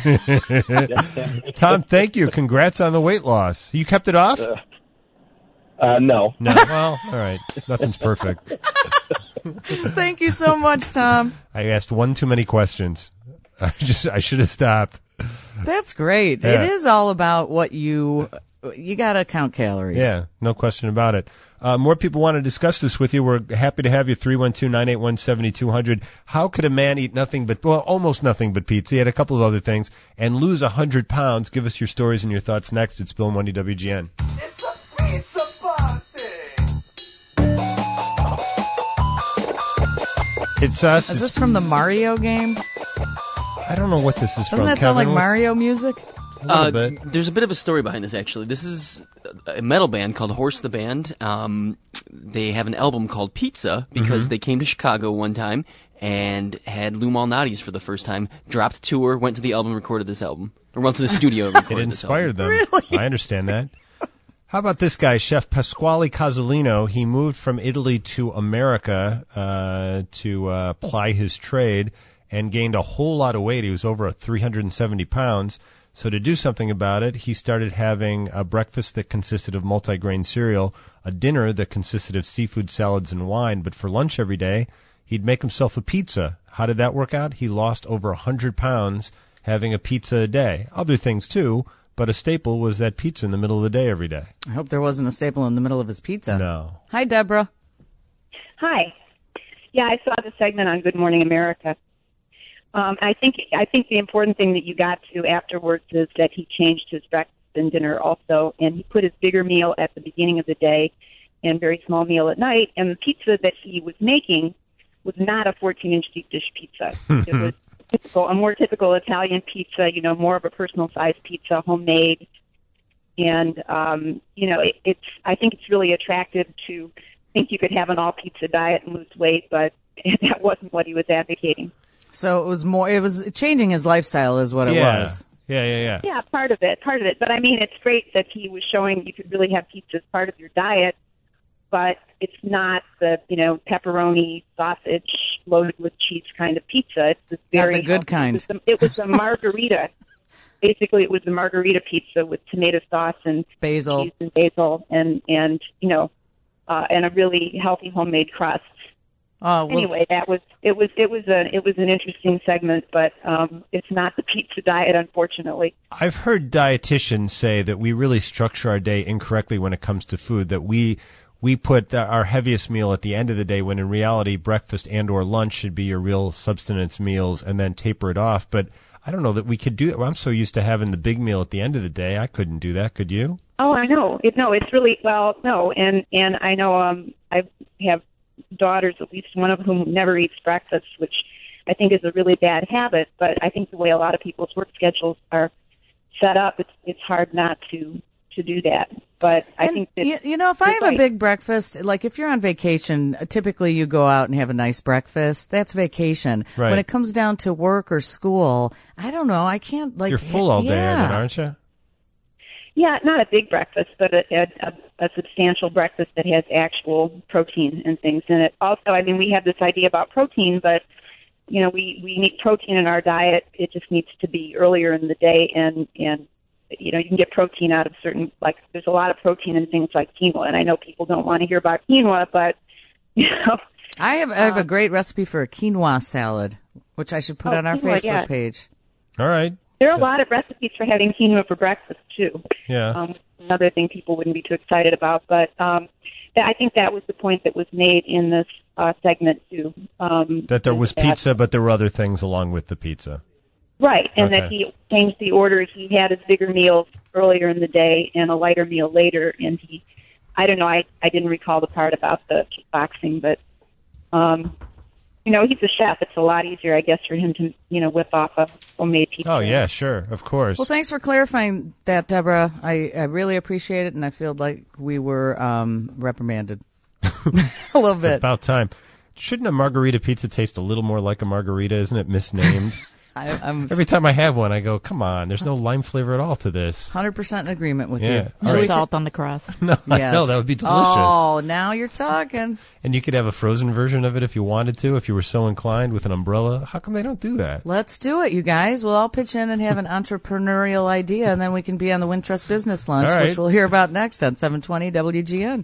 Speaker 1: Tom, thank you. Congrats on the weight loss. You kept it off?
Speaker 8: No.
Speaker 1: No. Well, all right. Nothing's perfect.
Speaker 2: Thank you so much, Tom.
Speaker 1: I asked one too many questions. I should have stopped.
Speaker 2: That's great. Yeah. It is all about what you got to count calories.
Speaker 1: Yeah, no question about it. More people want to discuss this with you. We're happy to have you. 312-981-7200. How could a man eat almost nothing but pizza? He had a couple of other things and lose 100 pounds. Give us your stories and your thoughts next. It's Bill and Wendy WGN.
Speaker 10: It's a pizza party.
Speaker 1: It's us.
Speaker 2: Is this from the Mario game?
Speaker 1: I don't know what this is from.
Speaker 2: Doesn't that sound like Mario music?
Speaker 9: There's a bit of a story behind this, actually. This is a metal band called Horse the Band. They have an album called Pizza because they came to Chicago one time and had Lou Malnati's for the first time, dropped tour, went to the album, recorded this album. Or went to the studio and recorded
Speaker 1: It inspired them.
Speaker 2: Really?
Speaker 1: I understand that. How about this guy, Chef Pasquale Casolino? He moved from Italy to America to ply his trade and gained a whole lot of weight. He was over 370 pounds. So to do something about it, he started having a breakfast that consisted of multigrain cereal, a dinner that consisted of seafood, salads, and wine. But for lunch every day, he'd make himself a pizza. How did that work out? He lost over 100 pounds having a pizza a day. Other things, too, but a staple was that pizza in the middle of the day every day.
Speaker 2: I hope there wasn't a staple in the middle of his pizza.
Speaker 1: No.
Speaker 2: Hi, Deborah.
Speaker 11: Hi. Yeah, I saw the segment on Good Morning America. I think the important thing that you got to afterwards is that he changed his breakfast and dinner also, and he put his bigger meal at the beginning of the day and very small meal at night. And the pizza that he was making was not a 14-inch deep dish pizza. It was a more typical Italian pizza, more of a personal-sized pizza, homemade. And, I think it's really attractive to think you could have an all-pizza diet and lose weight, but that wasn't what he was advocating.
Speaker 2: So it was changing his lifestyle is what it was.
Speaker 1: Yeah.
Speaker 11: Yeah, part of it. But I mean, it's great that he was showing you could really have pizza as part of your diet, but it's not the, pepperoni, sausage, loaded with cheese kind of pizza. It's this very
Speaker 2: not the good kind.
Speaker 11: It was a margarita. Basically, it was the margarita pizza with tomato sauce and
Speaker 2: basil,
Speaker 11: cheese and basil, and and a really healthy homemade crust. Anyway, it was an interesting segment, but it's not the pizza diet, unfortunately.
Speaker 1: I've heard dietitians say that we really structure our day incorrectly when it comes to food, that we put our heaviest meal at the end of the day, when in reality breakfast and or lunch should be your real subsistence meals, and then taper it off. But I don't know that we could do that. Well, I'm so used to having the big meal at the end of the day. I couldn't do that. Could you?
Speaker 11: Oh, I know. It's really, no. And I know I have daughters, at least one of whom never eats breakfast, which I think is a really bad habit. But I think the way a lot of people's work schedules are set up, it's hard not to do that. But I think that,
Speaker 2: if I have a big breakfast, like if you're on vacation, typically you go out and have a nice breakfast. That's vacation.
Speaker 1: Right.
Speaker 2: When it comes down to work or school, I don't know. I can't
Speaker 1: You're full all day, then, aren't you?
Speaker 11: Yeah, not a big breakfast, but a substantial breakfast that has actual protein and things in it. Also, I mean, we have this idea about protein, but, we need protein in our diet. It just needs to be earlier in the day, and you can get protein out of certain, there's a lot of protein in things like quinoa, and I know people don't want to hear about quinoa, but,
Speaker 2: I have a great recipe for a quinoa salad, which I should put on our Facebook page.
Speaker 1: All right.
Speaker 11: There are a lot of recipes for having quinoa for breakfast, too.
Speaker 1: Yeah.
Speaker 11: Another thing people wouldn't be too excited about. But I think that was the point that was made in this segment, too.
Speaker 1: That there was pizza, but there were other things along with the pizza.
Speaker 11: Right, and that he changed the orders. He had his bigger meals earlier in the day and a lighter meal later. And I don't know, I didn't recall the part about the kickboxing, but... he's a chef. It's a lot easier, I guess, for him to, whip off a homemade pizza.
Speaker 1: Oh, yeah, sure. Of course.
Speaker 2: Well, thanks for clarifying that, Deborah. I really appreciate it, and I feel like we were reprimanded a little bit.
Speaker 1: It's about time. Shouldn't a margarita pizza taste a little more like a margarita? Isn't it misnamed? Every time I have one, I go, come on, there's no lime flavor at all to this.
Speaker 2: 100% in agreement with you.
Speaker 7: No salt on the crust.
Speaker 1: No, that would be delicious.
Speaker 2: Oh, now you're talking.
Speaker 1: And you could have a frozen version of it if you wanted to, if you were so inclined, with an umbrella. How come they don't do that?
Speaker 2: Let's do it, you guys. We'll all pitch in and have an entrepreneurial idea, and then we can be on the Wintrust Business Lunch, which we'll hear about next on 720 WGN.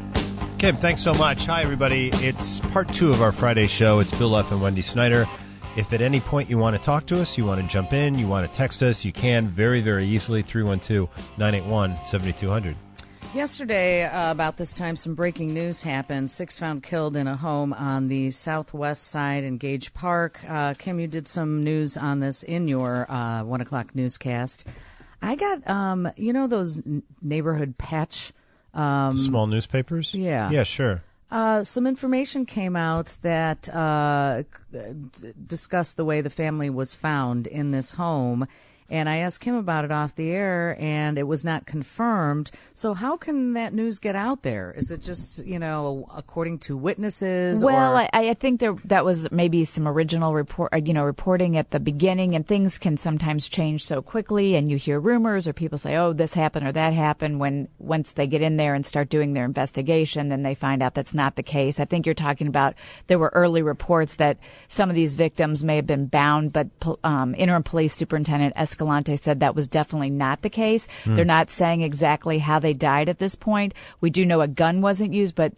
Speaker 2: Kim,
Speaker 1: thanks so much. Hi, everybody. It's part 2 of our Friday show. It's Bill F. and Wendy Snyder. If at any point you want to talk to us, you want to jump in, you want to text us, you can very, very easily, 312-981-7200.
Speaker 2: Yesterday, about this time, some breaking news happened. 6 found killed in a home on the southwest side in Gage Park. Kim, you did some news on this in your 1 o'clock newscast. I got, those neighborhood patch...
Speaker 1: small newspapers?
Speaker 2: Yeah.
Speaker 1: Yeah, sure.
Speaker 2: Some information came out that discussed the way the family was found in this home. And I asked him about it off the air, and it was not confirmed. So how can that news get out there? Is it just, according to witnesses?
Speaker 7: Well, I think that was maybe some original reporting at the beginning, and things can sometimes change so quickly, and you hear rumors or people say, oh, this happened or that happened. Once they get in there and start doing their investigation, then they find out that's not the case. I think you're talking about there were early reports that some of these victims may have been bound, but interim police superintendent Escalante said that was definitely not the case. They're not saying exactly how they died at this point. We do know a gun wasn't used, but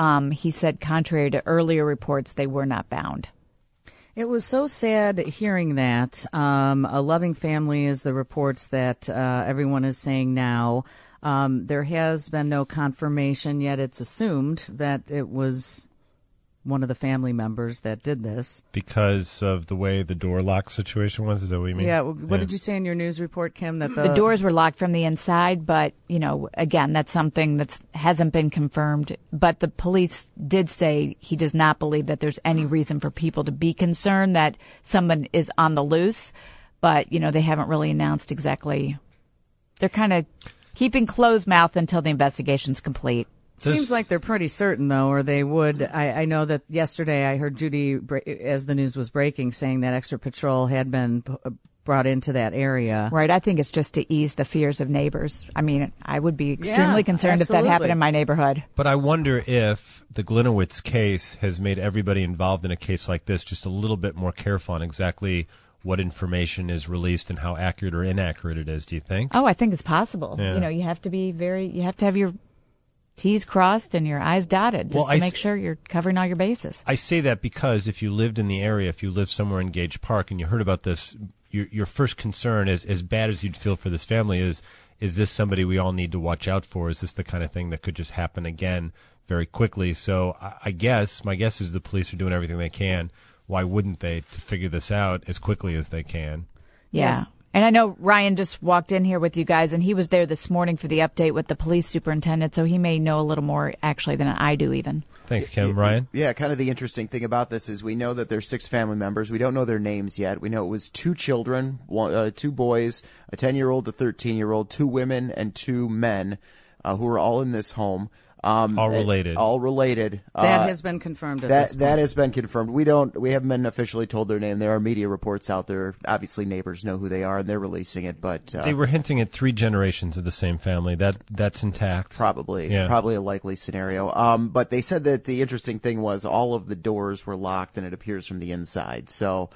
Speaker 7: he said contrary to earlier reports, they were not bound.
Speaker 2: It was so sad hearing that. A loving family is the reports that everyone is saying now. There has been no confirmation yet. It's assumed that it was one of the family members that did this.
Speaker 1: Because of the way the door lock situation was? Is that what you mean?
Speaker 2: Yeah. What did you say in your news report, Kim? That
Speaker 7: the doors were locked from the inside, but, again, that's something that hasn't been confirmed. But the police did say he does not believe that there's any reason for people to be concerned that someone is on the loose. But, they haven't really announced exactly. They're kind of keeping closed mouth until the investigation's complete.
Speaker 2: Seems like they're pretty certain, though, or they would. I know that yesterday I heard Judy, as the news was breaking, saying that extra patrol had been brought into that area.
Speaker 7: Right. I think it's just to ease the fears of neighbors. I mean, I would be extremely concerned if that happened in my neighborhood.
Speaker 1: But I wonder if the Gliniewicz case has made everybody involved in a case like this just a little bit more careful on exactly what information is released and how accurate or inaccurate it is. Do you think?
Speaker 7: Oh, I think it's possible. Yeah. You have to have your T's crossed and your I's dotted just to make sure you're covering all your bases.
Speaker 1: I say that because if you lived in the area, if you lived somewhere in Gage Park and you heard about this, your first concern is, as bad as you'd feel for this family, is this somebody we all need to watch out for? Is this the kind of thing that could just happen again very quickly? So my guess is the police are doing everything they can. Why wouldn't they, to figure this out as quickly as they can?
Speaker 7: Yeah. Yes. And I know Ryan just walked in here with you guys, and he was there this morning for the update with the police superintendent, so he may know a little more, actually, than I do even.
Speaker 1: Thanks, Kim. Ryan?
Speaker 12: Yeah, kind of the interesting thing about this is we know that there's 6 family members. We don't know their names yet. We know it was 2 children, 2 boys, a 10-year-old, a 13-year-old, 2 women, and 2 men who were all in this home.
Speaker 1: All related.
Speaker 12: All related.
Speaker 2: That has been confirmed at this point.
Speaker 12: That has been confirmed. We haven't been officially told their name. There are media reports out there. Obviously, neighbors know who they are, and they're releasing it. But
Speaker 1: they were hinting at 3 generations of the same family. That's intact.
Speaker 12: Probably a likely scenario. But they said that the interesting thing was all of the doors were locked, and it appears from the inside. So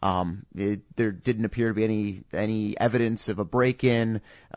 Speaker 12: there didn't appear to be any evidence of a break-in,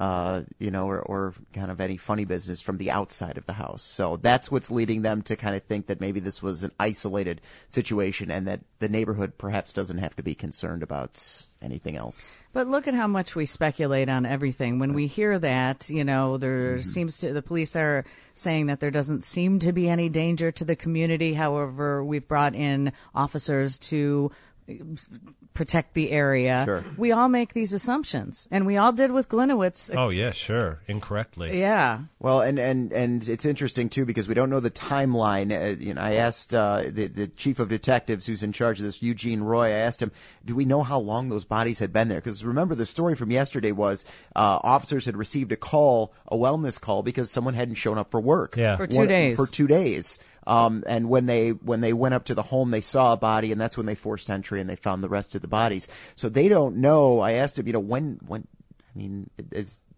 Speaker 12: or kind of any funny business from the outside of the house. So that's what's leading them to kind of think that maybe this was an isolated situation and that the neighborhood perhaps doesn't have to be concerned about anything else.
Speaker 2: But look at how much we speculate on everything. When we hear that, there seems to, the police are saying that there doesn't seem to be any danger to the community. However, we've brought in officers to protect the area.
Speaker 12: Sure.
Speaker 2: We all make these assumptions, and we all did with Gliniewicz.
Speaker 1: Oh yeah, sure, incorrectly.
Speaker 2: Yeah.
Speaker 12: Well, and it's interesting too because we don't know the timeline. I asked the chief of detectives who's in charge of this, Eugene Roy. I asked him, do we know how long those bodies had been there? Because remember, the story from yesterday was officers had received a wellness call, because someone hadn't shown up for work.
Speaker 1: Yeah.
Speaker 2: For 2 days.
Speaker 12: For 2 days. And when they went up to the home, they saw a body, and that's when they forced entry and they found the rest of the bodies. So they don't know. I asked him,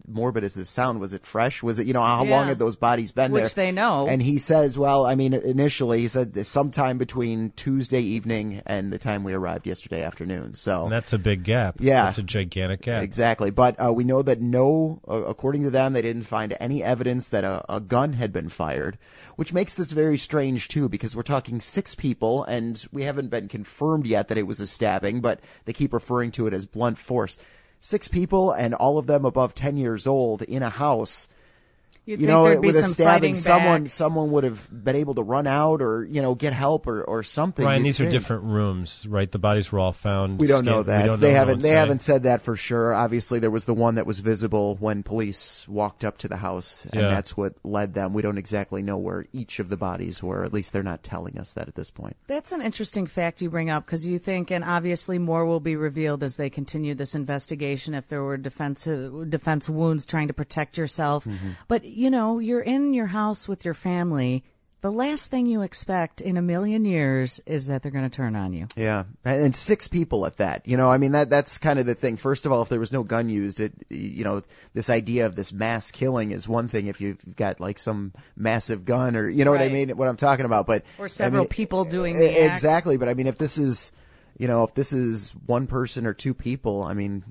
Speaker 12: morbid as this sound, was it fresh? Was it, how long had those bodies been there?
Speaker 2: Which they know.
Speaker 12: And he says, well, I mean, initially he said sometime between Tuesday evening and the time we arrived yesterday afternoon. So
Speaker 1: and that's a big gap.
Speaker 12: Yeah.
Speaker 1: That's a gigantic gap.
Speaker 12: Exactly. But we know that according to them, they didn't find any evidence that a gun had been fired, which makes this very strange, too, because we're talking 6 people, and we haven't been confirmed yet that it was a stabbing, but they keep referring to it as blunt force. 6 people, and all of them above 10 years old in a house.
Speaker 2: You'd think there'd be
Speaker 12: with a
Speaker 2: some
Speaker 12: stabbing,
Speaker 2: fighting back.
Speaker 12: someone would have been able to run out or, get help or something.
Speaker 1: Ryan, these are different rooms, right? The bodies were all found.
Speaker 12: We don't know that. They haven't said that for sure. Obviously, there was the one that was visible when police walked up to the house, and that's what led them. We don't exactly know where each of the bodies were. At least they're not telling us that at this point.
Speaker 2: That's an interesting fact you bring up, because you think, and obviously more will be revealed as they continue this investigation, if there were defense wounds trying to protect yourself. Mm-hmm. But, you're in your house with your family. The last thing you expect in a million years is that they're going to turn on you.
Speaker 12: Yeah, and 6 people at that. I mean, that's kind of the thing. First of all, if there was no gun used, this idea of this mass killing is one thing if you've got like some massive gun or, what I mean, what I'm talking about. But
Speaker 2: or several people doing the act.
Speaker 12: Exactly. But I mean, if this is, if this is one person or 2 people, I mean,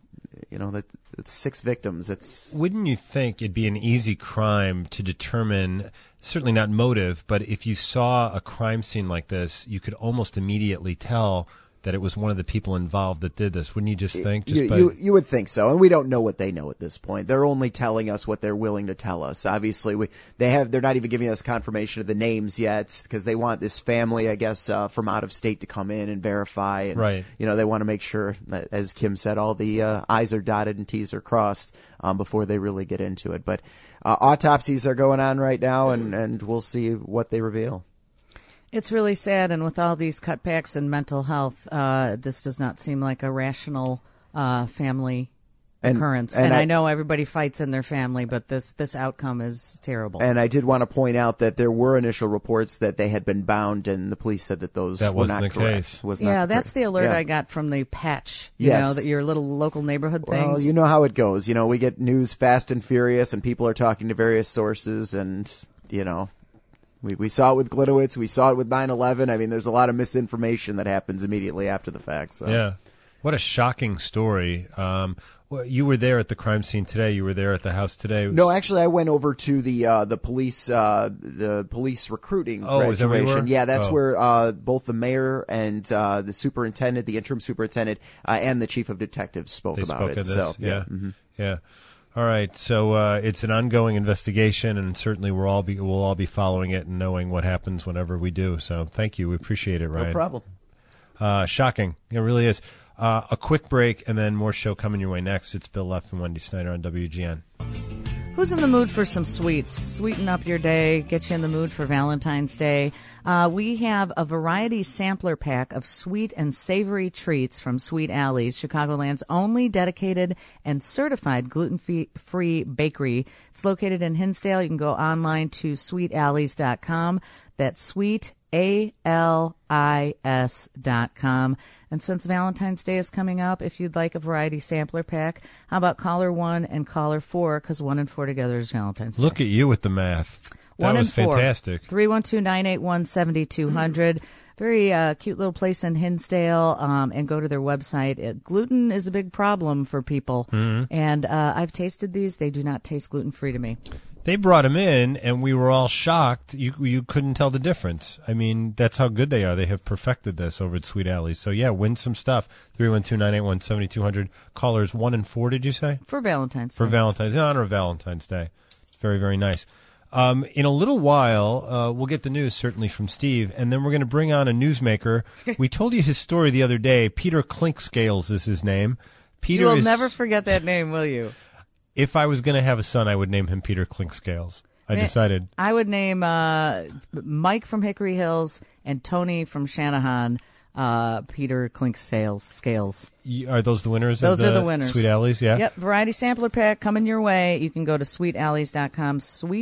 Speaker 12: it's 6 victims.
Speaker 1: Wouldn't you think it'd be an easy crime to determine, certainly not motive, but if you saw a crime scene like this, you could almost immediately tell that it was one of the people involved that did this? Wouldn't you just think?
Speaker 12: You would think so, and we don't know what they know at this point. They're only telling us what they're willing to tell us. Obviously, they're not even giving us confirmation of the names yet because they want this family, I guess, from out of state to come in and verify. And,
Speaker 1: right.
Speaker 12: They want to make sure that, as Kim said, all the I's are dotted and T's are crossed before they really get into it. But autopsies are going on right now, and we'll see what they reveal.
Speaker 2: It's really sad, and with all these cutbacks in mental health, this does not seem like a rational family occurrence. And I know everybody fights in their family, but this outcome is terrible.
Speaker 12: And I did want to point out that there were initial reports that they had been bound, and the police said that those were not correct.
Speaker 2: That's the alert I got from the patch. That your little local neighborhood things.
Speaker 12: Well, you know how it goes. We get news fast and furious, and people are talking to various sources, and We saw it with Glitowitz. We saw it with 9/11. I mean, there's a lot of misinformation that happens immediately after the fact. So.
Speaker 1: Yeah. What a shocking story. You were there at the crime scene today. You were there at the house today.
Speaker 12: No, actually, I went over to the police recruiting graduation.
Speaker 1: Is that where you were?
Speaker 12: Yeah, that's where both the mayor and the superintendent, the interim superintendent, and the chief of detectives spoke about it. So,
Speaker 1: yeah. Mm-hmm. Yeah. All right, so it's an ongoing investigation, and certainly we'll all be following it and knowing what happens whenever we do. So thank you. We appreciate it, Ryan.
Speaker 12: No problem.
Speaker 1: Shocking. It really is. A quick break, and then more show coming your way next. It's Bill Leff and Wendy Snyder on WGN.
Speaker 2: Who's in the mood for some sweets? Sweeten up your day, get you in the mood for Valentine's Day. We have a variety sampler pack of sweet and savory treats from Sweet Alley's, Chicagoland's only dedicated and certified gluten-free bakery. It's located in Hinsdale. You can go online to sweetallies.com. That's sweetallies.com. And since Valentine's Day is coming up, if you'd like a variety sampler pack, how about caller 1 and caller 4, because 1 and 4 together is Valentine's Day.
Speaker 1: Look at you with the math. That was fantastic.
Speaker 2: 312-981-7200. Very cute little place in Hinsdale, and go to their website. Gluten is a big problem for people, and I've tasted these. They do not taste gluten-free to me.
Speaker 1: They brought them in, and we were all shocked. You couldn't tell the difference. I mean, that's how good they are. They have perfected this over at Sweet Alley. So, yeah, win some stuff. 312-981-7200. Callers 1 and 4, did you say?
Speaker 2: For Valentine's Day.
Speaker 1: For Valentine's, in honor of Valentine's Day. It's very, very nice. In a little while, we'll get the news, certainly, from Steve, and then we're going to bring on a newsmaker. We told you his story the other day. Peter Clinkscales is his name.
Speaker 2: You will never forget that name, will you?
Speaker 1: If I was going to have a son, I would name him Peter Clinkscales. I decided.
Speaker 2: I would name Mike from Hickory Hills and Tony from Shanahan Peter Clinkscales.
Speaker 1: Are those the winners?
Speaker 2: Those are the winners.
Speaker 1: Sweet Alleys, yeah?
Speaker 2: Yep, variety sampler pack coming your way. You can go to sweetallies.com,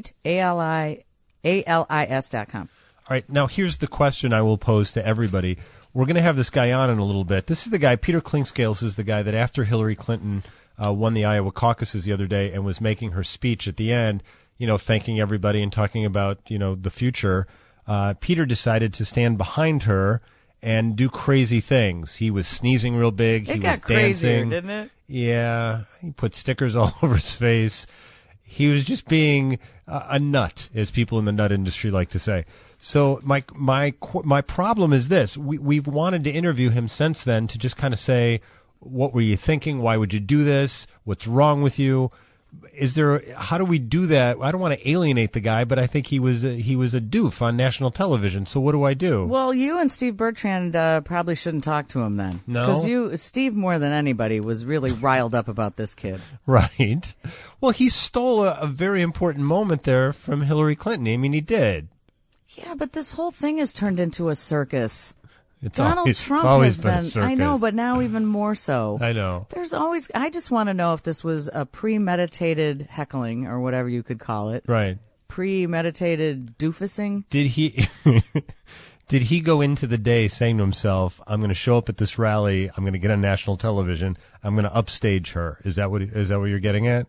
Speaker 2: sweetallies.com.
Speaker 1: All right, now here's the question I will pose to everybody. We're going to have this guy on in a little bit. This is the guy, Peter Clinkscales is the guy that after Hillary Clinton won the Iowa caucuses the other day and was making her speech at the end, thanking everybody and talking about, the future, Peter decided to stand behind her and do crazy things. He was sneezing real big. He was dancing.
Speaker 2: Didn't it?
Speaker 1: Yeah. He put stickers all over his face. He was just being a nut, as people in the nut industry like to say. So my problem is this. We've wanted to interview him since then to just kind of say, what were you thinking? Why would you do this? What's wrong with you? How do we do that? I don't want to alienate the guy, but I think he was a doof on national television. So what do I do?
Speaker 2: Well, you and Steve Bertrand probably shouldn't talk to him then.
Speaker 1: No?
Speaker 2: Because Steve, more than anybody, was really riled up about this kid.
Speaker 1: Right. Well, he stole a very important moment there from Hillary Clinton. I mean, he did.
Speaker 2: Yeah, but this whole thing has turned into a circus.
Speaker 1: Donald
Speaker 2: Trump
Speaker 1: has
Speaker 2: been
Speaker 1: a circus.
Speaker 2: I know, but now even more so.
Speaker 1: I know.
Speaker 2: I just want to know if this was a premeditated heckling or whatever you could call it.
Speaker 1: Right.
Speaker 2: Premeditated doofusing.
Speaker 1: Did he go into the day saying to himself, I'm going to show up at this rally, I'm going to get on national television, I'm going to upstage her? Is that what you're getting at?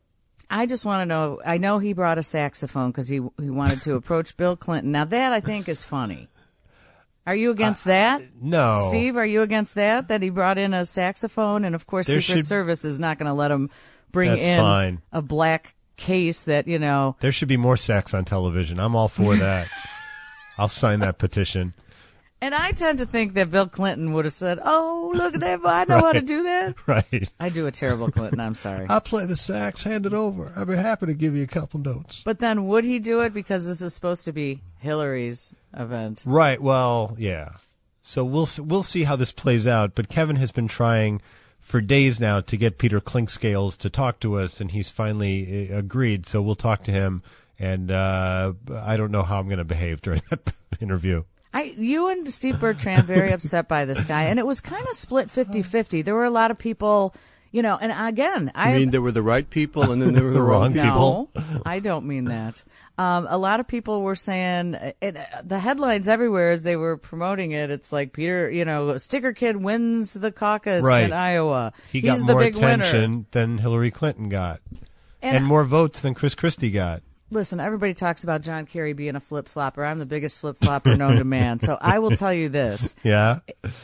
Speaker 2: I just want to know. I know he brought a saxophone because he wanted to approach Bill Clinton. Now that I think is funny. Are you against that?
Speaker 1: No.
Speaker 2: Steve, are you against that? That he brought in a saxophone, and of course, Secret Service is not going to let him bring in a black case that
Speaker 1: There should be more sax on television. I'm all for that. I'll sign that petition.
Speaker 2: And I tend to think that Bill Clinton would have said, "Oh, look at that! I know how to do that."
Speaker 1: Right.
Speaker 2: I do a terrible Clinton. I'm sorry.
Speaker 1: I'll play the sax. Hand it over. I'd be happy to give you a couple notes.
Speaker 2: But then, would he do it because this is supposed to be Hillary's event?
Speaker 1: Right. Well, yeah. So we'll see how this plays out. But Kevin has been trying for days now to get Peter Clinkscales to talk to us, and he's finally agreed. So we'll talk to him. And I don't know how I'm going to behave during that interview.
Speaker 2: You and Steve Bertrand very upset by this guy, and it was kind of split 50-50. There were a lot of people, and again,
Speaker 13: I mean there were the right people and then there were the wrong people.
Speaker 2: No, I don't mean that. A lot of people were saying the headlines everywhere as they were promoting it. It's like Peter, Sticker Kid wins the caucus in Iowa.
Speaker 1: He's got more attention than Hillary Clinton got, and more votes than Chris Christie got.
Speaker 2: Listen, everybody talks about John Kerry being a flip-flopper. I'm the biggest flip-flopper known to man. So I will tell you this.
Speaker 1: Yeah?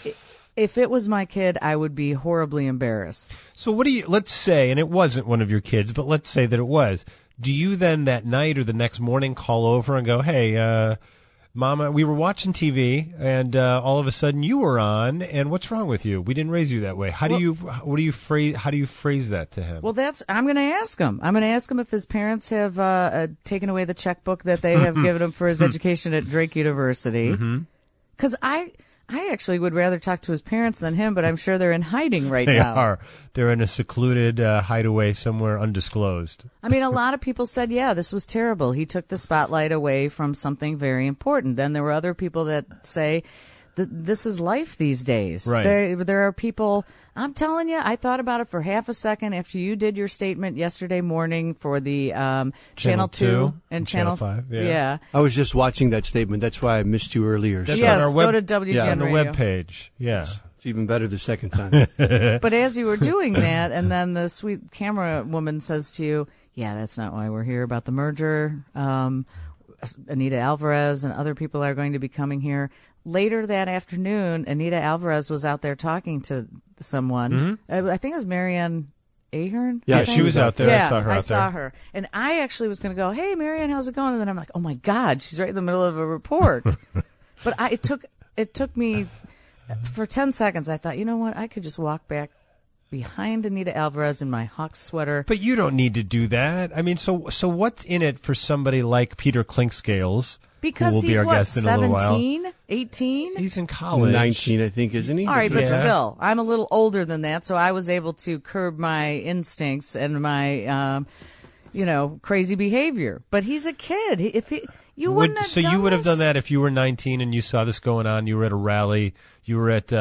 Speaker 2: If it was my kid, I would be horribly embarrassed.
Speaker 1: So let's say, and it wasn't one of your kids, but let's say that it was. Do you then that night or the next morning call over and go, hey, Mama, we were watching TV, and all of a sudden you were on, and what's wrong with you? We didn't raise you that way. How do you phrase that to him?
Speaker 2: Well, I'm going to ask him. I'm going to ask him if his parents have taken away the checkbook that they have given him for his education at Drake University. Because I actually would rather talk to his parents than him, but I'm sure they're in hiding now.
Speaker 1: They are. They're in a secluded hideaway somewhere undisclosed.
Speaker 2: I mean, a lot of people said, yeah, this was terrible. He took the spotlight away from something very important. Then there were other people that say this is life these days.
Speaker 1: Right.
Speaker 2: There are people, I'm telling you, I thought about it for half a second after you did your statement yesterday morning for the Channel 2 and Channel
Speaker 1: 5.
Speaker 2: Yeah.
Speaker 13: I was just watching that statement. That's why I missed you earlier.
Speaker 1: That's
Speaker 2: yes,
Speaker 1: on our web,
Speaker 2: go to WGN
Speaker 1: on the
Speaker 2: Radio.
Speaker 1: webpage. Yeah.
Speaker 13: It's even better the second time.
Speaker 2: But as you were doing that, and then the sweet camera woman says to you, yeah, that's not why we're here, about the merger. Anita Alvarez and other people are going to be coming here. Later that afternoon, Anita Alvarez was out there talking to someone. I think it was Marianne Ahern.
Speaker 1: Yeah, she was out there.
Speaker 2: Yeah,
Speaker 1: I saw her out there.
Speaker 2: I saw her. And I actually was going to go, hey, Marianne, how's it going? And then I'm like, oh, my God, she's right in the middle of a report. But it took me, for 10 seconds, I thought, you know what, I could just walk back behind Anita Alvarez in my Hawks sweater.
Speaker 1: But you don't need to do that. I mean, so what's in it for somebody like Peter Clinkscales?
Speaker 2: Because
Speaker 1: he's, what,
Speaker 2: 17, 18?
Speaker 1: He's in college.
Speaker 13: 19, I think, isn't he?
Speaker 2: All right, but still, I'm a little older than that, so I was able to curb my instincts and my, crazy behavior. But he's a kid. You wouldn't have done
Speaker 1: you would have
Speaker 2: this?
Speaker 1: done that if you were 19 and you saw this going on, you were at a rally, you were at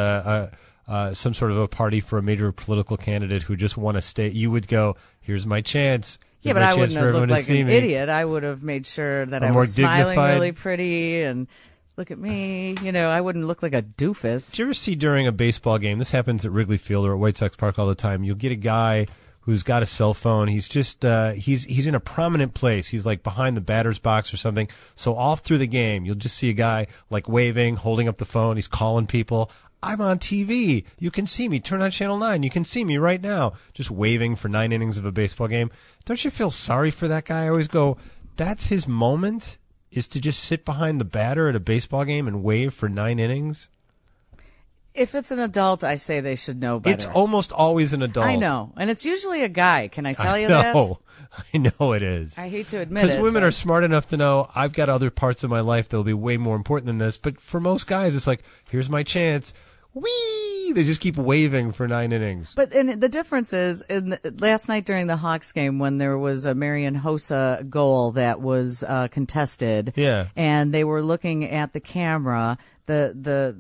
Speaker 1: some sort of a party for a major political candidate who just won a state, you would go, here's my chance.
Speaker 2: Yeah, but I wouldn't have looked like an idiot. I would have made sure that I was smiling really pretty and Look at me. I wouldn't look like a doofus.
Speaker 1: Did you ever see during a baseball game, this happens at Wrigley Field or at White Sox Park all the time, you'll get a guy who's got a cell phone. He's just he's in a prominent place. He's like behind the batter's box or something. So all through the game, you'll just see a guy like waving, holding up the phone. He's calling people. I'm on TV. You can see me. Turn on Channel 9. You can see me right now. Just waving for 9 innings of a baseball game. Don't you feel sorry for that guy? I always go, that's his moment, is to just sit behind the batter at a baseball game and wave for 9 innings?
Speaker 2: If it's an adult, I say they should know better.
Speaker 1: It's almost always an adult.
Speaker 2: I know. And it's usually a guy. Can I tell you that?
Speaker 1: I know it is.
Speaker 2: I hate to admit it.
Speaker 1: Because women are smart enough to know I've got other parts of my life that will be way more important than this. But for most guys, it's like, here's my chance. Whee! They just keep waving for 9 innings.
Speaker 2: But the difference is, last night during the Hawks game, when there was a Marian Hossa goal that was contested, and they were looking at the camera, or the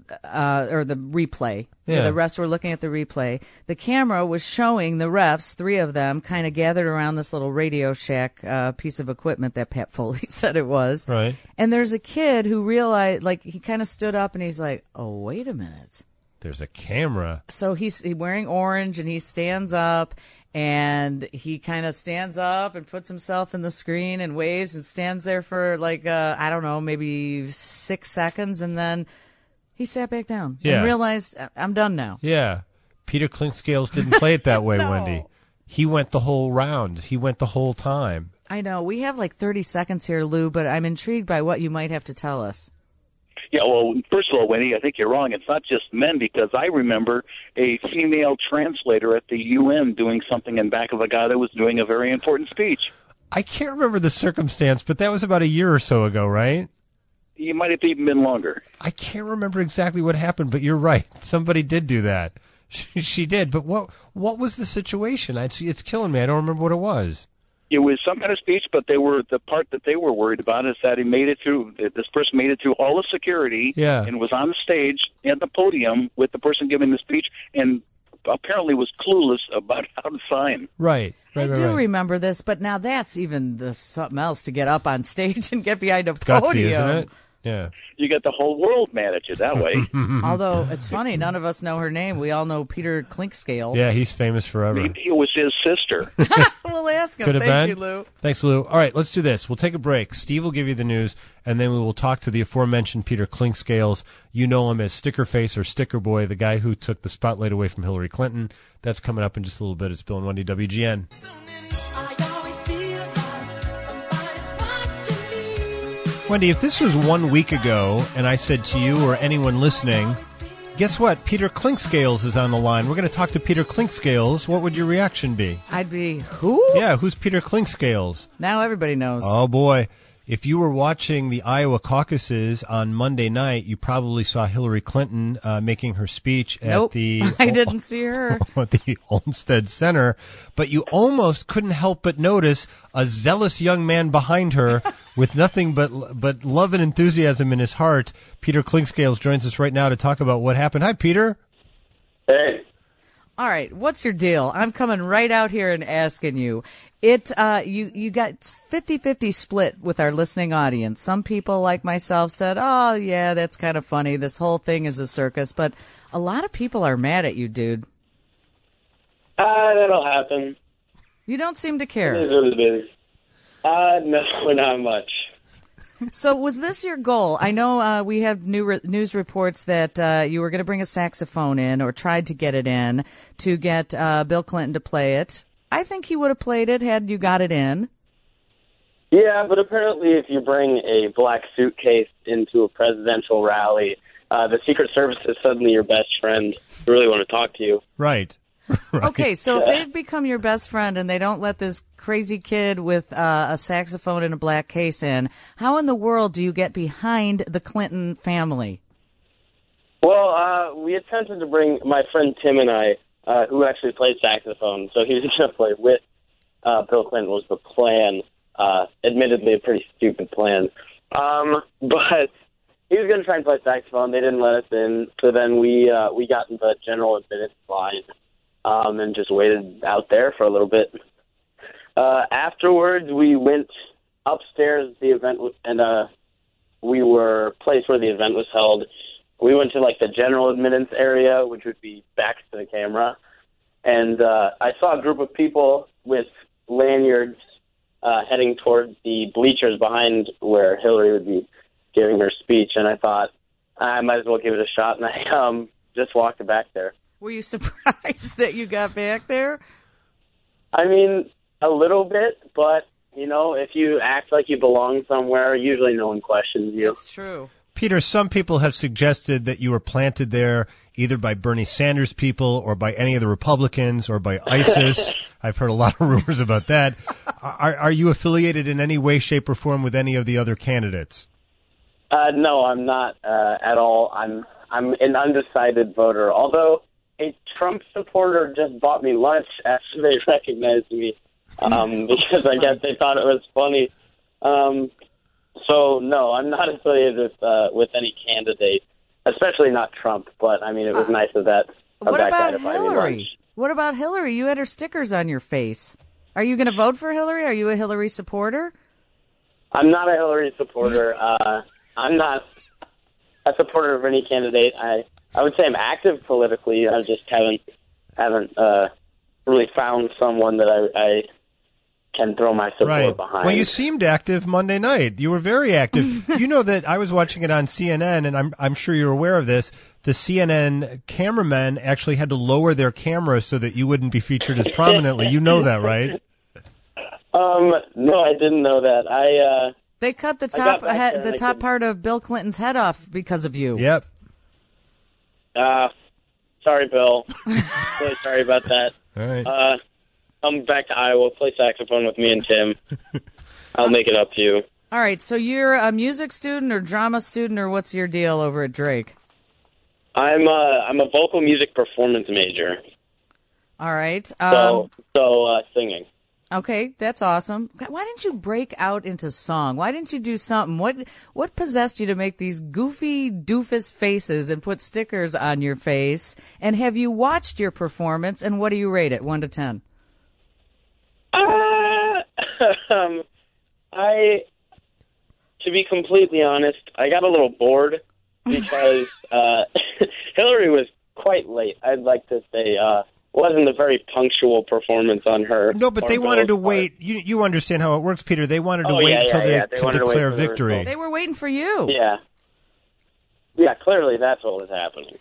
Speaker 2: replay.
Speaker 1: Yeah.
Speaker 2: The refs were looking at the replay. The camera was showing the refs, 3 of them, kind of gathered around this little Radio Shack piece of equipment that Pat Foley said it was.
Speaker 1: Right.
Speaker 2: And there's a kid who realized, like, he kind of stood up and he's like, oh, wait a minute.
Speaker 1: There's a camera.
Speaker 2: So he's wearing orange and he stands up and he kind of stands up and puts himself in the screen and waves and stands there for like, I don't know, maybe 6 seconds. And then he sat back down and realized, I'm done now.
Speaker 1: Yeah. Peter Clinkscales didn't play it that way,
Speaker 2: No.
Speaker 1: Wendy. He went the whole round. He went the whole time.
Speaker 2: I know. We have like 30 seconds here, Lou, but I'm intrigued by what you might have to tell us.
Speaker 14: Yeah, well, first of all, Wendy, I think you're wrong. It's not just men, because I remember a female translator at the UN doing something in back of a guy that was doing a very important speech.
Speaker 1: I can't remember the circumstance, but that was about a year or so ago, right?
Speaker 14: It might have even been longer.
Speaker 1: I can't remember exactly what happened, but you're right. Somebody did do that. She did. But what was the situation? It's killing me. I don't remember what it was.
Speaker 14: It was some kind of speech, but the part that they were worried about is that he made it through. This person made it through all the security and was on the stage at the podium with the person giving the speech, and apparently was clueless about how to sign.
Speaker 1: Right.
Speaker 2: I do remember this, but now that's even something else to get up on stage and get behind a podium.
Speaker 1: Gutsy, isn't it? Yeah.
Speaker 14: You get the whole world mad at you that way.
Speaker 2: Although it's funny, none of us know her name. We all know Peter Clinkscale.
Speaker 1: Yeah, he's famous forever.
Speaker 14: Maybe it was his sister.
Speaker 2: We'll ask him.
Speaker 1: Could have
Speaker 2: Thank
Speaker 1: been.
Speaker 2: you, Lou.
Speaker 1: Thanks, Lou. All right, let's do this. We'll take a break. Steve will give you the news, and then we will talk to the aforementioned Peter Clinkscales. You know him as Sticker Face or Sticker Boy, the guy who took the spotlight away from Hillary Clinton. That's coming up in just a little bit. It's Bill and Wendy, WGN. Wendy, if this was 1 week ago and I said to you or anyone listening, guess what? Peter Clinkscales is on the line. We're going to talk to Peter Clinkscales. What would your reaction be?
Speaker 2: I'd be, who?
Speaker 1: Yeah, who's Peter Clinkscales?
Speaker 2: Now everybody knows.
Speaker 1: Oh, boy. If you were watching the Iowa caucuses on Monday night, you probably saw Hillary Clinton making her speech at the...
Speaker 2: I didn't see her.
Speaker 1: At the Olmsted Center, but you almost couldn't help but notice a zealous young man behind her with nothing but love and enthusiasm in his heart. Peter Clinkscales joins us right now to talk about what happened. Hi, Peter.
Speaker 15: Hey.
Speaker 2: All right, what's your deal? I'm coming right out here and asking you. You got 50-50 split with our listening audience. Some people like myself said, oh, yeah, that's kind of funny. This whole thing is a circus. But a lot of people are mad at you, dude.
Speaker 15: That'll happen.
Speaker 2: You don't seem to care.
Speaker 15: It is what it is. No, not much.
Speaker 2: So was this your goal? I know we have news reports that you were going to bring a saxophone in or tried to get it in to get Bill Clinton to play it. I think he would have played it had you got it in.
Speaker 15: Yeah, but apparently if you bring a black suitcase into a presidential rally, the Secret Service is suddenly your best friend. They really want to talk to you.
Speaker 1: Right. Right.
Speaker 2: Okay, so if they've become your best friend and they don't let this crazy kid with a saxophone and a black case in, how in the world do you get behind the Clinton family?
Speaker 15: Well, we attempted to bring my friend Tim and I, who actually played saxophone, so he was going to play with Bill Clinton was the plan. Admittedly, a pretty stupid plan. But he was going to try and play saxophone. They didn't let us in, so then we got in the general admittance line and just waited out there for a little bit. Afterwards, we went upstairs. The event and we were placed where the event was held. We went to like the general admittance area, which would be back to the camera. And I saw a group of people with lanyards heading towards the bleachers behind where Hillary would be giving her speech. And I thought, I might as well give it a shot. And I just walked back there.
Speaker 2: Were you surprised that you got back there?
Speaker 15: I mean, a little bit, but, you know, if you act like you belong somewhere, usually no one questions you.
Speaker 2: That's true.
Speaker 1: Peter, some people have suggested that you were planted there either by Bernie Sanders people or by any of the Republicans or by ISIS. I've heard a lot of rumors about that. Are you affiliated in any way, shape, or form with any of the other candidates?
Speaker 15: No, I'm not at all. I'm an undecided voter, although a Trump supporter just bought me lunch after they recognized me because I guess they thought it was funny. So, no, I'm not affiliated with any candidate, especially not Trump. But, I mean, it was nice of that guy to buy me lunch.
Speaker 2: What about Hillary? You had her stickers on your face. Are you going to vote for Hillary? Are you a Hillary supporter?
Speaker 15: I'm not a Hillary supporter. I'm not a supporter of any candidate. I would say I'm active politically. I just haven't really found someone that I can throw my support behind.
Speaker 1: Well, you seemed active Monday night. You were very active. You know that I was watching it on CNN, and I'm sure you're aware of this. The CNN cameramen actually had to lower their camera so that you wouldn't be featured as prominently. You know that, right?
Speaker 15: No, I didn't know that.
Speaker 2: They cut the top part of Bill Clinton's head off because of you.
Speaker 1: Yep.
Speaker 15: Sorry, Bill. Really sorry about that.
Speaker 1: All right.
Speaker 15: Come back to Iowa, play saxophone with me and Tim. I'll make it up to you.
Speaker 2: All right, so you're a music student or drama student, or what's your deal over at Drake?
Speaker 15: I'm a vocal music performance major.
Speaker 2: All right.
Speaker 15: So singing.
Speaker 2: Okay, that's awesome. Why didn't you break out into song? Why didn't you do something? What possessed you to make these goofy doofus faces and put stickers on your face? And have you watched your performance, and what do you rate it, 1 to 10?
Speaker 15: To be completely honest, I got a little bored because Hillary was quite late. I'd like to say wasn't a very punctual performance on her.
Speaker 1: No, but they wanted to wait. You understand how it works, Peter. They wanted to wait until they could declare victory.
Speaker 2: They were waiting for you.
Speaker 15: Yeah. Yeah, clearly that's what was happening.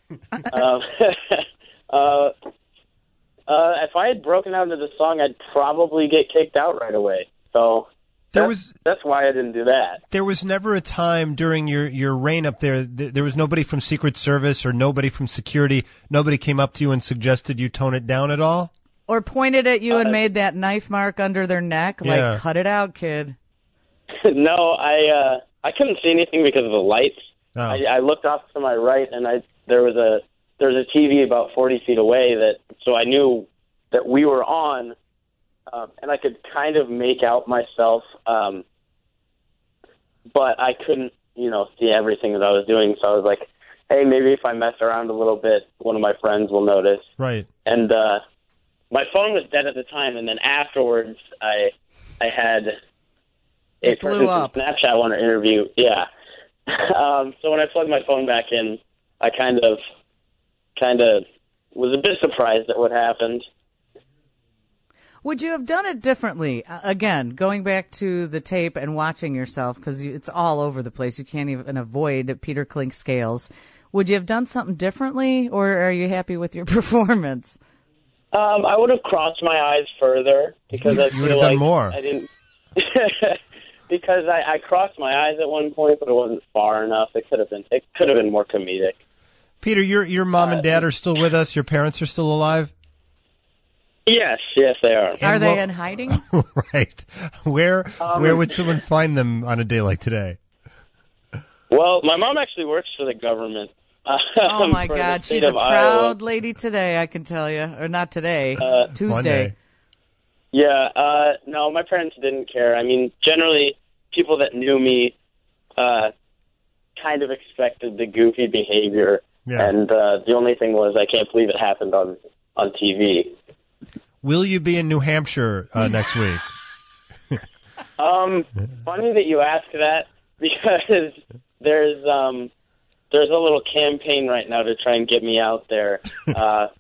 Speaker 15: If I had broken out into the song, I'd probably get kicked out right away. So that's why I didn't do that.
Speaker 1: There was never a time during your reign up there, there was nobody from Secret Service or nobody from security, nobody came up to you and suggested you tone it down at all?
Speaker 2: Or pointed at you and made that knife mark under their neck, like, cut it out, kid.
Speaker 15: No, I couldn't see anything because of the lights. Oh. I looked off to my right, and there was a TV about 40 feet away, so I knew that we were on, and I could kind of make out myself, but I couldn't, see everything that I was doing. So I was like, hey, maybe if I mess around a little bit, one of my friends will notice.
Speaker 1: Right.
Speaker 15: And my phone was dead at the time, and then afterwards I had a person from Snapchat want to interview. Yeah. So when I plugged my phone back in, I kind of was a bit surprised at what happened.
Speaker 2: Would you have done it differently? Again, going back to the tape and watching yourself, because it's all over the place. You can't even avoid Peter Clinkscales. Would you have done something differently, or are you happy with your performance?
Speaker 15: I would have crossed my eyes further because I
Speaker 1: you would have done more.
Speaker 15: I didn't because I crossed my eyes at one point, but it wasn't far enough. It could have been more comedic.
Speaker 1: Peter, your mom and dad are still with us. Your parents are still alive.
Speaker 15: Yes, they are.
Speaker 2: Are they in hiding?
Speaker 1: Right. Where would someone find them on a day like today?
Speaker 15: Well, my mom actually works for the government.
Speaker 2: Oh, my God. She's a proud lady today, I can tell you. Or not today, Tuesday.
Speaker 1: Monday.
Speaker 15: Yeah. No, my parents didn't care. I mean, generally, people that knew me kind of expected the goofy behavior. Yeah. And the only thing was I can't believe it happened on TV.
Speaker 1: Will you be in New Hampshire next week?
Speaker 15: Funny that you ask that, because there's a little campaign right now to try and get me out there. But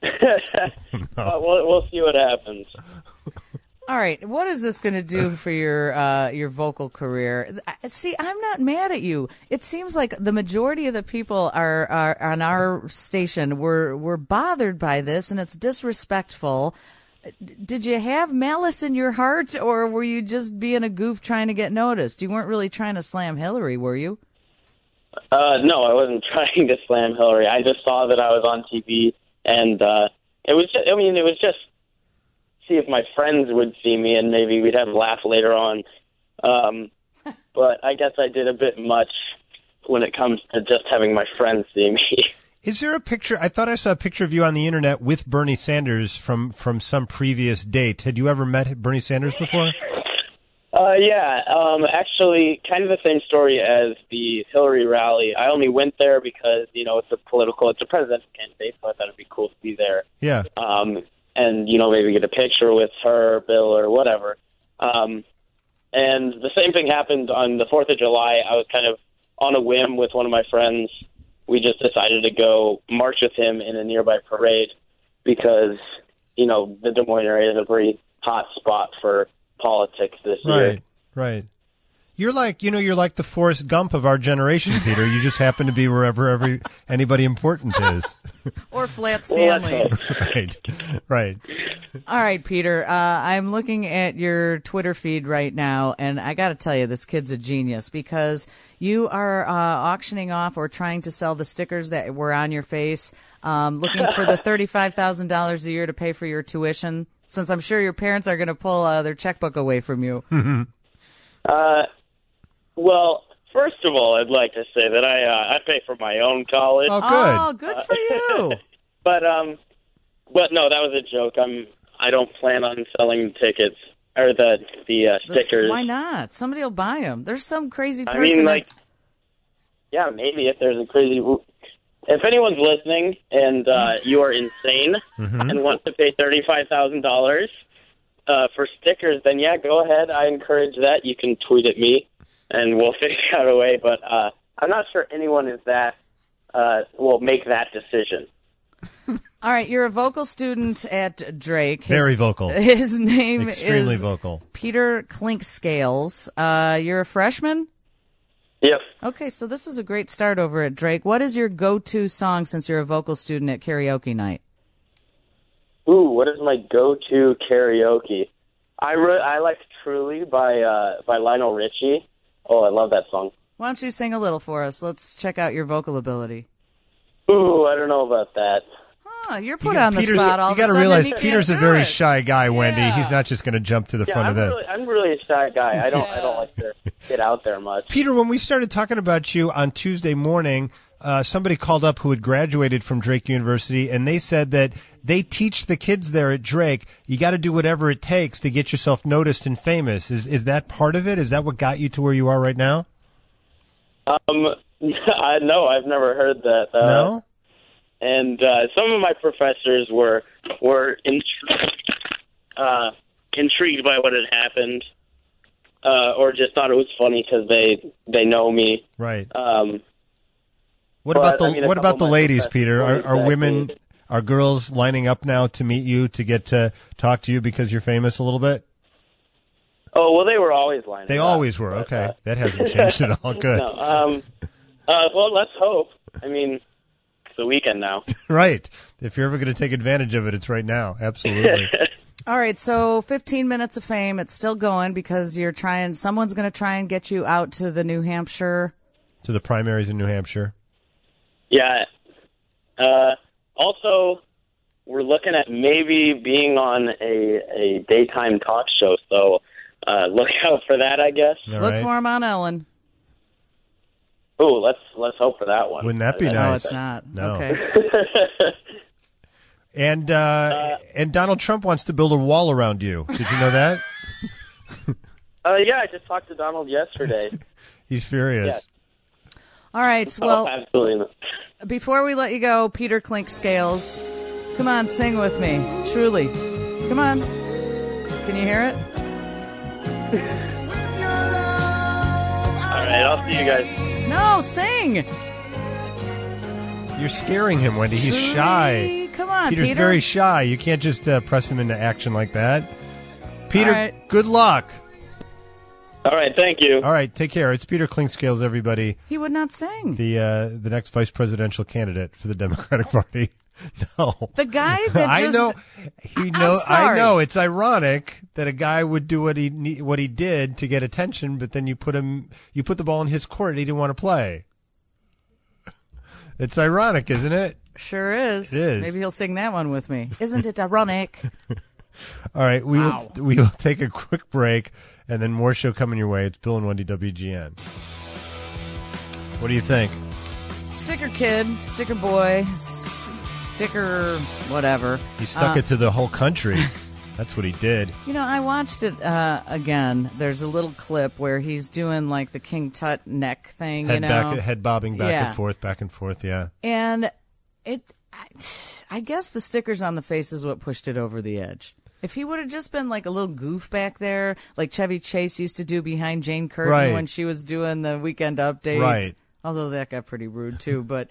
Speaker 15: we'll see what happens.
Speaker 2: All right, what is this going to do for your vocal career? See, I'm not mad at you. It seems like the majority of the people are on our station were bothered by this, and it's disrespectful. Did you have malice in your heart, or were you just being a goof trying to get noticed? You weren't really trying to slam Hillary, were you?
Speaker 15: No, I wasn't trying to slam Hillary. I just saw that I was on TV, and it was just see if my friends would see me, and maybe we'd have a laugh later on. But I guess I did a bit much when it comes to just having my friends see me.
Speaker 1: Is there a picture? I thought I saw a picture of you on the internet with Bernie Sanders from some previous date. Had you ever met Bernie Sanders before?
Speaker 15: Yeah. Actually, kind of the same story as the Hillary rally. I only went there because, it's a presidential candidate, so I thought it'd be cool to be there.
Speaker 1: Yeah.
Speaker 15: And, maybe get a picture with her, Bill, or whatever. And the same thing happened on the 4th of July. I was kind of on a whim with one of my friends. We just decided to go march with him in a nearby parade because, the Des Moines area is a pretty hot spot for politics this year.
Speaker 1: Right. You're like the Forrest Gump of our generation, Peter. You just happen to be wherever anybody important is.
Speaker 2: Or Flat Stanley.
Speaker 1: Right.
Speaker 2: All right, Peter. I'm looking at your Twitter feed right now, and I got to tell you, this kid's a genius because you are auctioning off or trying to sell the stickers that were on your face, looking for the $35,000 a year to pay for your tuition, since I'm sure your parents are going to pull their checkbook away from you.
Speaker 15: Well, first of all, I'd like to say that I pay for my own college.
Speaker 1: Oh, good.
Speaker 2: Oh, good for you.
Speaker 15: But no, that was a joke. I don't plan on selling tickets or the stickers.
Speaker 2: Why not? Somebody will buy them. There's some crazy person.
Speaker 15: Yeah, maybe if there's a crazy. If anyone's listening and you are insane and want to pay $35,000 for stickers, then yeah, go ahead. I encourage that. You can tweet at me, and we'll figure out a way. But I'm not sure anyone is that will make that decision.
Speaker 2: All right, you're a vocal student at Drake.
Speaker 1: Very vocal.
Speaker 2: His name
Speaker 1: Extremely
Speaker 2: is
Speaker 1: vocal.
Speaker 2: Peter Clinkscales. You're a freshman?
Speaker 15: Yep.
Speaker 2: Okay, so this is a great start over at Drake. What is your go-to song since you're a vocal student at karaoke night?
Speaker 15: Ooh, what is my go-to karaoke? I like Truly by Lionel Richie. Oh, I love that song.
Speaker 2: Why don't you sing a little for us? Let's check out your vocal ability.
Speaker 15: Ooh, I don't know about that.
Speaker 2: Oh, you're put on the spot all of a sudden.
Speaker 1: You got to realize Peter's a very shy guy, Wendy. Yeah. He's not just going to jump to the front of that.
Speaker 15: I'm really a shy guy. I don't like to get out there much.
Speaker 1: Peter, when we started talking about you on Tuesday morning, somebody called up who had graduated from Drake University, and they said that they teach the kids there at Drake, you got to do whatever it takes to get yourself noticed and famous. Is that part of it? Is that what got you to where you are right now?
Speaker 15: No, I've never heard that.
Speaker 1: No?
Speaker 15: And some of my professors were intrigued by what had happened, or just thought it was funny because they know me.
Speaker 1: Right. What about the ladies, Peter? Are girls lining up now to meet you, to get to talk to you because you're famous a little bit?
Speaker 15: Oh, well, they were always lining up.
Speaker 1: They always were. Okay, that hasn't changed at all. Good.
Speaker 15: No, well, let's hope. I mean, it's the weekend now.
Speaker 1: Right. If you're ever going to take advantage of it, it's right now. Absolutely.
Speaker 2: All right, so 15 minutes of fame. It's still going because someone's going to try and get you out to the New Hampshire.
Speaker 1: To the primaries in New Hampshire.
Speaker 15: Yeah. Also, we're looking at maybe being on a daytime talk show, so look out for that, I guess.
Speaker 2: Look for him on Ellen.
Speaker 15: Oh, let's hope for that one.
Speaker 1: Wouldn't that be nice?
Speaker 2: No, it's not.
Speaker 1: No.
Speaker 2: Okay.
Speaker 1: And Donald Trump wants to build a wall around you. Did you know that?
Speaker 15: Yeah, I just talked to Donald yesterday.
Speaker 1: He's furious.
Speaker 15: Yeah.
Speaker 2: All right, well,
Speaker 15: absolutely not.
Speaker 2: Before we let you go, Peter Clinkscales, come on, sing with me. Truly. Come on. Can you hear it?
Speaker 15: All right, I'll see you guys.
Speaker 2: No, sing.
Speaker 1: You're scaring him, Wendy. He's shy.
Speaker 2: Come on,
Speaker 1: Peter's
Speaker 2: Peter.
Speaker 1: very shy. You can't just press him into action like that. Peter,
Speaker 2: All right.
Speaker 1: good luck.
Speaker 15: All right, thank you.
Speaker 1: All right, take care. It's Peter Klingscales, everybody.
Speaker 2: He would not sing.
Speaker 1: The next vice presidential candidate for the Democratic Party. No.
Speaker 2: The guy that
Speaker 1: I
Speaker 2: just...
Speaker 1: know.
Speaker 2: I'm sorry.
Speaker 1: I know. It's ironic that a guy would do what he did to get attention, but then you put the ball in his court and he didn't want to play. It's ironic, isn't it?
Speaker 2: Sure is.
Speaker 1: It is.
Speaker 2: Maybe he'll sing that one with me. Isn't it ironic?
Speaker 1: All right, we will take a quick break, and then more show coming your way. It's Bill and Wendy, WGN. What do you think?
Speaker 2: Sticker kid, sticker boy, sticker whatever.
Speaker 1: He stuck it to the whole country. That's what he did.
Speaker 2: You know, I watched it again. There's a little clip where he's doing like the King Tut neck thing,
Speaker 1: head bobbing back and forth, yeah.
Speaker 2: And I guess the stickers on the face is what pushed it over the edge. If he would have just been like a little goof back there, like Chevy Chase used to do behind Jane Curtin when she was doing the Weekend Update.
Speaker 1: Right.
Speaker 2: Although that got pretty rude too, but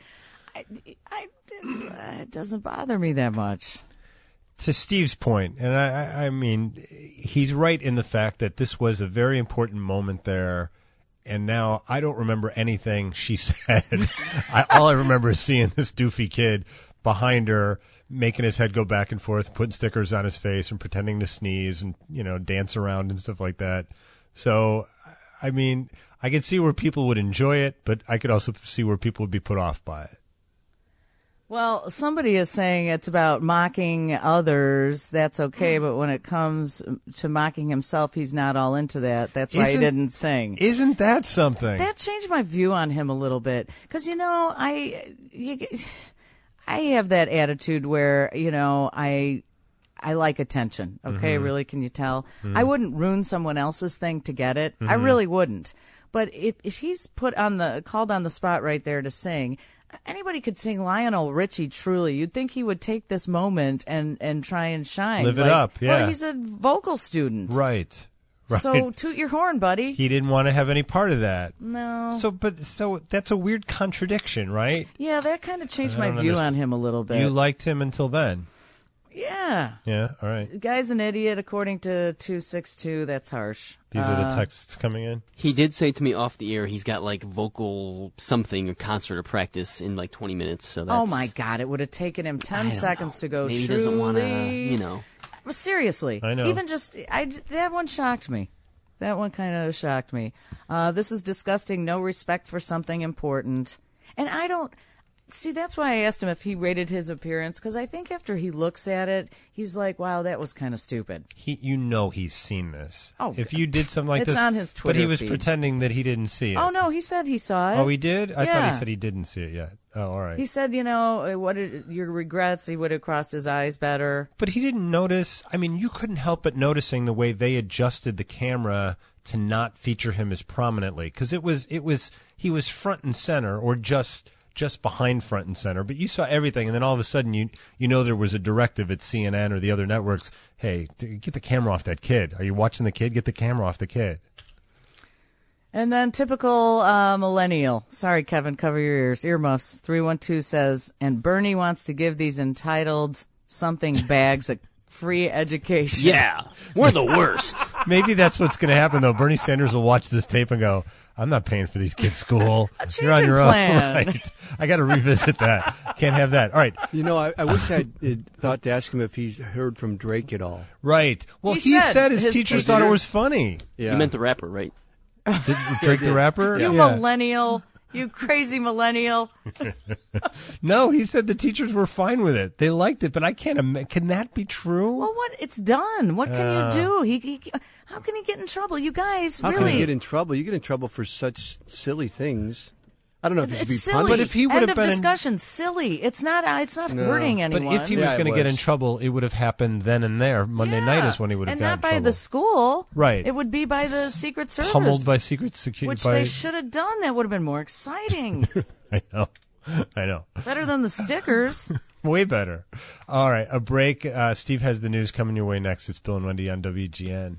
Speaker 2: it doesn't bother me that much.
Speaker 1: To Steve's point, and I mean, he's right in the fact that this was a very important moment there, and now I don't remember anything she said. All I remember is seeing this doofy kid behind her, making his head go back and forth, putting stickers on his face and pretending to sneeze and, dance around and stuff like that. So, I mean, I could see where people would enjoy it, but I could also see where people would be put off by it.
Speaker 2: Well, somebody is saying it's about mocking others. That's okay, but when it comes to mocking himself, he's not all into that. That's why he didn't sing.
Speaker 1: Isn't that something?
Speaker 2: That changed my view on him a little bit. Because, I have that attitude where, I like attention. Okay, really, can you tell? I wouldn't ruin someone else's thing to get it. I really wouldn't. But if he's called on the spot right there to sing, anybody could sing Lionel Richie, truly. You'd think he would take this moment and try and shine.
Speaker 1: Live it up, yeah.
Speaker 2: Well, he's a vocal student.
Speaker 1: Right.
Speaker 2: So toot your horn, buddy.
Speaker 1: He didn't want to have any part of that.
Speaker 2: No.
Speaker 1: So that's a weird contradiction, right?
Speaker 2: Yeah, that kind of changed my view on him a little bit.
Speaker 1: You liked him until then.
Speaker 2: Yeah.
Speaker 1: Yeah, all right.
Speaker 2: The guy's an idiot, according to 262. That's harsh.
Speaker 1: These are the texts coming in.
Speaker 9: He did say to me off the air he's got like vocal something, a concert or practice in like 20 minutes. So that's,
Speaker 2: oh my God! It would have taken him 10 seconds to go.
Speaker 9: Maybe
Speaker 2: truly,
Speaker 9: he doesn't want to,
Speaker 2: But seriously,
Speaker 1: I know.
Speaker 2: Even that one shocked me. That one kind of shocked me. This is disgusting. No respect for something important, and I don't. See, that's why I asked him if he rated his appearance, because I think after he looks at it, he's like, wow, that was kind of stupid.
Speaker 1: He's seen this.
Speaker 2: Oh,
Speaker 1: if you did something like this.
Speaker 2: It's on his Twitter
Speaker 1: But he was
Speaker 2: feed.
Speaker 1: pretending that he didn't see it.
Speaker 2: Oh, no, he said he saw it.
Speaker 1: Oh, he did? I
Speaker 2: Yeah.
Speaker 1: thought he said he didn't see it yet. Oh, all right.
Speaker 2: He said, what are your regrets? He would have crossed his eyes better.
Speaker 1: But he didn't notice. I mean, you couldn't help but noticing the way they adjusted the camera to not feature him as prominently, because he was front and center, or just behind front and center, but you saw everything, and then all of a sudden you know there was a directive at CNN or the other networks, hey, get the camera off that kid. Are you watching the kid? Get the camera off the kid.
Speaker 2: And then typical millennial. Sorry, Kevin, cover your ears. Earmuffs. 312 says, and Bernie wants to give these entitled something bags a free education.
Speaker 9: Yeah, we're the worst.
Speaker 1: Maybe that's what's going to happen, though. Bernie Sanders will watch this tape and go, I'm not paying for these kids' school. You're on your
Speaker 2: plan.
Speaker 1: own. Right. I got to revisit that. Can't have that. All right.
Speaker 13: I wish I'd thought to ask him if he's heard from Drake at all.
Speaker 1: Right. Well, he said his teachers thought it was funny.
Speaker 13: Yeah.
Speaker 9: You meant the rapper, right?
Speaker 1: Drake the rapper?
Speaker 2: You millennial. You crazy millennial.
Speaker 1: No, he said the teachers were fine with it. They liked it, but I can't imagine. Can that be true?
Speaker 2: Well, it's done. What can you do? He how can he get in trouble? You guys,
Speaker 13: how
Speaker 2: really?
Speaker 13: How can he get in trouble? You get in trouble for such silly things. I don't know if he should be
Speaker 2: silly.
Speaker 13: punished.
Speaker 1: But if he would
Speaker 2: End
Speaker 1: have
Speaker 2: of
Speaker 1: been
Speaker 2: discussion. Silly. It's not hurting anyone.
Speaker 1: But if he was going to get in trouble, it would have happened then and there. Monday night is when he would have gotten in trouble.
Speaker 2: And not by the school.
Speaker 1: Right.
Speaker 2: It would be by the Secret Service.
Speaker 1: Pummeled by Secret Security.
Speaker 2: Which they should have done. That would have been more exciting.
Speaker 1: I know.
Speaker 2: Better than the stickers.
Speaker 1: Way better. All right, a break. Steve has the news coming your way next. It's Bill and Wendy on WGN.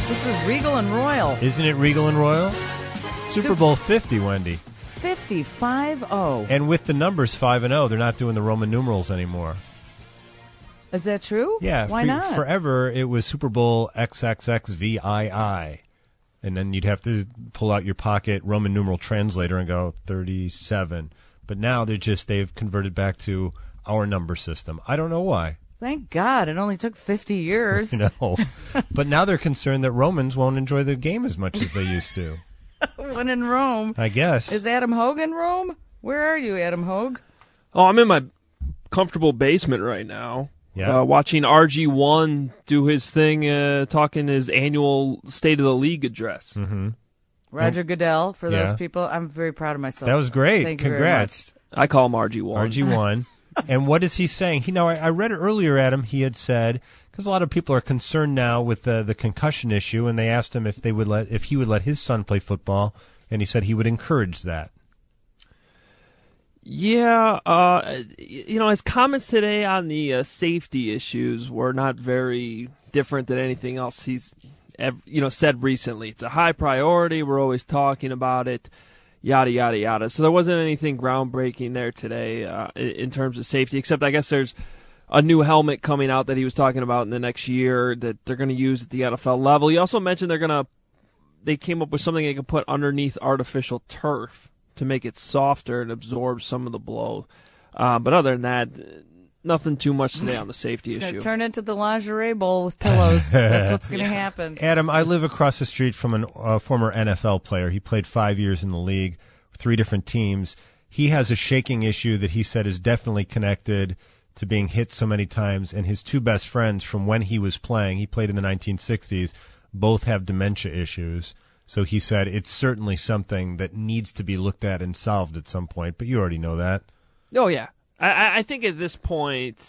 Speaker 2: This is Regal and Royal.
Speaker 1: Isn't it Regal and Royal? Super Bowl 50, Wendy.
Speaker 2: 50-5-0.
Speaker 1: And with the numbers 5-0, they're not doing the Roman numerals anymore.
Speaker 2: Is that true?
Speaker 1: Yeah.
Speaker 2: Why not?
Speaker 1: Forever, it was Super Bowl XXXVII. And then you'd have to pull out your pocket Roman numeral translator and go 37. But now they've converted back to our number system. I don't know why.
Speaker 2: Thank God. It only took 50 years.
Speaker 1: No. But now they're concerned that Romans won't enjoy the game as much as they used to.
Speaker 2: When in Rome.
Speaker 1: I guess.
Speaker 2: Is Adam Hogue in Rome? Where are you, Adam Hogue?
Speaker 16: Oh, I'm in my comfortable basement right now.
Speaker 1: Yeah.
Speaker 16: Watching RG1 do his thing, talking his annual State of the League address.
Speaker 1: Mm-hmm.
Speaker 2: Roger Goodell, for those people. I'm very proud of myself.
Speaker 1: That was great.
Speaker 2: Thank
Speaker 1: Congrats.
Speaker 2: You very much.
Speaker 16: I call him RG1.
Speaker 1: RG1. And what is he saying? I read it earlier, Adam. He had said, because a lot of people are concerned now with the concussion issue, and they asked him if he would let his son play football, and he said he would encourage that.
Speaker 16: Yeah, his comments today on the safety issues were not very different than anything else he's said recently. It's a high priority. We're always talking about it. Yada, yada, yada. So there wasn't anything groundbreaking there today in terms of safety, except I guess there's a new helmet coming out that he was talking about in the next year that they're going to use at the NFL level. He also mentioned they came up with something they can put underneath artificial turf to make it softer and absorb some of the blow. But other than that, nothing too much today on the safety issue.
Speaker 2: It's going to turn into the lingerie bowl with pillows. That's what's going to happen.
Speaker 1: Adam, I live across the street from a former NFL player. He played 5 years in the league, 3 different teams. He has a shaking issue that he said is definitely connected to being hit so many times. And his 2 best friends from when he was playing, he played in the 1960s, both have dementia issues. So he said it's certainly something that needs to be looked at and solved at some point. But you already know that.
Speaker 16: Oh, yeah. I think at this point,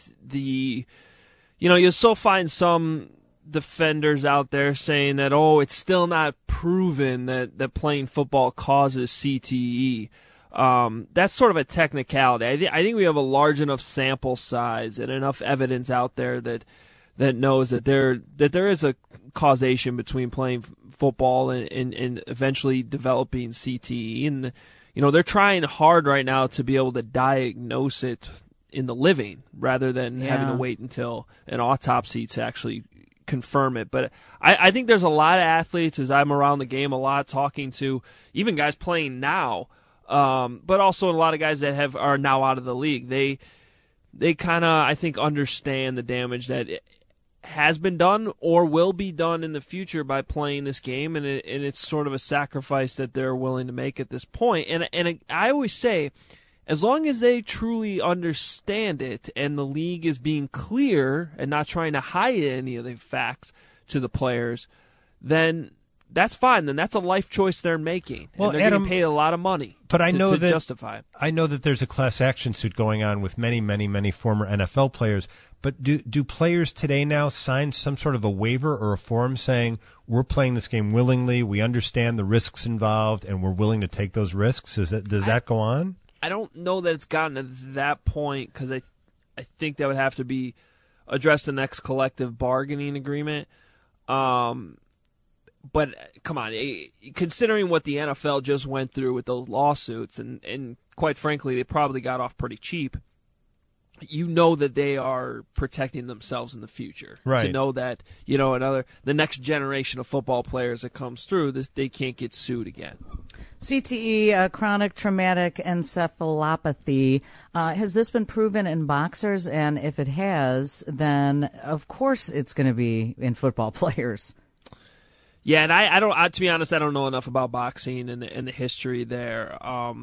Speaker 16: you'll still find some defenders out there saying that, it's still not proven that playing football causes CTE. That's sort of a technicality. I think we have a large enough sample size and enough evidence out there that knows that there is a causation between playing football and eventually developing CTE. And they're trying hard right now to be able to diagnose it in the living rather than having to wait until an autopsy to actually confirm it. But I think there's a lot of athletes, as I'm around the game a lot, talking to even guys playing now, but also a lot of guys that are now out of the league. They kind of, I think, understand the damage that has been done or will be done in the future by playing this game, and it's sort of a sacrifice that they're willing to make at this point. And I always say, as long as they truly understand it and the league is being clear and not trying to hide any of the facts to the players, then that's fine. Then that's a life choice they're making.
Speaker 1: Well,
Speaker 16: and they're getting paid a lot of money to justify it.
Speaker 1: I know that there's a class action suit going on with many, many, many former NFL players. But do players today now sign some sort of a waiver or a form saying we're playing this game willingly, we understand the risks involved, and we're willing to take those risks? Does that go on?
Speaker 16: I don't know that it's gotten to that point because I think that would have to be addressed in the next collective bargaining agreement. But come on, considering what the NFL just went through with those lawsuits, and quite frankly, they probably got off pretty cheap. You know that they are protecting themselves in the future.
Speaker 1: Right.
Speaker 16: To know that, the next generation of football players that comes through, they can't get sued again.
Speaker 2: CTE, chronic traumatic encephalopathy. Has this been proven in boxers? And if it has, then of course it's going to be in football players.
Speaker 16: Yeah, and I don't. To be honest, I don't know enough about boxing and the history there.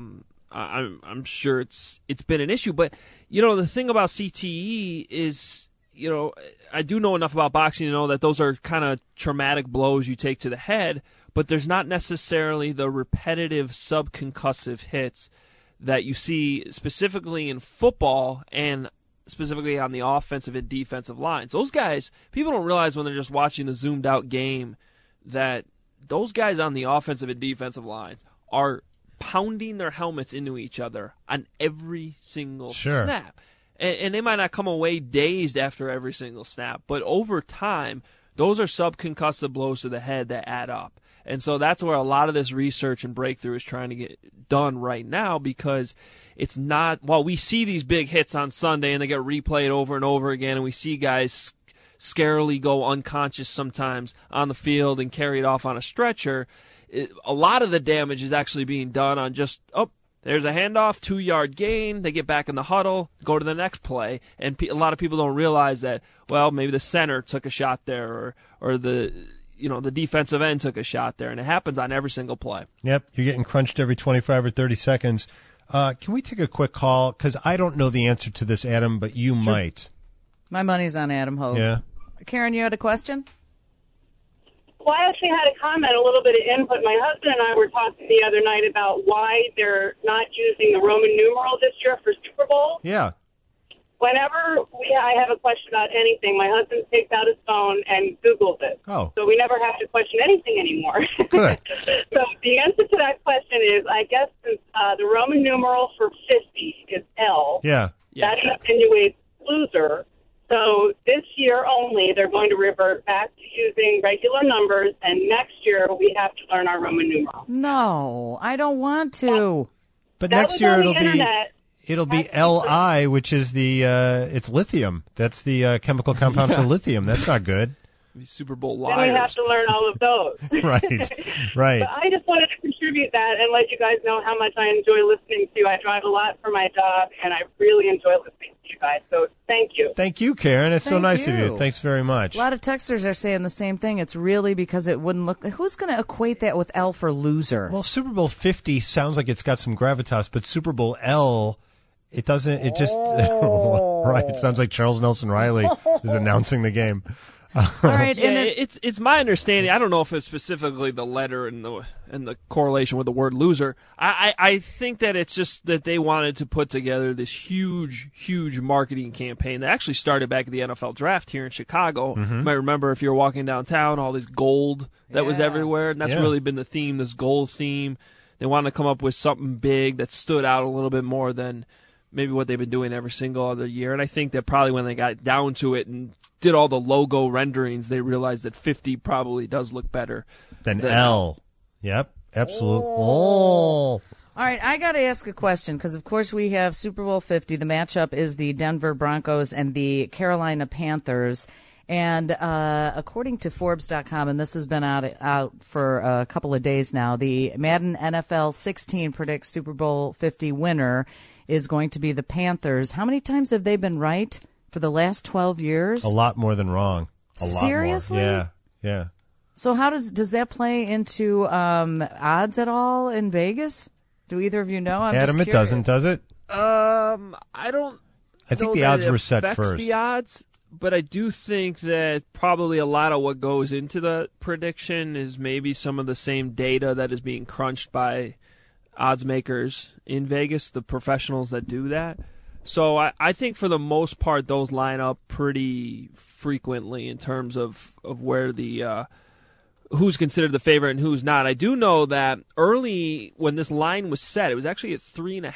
Speaker 16: I'm sure it's been an issue, but the thing about CTE is, I do know enough about boxing to know that those are kind of traumatic blows you take to the head, but there's not necessarily the repetitive subconcussive hits that you see specifically in football and specifically on the offensive and defensive lines. Those guys, people don't realize when they're just watching the zoomed out game that those guys on the offensive and defensive lines are pounding their helmets into each other on every single snap. And they might not come away dazed after every single snap, but over time, those are subconcussive blows to the head that add up. And so that's where a lot of this research and breakthrough is trying to get done right now, because it's not, well, we see these big hits on Sunday and they get replayed over and over again, and we see guys scarily go unconscious sometimes on the field and carry it off on a stretcher. A lot of the damage is actually being done on just, there's a handoff, 2-yard gain, they get back in the huddle, go to the next play, and a lot of people don't realize that, well, maybe the center took a shot there, or the defensive end took a shot there, and it happens on every single play.
Speaker 1: Yep, you're getting crunched every 25 or 30 seconds. Can we take a quick call? Because I don't know the answer to this, Adam, but you might.
Speaker 2: My money's on Adam Hogue.
Speaker 1: Yeah.
Speaker 2: Karen, you had a question?
Speaker 4: Well, I actually had a comment, a little bit of input. My husband and I were talking the other night about why they're not using the Roman numeral this year for Super Bowl.
Speaker 1: Yeah.
Speaker 4: Whenever I have a question about anything, my husband takes out his phone and Googles it.
Speaker 1: Oh.
Speaker 4: So we never have to question anything anymore.
Speaker 1: Good.
Speaker 4: So the answer to that question is, I guess, since the Roman numeral for 50 is L,
Speaker 1: yeah.
Speaker 4: That insinuates loser. So this year only, they're going to revert back to using regular numbers, and next year we have to learn our Roman numeral.
Speaker 2: No, I don't want to.
Speaker 1: But next year it'll be Li, which is it's lithium. That's the chemical compound for lithium. That's not good.
Speaker 16: Super Bowl liars.
Speaker 4: Then we have to learn all of those.
Speaker 1: Right.
Speaker 4: But I just wanted to contribute that and let you guys know how much I enjoy listening to you. I drive a lot for my job, and I really enjoy listening to you guys. So thank you.
Speaker 1: Thank you, Karen. It's so nice of you. Thanks very much.
Speaker 2: A lot of texters are saying the same thing. It's really because it wouldn't look. Who's going to equate that with L for loser?
Speaker 1: Well, Super Bowl 50 sounds like it's got some gravitas, but Super Bowl L, it doesn't. It just right. It sounds like Charles Nelson Riley is announcing the game.
Speaker 2: All right,
Speaker 16: yeah, it's my understanding. I don't know if it's specifically the letter and the correlation with the word loser. I think that it's just that they wanted to put together this huge marketing campaign that actually started back at the NFL draft here in Chicago.
Speaker 1: Mm-hmm.
Speaker 16: You might remember if you were walking downtown, all this gold that was everywhere, and that's really been the theme, this gold theme. They wanted to come up with something big that stood out a little bit more than maybe what they've been doing every single other year. And I think that probably when they got down to it and did all the logo renderings, they realized that 50 probably does look better
Speaker 1: than L. Yep, absolutely. All
Speaker 2: right, I got to ask a question because, of course, we have Super Bowl 50. The matchup is the Denver Broncos and the Carolina Panthers. And according to Forbes.com, and this has been out for a couple of days now, the Madden NFL 16 predicts Super Bowl 50 winner is going to be the Panthers. How many times have they been right for the last 12 years?
Speaker 1: A lot more than wrong.
Speaker 2: Seriously?
Speaker 1: Lot more. Yeah.
Speaker 2: So how does that play into odds at all in Vegas? Do either of you know?
Speaker 1: Adam, it doesn't, does it?
Speaker 16: I don't.
Speaker 1: I think the odds were set first.
Speaker 16: The odds, but I do think that probably a lot of what goes into the prediction is maybe some of the same data that is being crunched by odds makers in Vegas, the professionals that do that. So I think for the most part, those line up pretty frequently in terms of where the who's considered the favorite and who's not. I do know that early when this line was set, it was actually at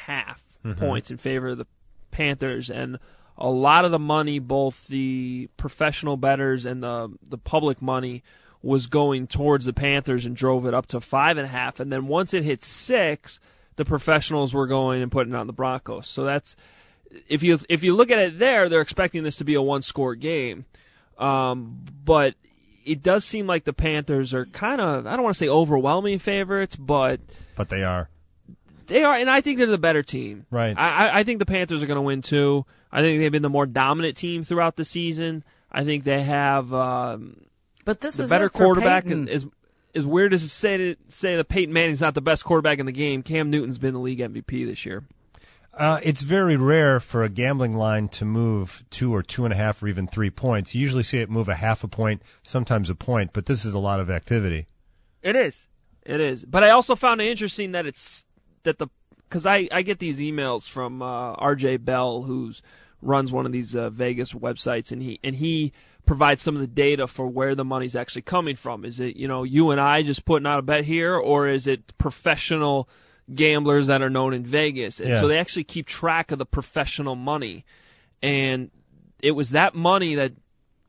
Speaker 16: 3.5 points in favor of the Panthers, and a lot of the money, both the professional bettors and the public money, was going towards the Panthers and drove it up to 5.5. And then once it hit 6, the professionals were going and putting it on the Broncos. So that's if you look at it there, they're expecting this to be a one-score game. But it does seem like the Panthers are kind of, I don't want to say overwhelming favorites, but
Speaker 1: they are.
Speaker 16: They are, and I think they're the better team.
Speaker 1: Right.
Speaker 16: I think the Panthers are going to win too. I think they've been the more dominant team throughout the season. I think they have
Speaker 2: but this
Speaker 16: the
Speaker 2: is
Speaker 16: better
Speaker 2: it for
Speaker 16: quarterback.
Speaker 2: Peyton.
Speaker 16: As weird as to say that Peyton Manning's not the best quarterback in the game, Cam Newton's been the league MVP this year.
Speaker 1: It's very rare for a gambling line to move 2 or 2.5 or even 3 points. You usually see it move a half a point, sometimes a point, but this is a lot of activity.
Speaker 16: It is. But I also found it interesting that because I get these emails from RJ Bell, who runs one of these Vegas websites, and he provides some of the data for where the money's actually coming from. Is it you and I just putting out a bet here, or is it professional gamblers that are known in Vegas? And so they actually keep track of the professional money, and it was that money that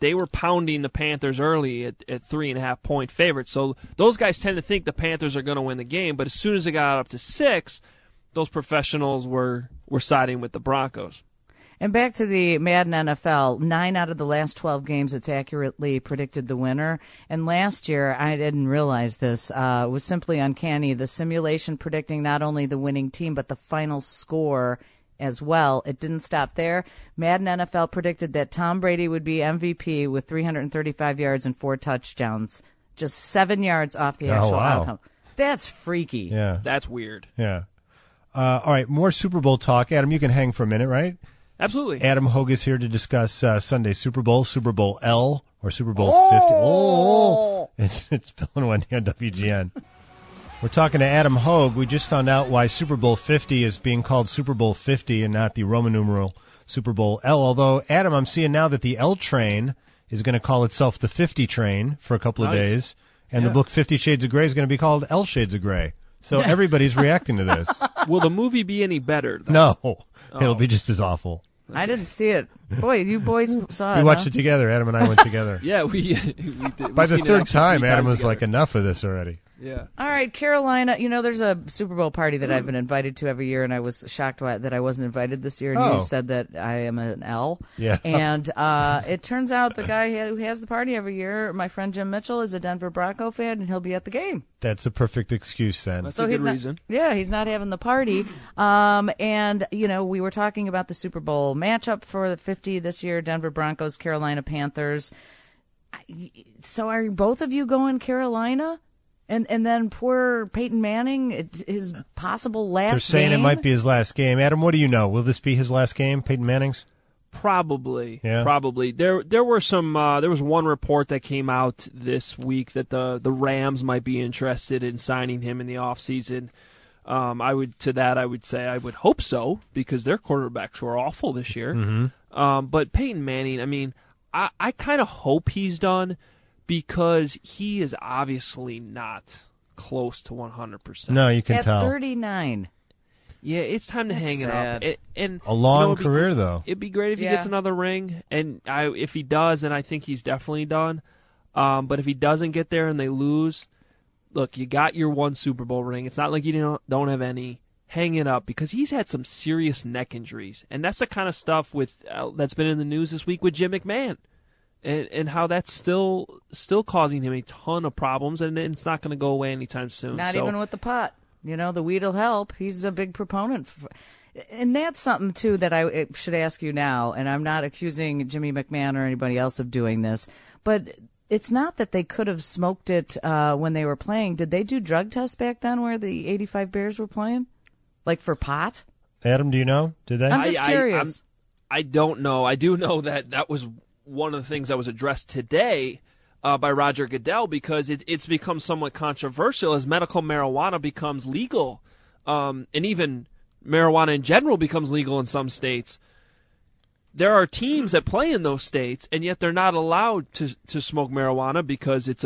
Speaker 16: they were pounding the Panthers early at 3.5-point favorites. So those guys tend to think the Panthers are going to win the game, but as soon as it got up to 6, those professionals were siding with the Broncos.
Speaker 2: And back to the Madden NFL, 9 out of the last 12 games, it's accurately predicted the winner. And last year, I didn't realize this, was simply uncanny. The simulation predicting not only the winning team, but the final score as well. It didn't stop there. Madden NFL predicted that Tom Brady would be MVP with 335 yards and 4 touchdowns, just 7 yards off the actual outcome. That's freaky.
Speaker 1: Yeah.
Speaker 16: That's weird.
Speaker 1: Yeah. All right, more Super Bowl talk. Adam, you can hang for a minute, right?
Speaker 16: Absolutely.
Speaker 1: Adam Hogue is here to discuss Sunday's Super Bowl L, or Super Bowl 50. Oh! It's Bill and Wendy on WGN. We're talking to Adam Hogue. We just found out why Super Bowl 50 is being called Super Bowl 50 and not the Roman numeral Super Bowl L. Although, Adam, I'm seeing now that the L train is going to call itself the 50 train for a couple of days, and the book 50 Shades of Grey is going to be called L Shades of Grey. So everybody's reacting to this.
Speaker 16: Will the movie be any better, though?
Speaker 1: No. It'll be just as awful.
Speaker 2: I didn't see it. Boy, you boys saw it.
Speaker 1: We watched it together. Adam and I went together.
Speaker 16: Yeah, we did.
Speaker 1: By the third time, Adam was like, enough of this already.
Speaker 16: Yeah.
Speaker 2: All right, Carolina. You know, there's a Super Bowl party that I've been invited to every year, and I was shocked that I wasn't invited this year. And you said that I am an L.
Speaker 1: Yeah.
Speaker 2: And it turns out the guy who has the party every year, my friend Jim Mitchell, is a Denver Bronco fan, and he'll be at the game.
Speaker 1: That's a perfect excuse then.
Speaker 16: That's a good reason.
Speaker 2: Yeah, he's not having the party. And, you know, we were talking about the Super Bowl matchup for the 50 this year, Denver Broncos, Carolina Panthers. So are both of you going Carolina? And then poor Peyton Manning, his possible last game.
Speaker 1: They're saying
Speaker 2: game?
Speaker 1: It might be his last game. Adam, what do you know? Will this be his last game, Peyton Manning's?
Speaker 16: Probably.
Speaker 1: Yeah.
Speaker 16: Probably. There were some. There was one report that came out this week that the Rams might be interested in signing him in the offseason. I would say I would hope so, because their quarterbacks were awful this year.
Speaker 1: Mm-hmm.
Speaker 16: But Peyton Manning, I mean, I kind of hope he's done, because he is obviously not close to 100%.
Speaker 1: No, you can tell.
Speaker 2: At 39.
Speaker 16: Yeah, it's time to hang
Speaker 2: sad.
Speaker 16: it up. And
Speaker 1: a long career, though.
Speaker 16: It'd be great if he gets another ring, and if he does, then I think he's definitely done. But if he doesn't get there and they lose, look, you got your one Super Bowl ring. It's not like you don't have any. Hang it up, because he's had some serious neck injuries, and that's the kind of stuff that's been in the news this week with Jim McMahon. And how that's still causing him a ton of problems, and it's not going to go away anytime soon.
Speaker 2: Not even with the pot. You know, the weed will help. He's a big proponent. And that's something, too, that I should ask you now, and I'm not accusing Jimmy McMahon or anybody else of doing this, but it's not that they could have smoked it when they were playing. Did they do drug tests back then where the 85 Bears were playing? Like for pot?
Speaker 1: Adam, do you know? Did they?
Speaker 2: I'm just curious.
Speaker 16: I don't know. I do know that was one of the things that was addressed today by Roger Goodell, because it's become somewhat controversial as medical marijuana becomes legal, and even marijuana in general becomes legal in some states. There are teams that play in those states, and yet they're not allowed to smoke marijuana because it's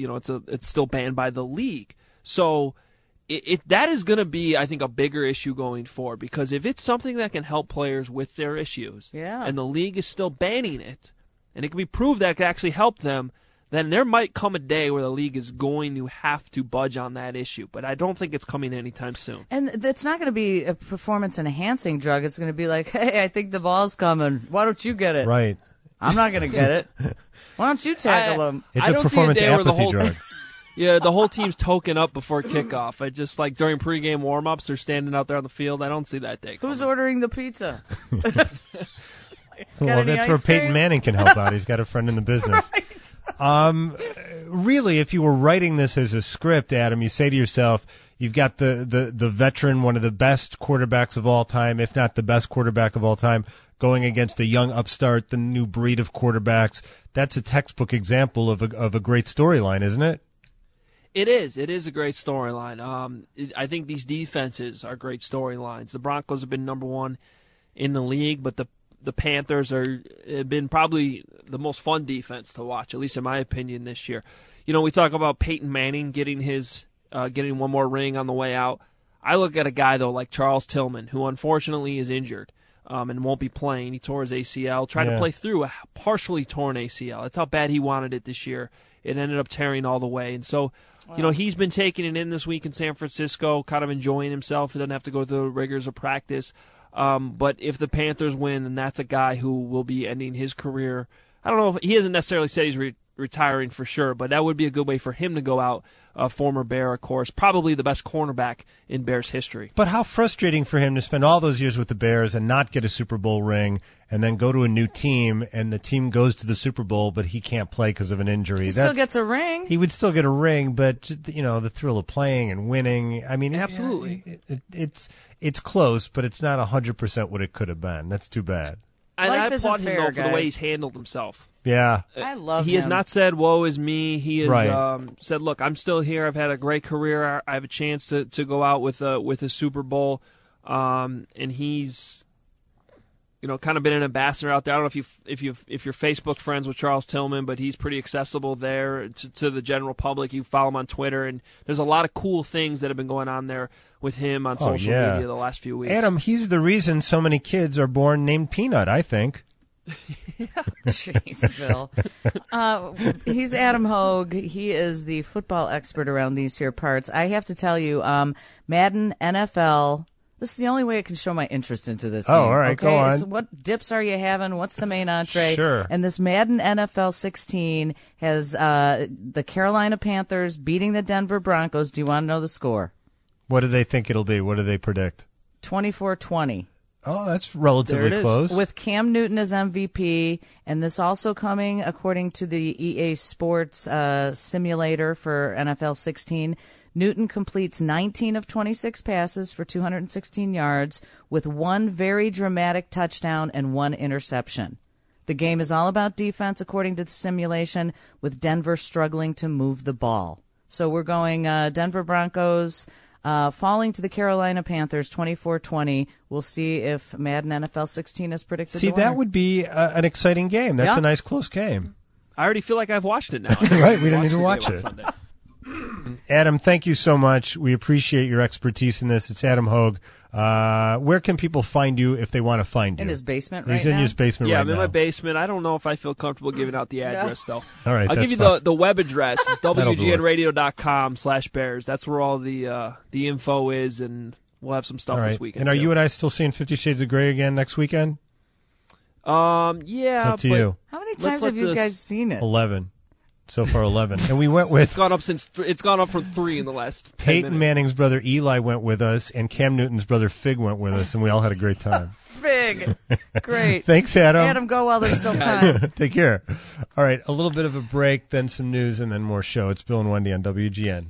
Speaker 16: still banned by the league. So that is going to be, I think, a bigger issue going forward, because if it's something that can help players with their issues, and the league is still banning it, and it can be proved that it can actually help them, then there might come a day where the league is going to have to budge on that issue. But I don't think it's coming anytime soon.
Speaker 2: And it's not going to be a performance-enhancing drug. It's going to be like, hey, I think the ball's coming. Why don't you get it?
Speaker 1: Right.
Speaker 2: I'm not going to get it. Why don't you tackle him?
Speaker 1: It's a performance apathy drug.
Speaker 16: Yeah, the whole team's token up before kickoff. I just, like, during pregame warm-ups, they're standing out there on the field. I don't see that day coming.
Speaker 2: Who's ordering the pizza?
Speaker 1: Well, that's where Peyton Manning can help out. He's got a friend in the business. Right. Really, if you were writing this as a script, Adam, you say to yourself, you've got the veteran, one of the best quarterbacks of all time, if not the best quarterback of all time, going against a young upstart, the new breed of quarterbacks. That's a textbook example of a great storyline, isn't it?
Speaker 16: It is. It is a great storyline. I think these defenses are great storylines. The Broncos have been number one in the league, but the Panthers have been probably the most fun defense to watch, at least in my opinion, this year. You know, we talk about Peyton Manning getting getting one more ring on the way out. I look at a guy, though, like Charles Tillman, who unfortunately is injured. and won't be playing. He tore his ACL, tried to play through a partially torn ACL. That's how bad he wanted it this year. It ended up tearing all the way. And so, he's been taking it in this week in San Francisco, kind of enjoying himself. He doesn't have to go through the rigors of practice. But if the Panthers win, then that's a guy who will be ending his career. I don't know if he hasn't necessarily said he's retiring for sure, but that would be a good way for him to go out. A former Bear, of course, probably the best cornerback in Bears history.
Speaker 1: But how frustrating for him to spend all those years with the Bears and not get a Super Bowl ring, and then go to a new team, and the team goes to the Super Bowl, but he can't play because of an injury.
Speaker 2: He still gets a ring.
Speaker 1: He would still get a ring, but the thrill of playing and winning. I mean,
Speaker 16: absolutely,
Speaker 1: it's close, but it's not 100% what it could have been. That's too bad.
Speaker 16: And
Speaker 2: Life
Speaker 16: I applaud
Speaker 2: isn't
Speaker 16: him
Speaker 2: fair,
Speaker 16: for the way he's handled himself.
Speaker 1: Yeah.
Speaker 2: I love him.
Speaker 16: He has not said, woe is me. He has said, look, I'm still here. I've had a great career. I have a chance to go out with a Super Bowl. And he's, kind of been an ambassador out there. I don't know if you're Facebook friends with Charles Tillman, but he's pretty accessible there to the general public. You follow him on Twitter, and there's a lot of cool things that have been going on there with him on social media the last few weeks.
Speaker 1: Adam, he's the reason so many kids are born named Peanut, I think.
Speaker 2: Jeez, Bill. He's Adam Hogue. He is the football expert around these here parts. I have to tell you, Madden NFL, this is the only way I can show my interest into this game.
Speaker 1: Oh, all right,
Speaker 2: okay?
Speaker 1: go on.
Speaker 2: So what dips are you having? What's the main entree?
Speaker 1: Sure.
Speaker 2: And this Madden NFL 16 has the Carolina Panthers beating the Denver Broncos. Do you want to know the score?
Speaker 1: What do they think it'll be? What do they predict?
Speaker 2: 24-20.
Speaker 1: Oh, that's relatively close.
Speaker 2: With Cam Newton as MVP, and this also coming according to the EA Sports simulator for NFL 16. Newton completes 19 of 26 passes for 216 yards with one very dramatic touchdown and one interception. The game is all about defense according to the simulation, with Denver struggling to move the ball. So we're going Denver Broncos falling to the Carolina Panthers 24-20. We'll see if Madden NFL 16 is predicted.
Speaker 1: See, that would be an exciting game. That's a nice close game.
Speaker 16: I already feel like I've watched it now.
Speaker 1: Right, we don't need to watch it. Adam, thank you so much. We appreciate your expertise in this. It's Adam Hogue. Where can people find you if they want to find you?
Speaker 2: In his basement right now?
Speaker 1: He's in his basement
Speaker 16: right
Speaker 1: now.
Speaker 16: Yeah, I'm in my basement. I don't know if I feel comfortable giving out the address, though.
Speaker 1: All right,
Speaker 16: I'll give you the web address. It's WGNradio.com/Bears. That's where all the info is, and we'll have some stuff this weekend.
Speaker 1: And are you and I still seeing 50 Shades of Grey again next weekend?
Speaker 16: Yeah.
Speaker 1: It's up to you.
Speaker 2: How many times have you guys seen it?
Speaker 1: 11. So far, 11. And we went with...
Speaker 16: It's gone up from 3 in the last 10
Speaker 1: Peyton
Speaker 16: minutes.
Speaker 1: Manning's brother Eli went with us, and Cam Newton's brother Fig went with us, and we all had a great time.
Speaker 2: Fig. Great.
Speaker 1: Thanks, Adam.
Speaker 2: Adam, go while there's still time.
Speaker 1: Take care. All right, a little bit of a break, then some news, and then more show. It's Bill and Wendy on WGN.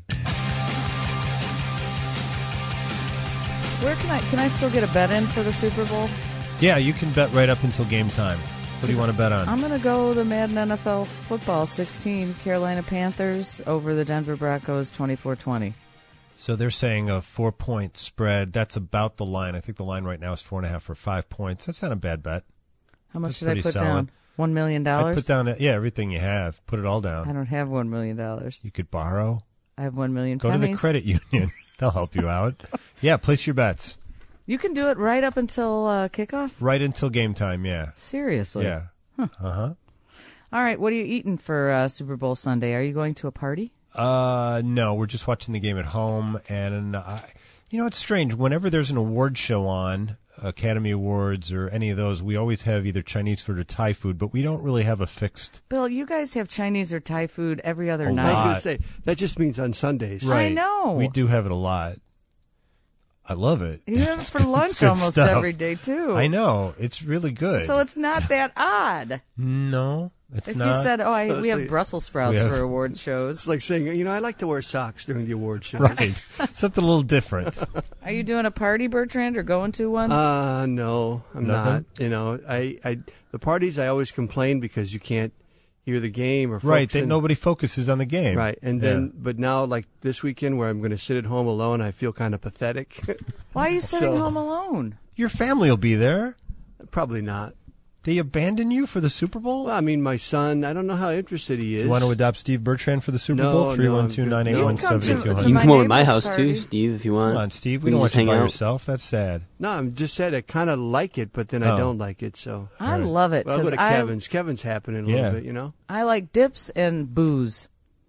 Speaker 2: Where can I still get a bet in for the Super Bowl?
Speaker 1: Yeah, you can bet right up until game time. What do you want to bet on?
Speaker 2: I'm going to go the Madden NFL Football 16, Carolina Panthers over the Denver Broncos 24-20.
Speaker 1: So they're saying a 4-point spread. That's about the line. I think the line right now is 4.5 or 5 points. That's not a bad bet.
Speaker 2: How much should I put down? $1 million?
Speaker 1: I put down, everything you have. Put it all down.
Speaker 2: I don't have $1 million.
Speaker 1: You could borrow.
Speaker 2: I have 1 million
Speaker 1: Go
Speaker 2: pennies.
Speaker 1: to the credit union. They'll help you out. Yeah, place your bets.
Speaker 2: You can do it right up until kickoff?
Speaker 1: Right until game time, yeah.
Speaker 2: Seriously?
Speaker 1: Yeah.
Speaker 2: Huh.
Speaker 1: Uh-huh.
Speaker 2: All right, what are you eating for Super Bowl Sunday? Are you going to a party?
Speaker 1: No, we're just watching the game at home. And, it's strange. Whenever there's an award show on, Academy Awards or any of those, we always have either Chinese food or Thai food, but we don't really have a fixed...
Speaker 2: Bill, you guys have Chinese or Thai food every other night.
Speaker 13: I was going to say, that just means on Sundays.
Speaker 1: Right.
Speaker 2: I know.
Speaker 1: We do have it a lot. I love it.
Speaker 2: You have it for lunch almost every day, too.
Speaker 1: I know. It's really good.
Speaker 2: So it's not that odd.
Speaker 1: No, it's not.
Speaker 2: If you said, we have Brussels sprouts for awards shows.
Speaker 13: It's like saying, I like to wear socks during the award show.
Speaker 1: Right. Something a little different.
Speaker 2: Are you doing a party, Bertrand, or going to one?
Speaker 13: No, I'm not. The parties, I always complain because you can't hear the game or
Speaker 1: right. That nobody focuses on the game.
Speaker 13: Right, and then but now like this weekend where I'm going to sit at home alone, I feel kind of pathetic.
Speaker 2: Why are you sitting home alone?
Speaker 1: Your family will be there.
Speaker 13: Probably not.
Speaker 1: They abandon you for the Super Bowl?
Speaker 13: Well, I mean, my son, I don't know how interested he is.
Speaker 1: You want to adopt Steve Bertrand for the Super Bowl? 312-981-7200.
Speaker 9: You can come over to my house, too, Steve, if you want.
Speaker 1: Come on, Steve. We don't want you by yourself. That's sad.
Speaker 13: No, I'm just saying I kind of like it, but then I don't like it. So
Speaker 2: I love it.
Speaker 13: Well, I'll go to Kevin's. Kevin's happening a little bit, you know?
Speaker 2: I like dips and booze.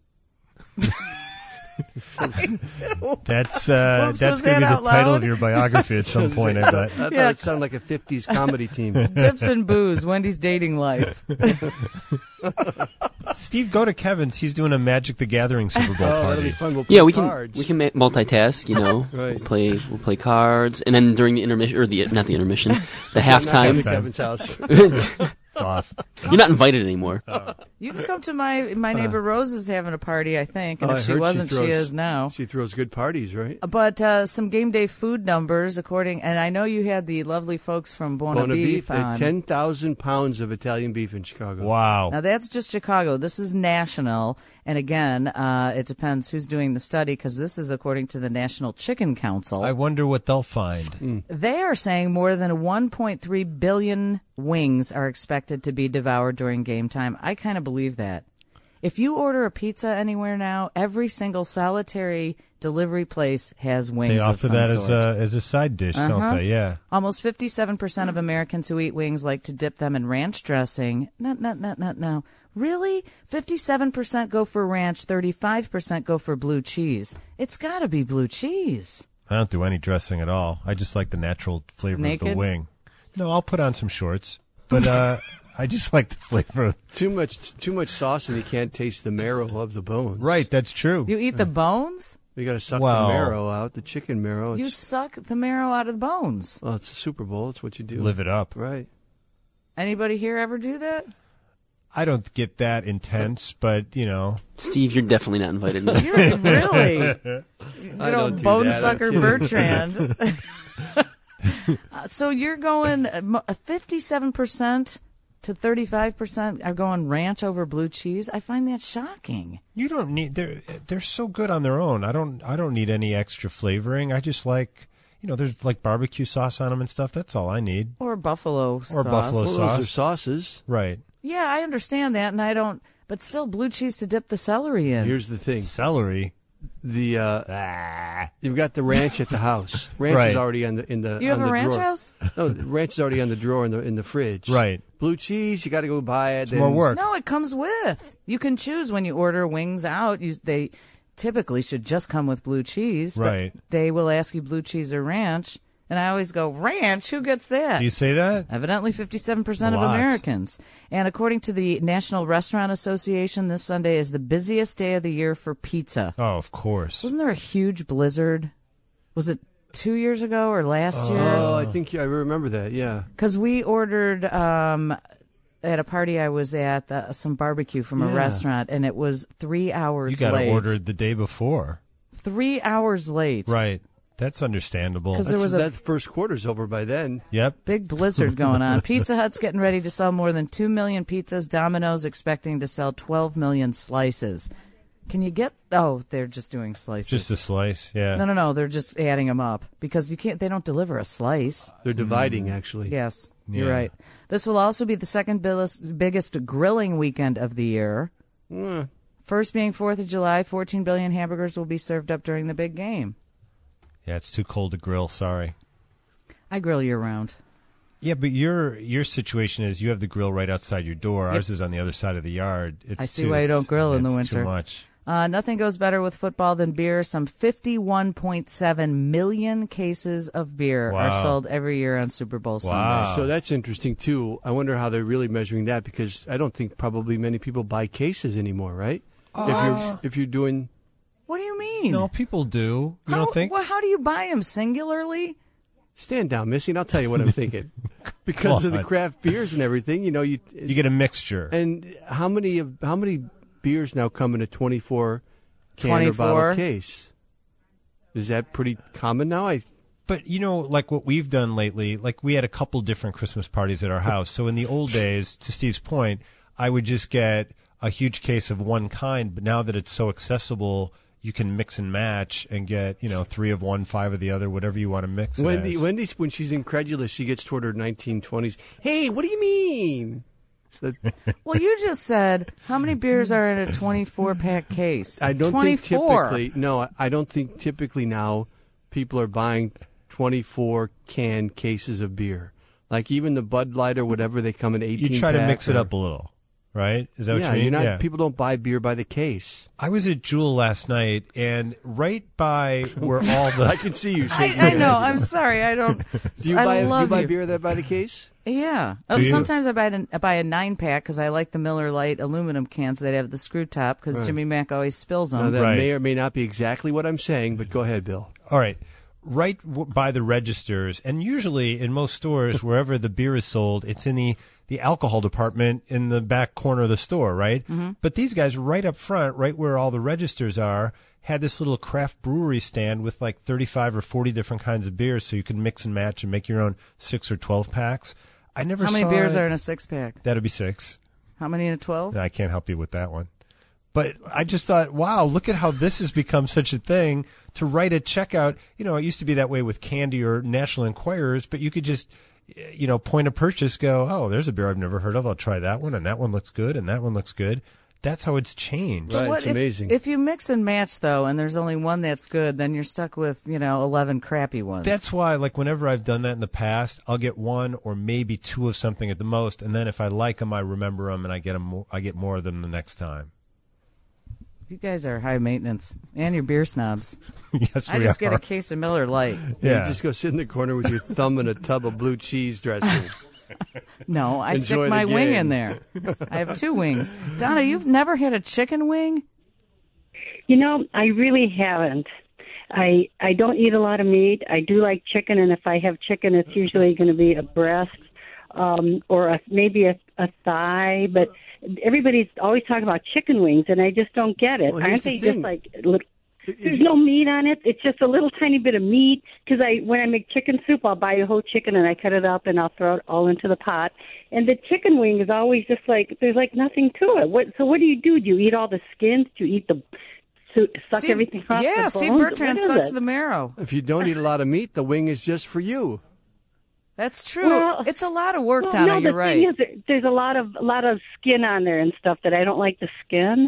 Speaker 1: That's going to be the title of your biography at some point, I bet.
Speaker 13: I thought it sounded like a 50s comedy team.
Speaker 2: Dips and booze, Wendy's dating life.
Speaker 1: Steve, go to Kevin's. He's doing a Magic the Gathering Super Bowl party.
Speaker 13: That'll be fun. We'll play cards.
Speaker 9: we can multitask, you know.
Speaker 13: Right.
Speaker 9: We'll play cards, and then during the intermission, or not the intermission, the halftime.
Speaker 13: Kevin's house.
Speaker 1: It's off.
Speaker 9: You're not invited anymore.
Speaker 2: You can come to my neighbor Rose is having a party, I think, and if she wasn't, she is now.
Speaker 13: She throws good parties, right?
Speaker 2: But some game day food numbers, and I know you had the lovely folks from Buona Beef on.
Speaker 13: 10,000 pounds of Italian beef in Chicago.
Speaker 1: Wow.
Speaker 2: Now that's just Chicago. This is national, and again, it depends who's doing the study because this is according to the National Chicken Council.
Speaker 1: I wonder what they'll find.
Speaker 2: They are saying more than 1.3 billion wings are expected to be devoured during game time. I kind of believe that. If you order a pizza anywhere now, every single solitary delivery place has wings.
Speaker 1: They
Speaker 2: offer
Speaker 1: of some that sort. as a side dish, don't they? Yeah.
Speaker 2: Almost 57% of Americans who eat wings like to dip them in ranch dressing. No. Really? 57% go for ranch, 35% go for blue cheese. It's got to be blue cheese.
Speaker 1: I don't do any dressing at all. I just like the natural flavor of the wing. No, I'll put on some shorts, but I just like the flavor.
Speaker 13: Too much sauce, and you can't taste the marrow of the bones.
Speaker 1: Right, that's true.
Speaker 2: You eat the bones?
Speaker 13: You got to suck the marrow out, the chicken marrow.
Speaker 2: You suck the marrow out of the bones.
Speaker 13: Well, it's a Super Bowl. It's what you do.
Speaker 1: Live it up.
Speaker 13: Right.
Speaker 2: Anybody here ever do that?
Speaker 1: I don't get that intense, but, you know.
Speaker 9: Steve, you're definitely not invited.
Speaker 2: You're really? Good old bone sucker Bertrand. So you're going 57% to 35% are going ranch over blue cheese. I find that shocking.
Speaker 1: You don't need they're so good on their own. I don't need any extra flavoring. I just like, you know, there's like barbecue sauce on them and stuff. That's all I need.
Speaker 2: Or buffalo sauce.
Speaker 13: Those are sauces.
Speaker 1: Right.
Speaker 2: Yeah, I understand that, and I don't. But still, blue cheese to dip the celery in.
Speaker 13: Here's the thing:
Speaker 1: celery.
Speaker 13: You've got the ranch at the house. Ranch is already in the.
Speaker 2: You have a ranch
Speaker 13: drawer.
Speaker 2: house?
Speaker 13: No, the ranch is already on the drawer in the fridge.
Speaker 1: Right.
Speaker 13: Blue cheese, you got to go buy it.
Speaker 1: It's more work.
Speaker 2: No, it comes with. You can choose when you order wings out. They typically should just come with blue cheese.
Speaker 1: Right.
Speaker 2: But they will ask you blue cheese or ranch. And I always go, ranch? Who gets that?
Speaker 1: Do you say that?
Speaker 2: Evidently 57% of Americans. And according to the National Restaurant Association, this Sunday is the busiest day of the year for pizza.
Speaker 1: Oh, of course.
Speaker 2: Wasn't there a huge blizzard? Was it 2 years ago or last year?
Speaker 13: Oh, I think I remember that, yeah.
Speaker 2: Because we ordered at a party I was at some barbecue from a restaurant, and it was 3 hours late.
Speaker 1: You got to order the day before.
Speaker 2: 3 hours late.
Speaker 1: Right. That's understandable.
Speaker 2: Because there was
Speaker 13: that first quarter's over by then.
Speaker 1: Yep.
Speaker 2: Big blizzard going on. Pizza Hut's getting ready to sell more than 2 million pizzas. Domino's expecting to sell 12 million slices. Can you get? Oh, they're just doing slices.
Speaker 1: Just a slice, yeah.
Speaker 2: No. They're just adding them up because you can't. They don't deliver a slice.
Speaker 13: They're dividing, actually.
Speaker 2: Yes, you're right. This will also be the second biggest grilling weekend of the year. First being 4th of July, 14 billion hamburgers will be served up during the big game.
Speaker 1: Yeah, it's too cold to grill. Sorry.
Speaker 2: I grill year-round.
Speaker 1: Yeah, but your situation is you have the grill right outside your door. Ours is on the other side of the yard.
Speaker 2: I see why you don't grill in the winter.
Speaker 1: Too much.
Speaker 2: Nothing goes better with football than beer. Some 51.7 million cases of beer are sold every year on Super Bowl Sunday.
Speaker 13: So that's interesting, too. I wonder how they're really measuring that because I don't think probably many people buy cases anymore, right? If you're doing...
Speaker 2: What do you mean?
Speaker 1: No, people do. You don't think?
Speaker 2: Well, how do you buy them? Singularly?
Speaker 13: Stand down, Missy, and I'll tell you what I'm thinking. Because of the craft beers and everything, you know, you
Speaker 1: get a mixture.
Speaker 13: And how many beers now come in a 24 can or bottle case? Is that pretty common now?
Speaker 1: But, you know, like what we've done lately, like we had a couple different Christmas parties at our house. So in the old days, to Steve's point, I would just get a huge case of one kind. But now that it's so accessible, you can mix and match and get 3 of one, 5 of the other, whatever you want to mix.
Speaker 13: Wendy, when she's incredulous, she gets toward her 1920s. Hey, what do you mean?
Speaker 2: Well, you just said how many beers are in a 24-pack case?
Speaker 13: I don't
Speaker 2: 24.
Speaker 13: think typically. No, I don't think typically now people are buying 24 can cases of beer. Like even the Bud Light or whatever, they come in 18.
Speaker 1: You try to mix it up a little. Right? Is that what you mean?
Speaker 13: People don't buy beer by the case.
Speaker 1: I was at Jewel last night, and right by where all the...
Speaker 13: I can see you shaking
Speaker 2: I know. I'm sorry. I don't...
Speaker 13: Do you buy beer that by the case?
Speaker 2: Yeah. Sometimes I buy a 9-pack because I like the Miller Lite aluminum cans that have the screw top because Jimmy Mack always spills them.
Speaker 13: Now, that may or may not be exactly what I'm saying, but go ahead, Bill.
Speaker 1: All right. Right by the registers, and usually in most stores, wherever the beer is sold, it's in the alcohol department in the back corner of the store, right?
Speaker 2: Mm-hmm.
Speaker 1: But these guys right up front, right where all the registers are, had this little craft brewery stand with like 35 or 40 different kinds of beers so you can mix and match and make your own 6 or 12 packs. How
Speaker 2: many beers are in a 6-pack?
Speaker 1: That'd be 6.
Speaker 2: How many in a 12?
Speaker 1: I can't help you with that one. But I just thought, wow, look at how this has become such a thing to write a checkout. It used to be that way with Candy or National Enquirers, but you could just, point of purchase, go, oh, there's a beer I've never heard of. I'll try that one, and that one looks good, and that one looks good. That's how it's changed.
Speaker 13: Right, it's amazing.
Speaker 2: If you mix and match, though, and there's only one that's good, then you're stuck with, 11 crappy ones.
Speaker 1: That's why, like, whenever I've done that in the past, I'll get 1 or maybe 2 of something at the most, and then if I like them, I remember them, and I get more of them the next time.
Speaker 2: You guys are high maintenance, and you're beer snobs.
Speaker 1: Yes, we
Speaker 2: I just
Speaker 1: are.
Speaker 2: get a case of Miller Lite.
Speaker 13: Yeah, you just go sit in the corner with your thumb in a tub of blue cheese dressing.
Speaker 2: No, I
Speaker 13: Enjoy
Speaker 2: stick my wing in there. I have 2 wings. Donna, you've never had a chicken wing?
Speaker 11: I really haven't. I don't eat a lot of meat. I do like chicken, and if I have chicken, it's usually going to be a breast or maybe a thigh, but everybody's always talking about chicken wings, and I just don't get it.
Speaker 13: Well,
Speaker 11: aren't they just like there's no meat on it? It's just a little tiny bit of meat. Because when I make chicken soup, I'll buy a whole chicken and I cut it up and I'll throw it all into the pot. And the chicken wing is always just like there's like nothing to it. So what do you do? Do you eat all the skins? Do you eat suck everything off?
Speaker 2: Yeah,
Speaker 11: the
Speaker 2: Steve
Speaker 11: bones?
Speaker 2: Bertrand sucks the marrow.
Speaker 13: If you don't eat a lot of meat, the wing is just for you.
Speaker 2: That's true.
Speaker 11: Well,
Speaker 2: it's a lot of work, Donna. You're right.
Speaker 11: The thing is, there's a lot of skin on there and stuff that I don't like the skin.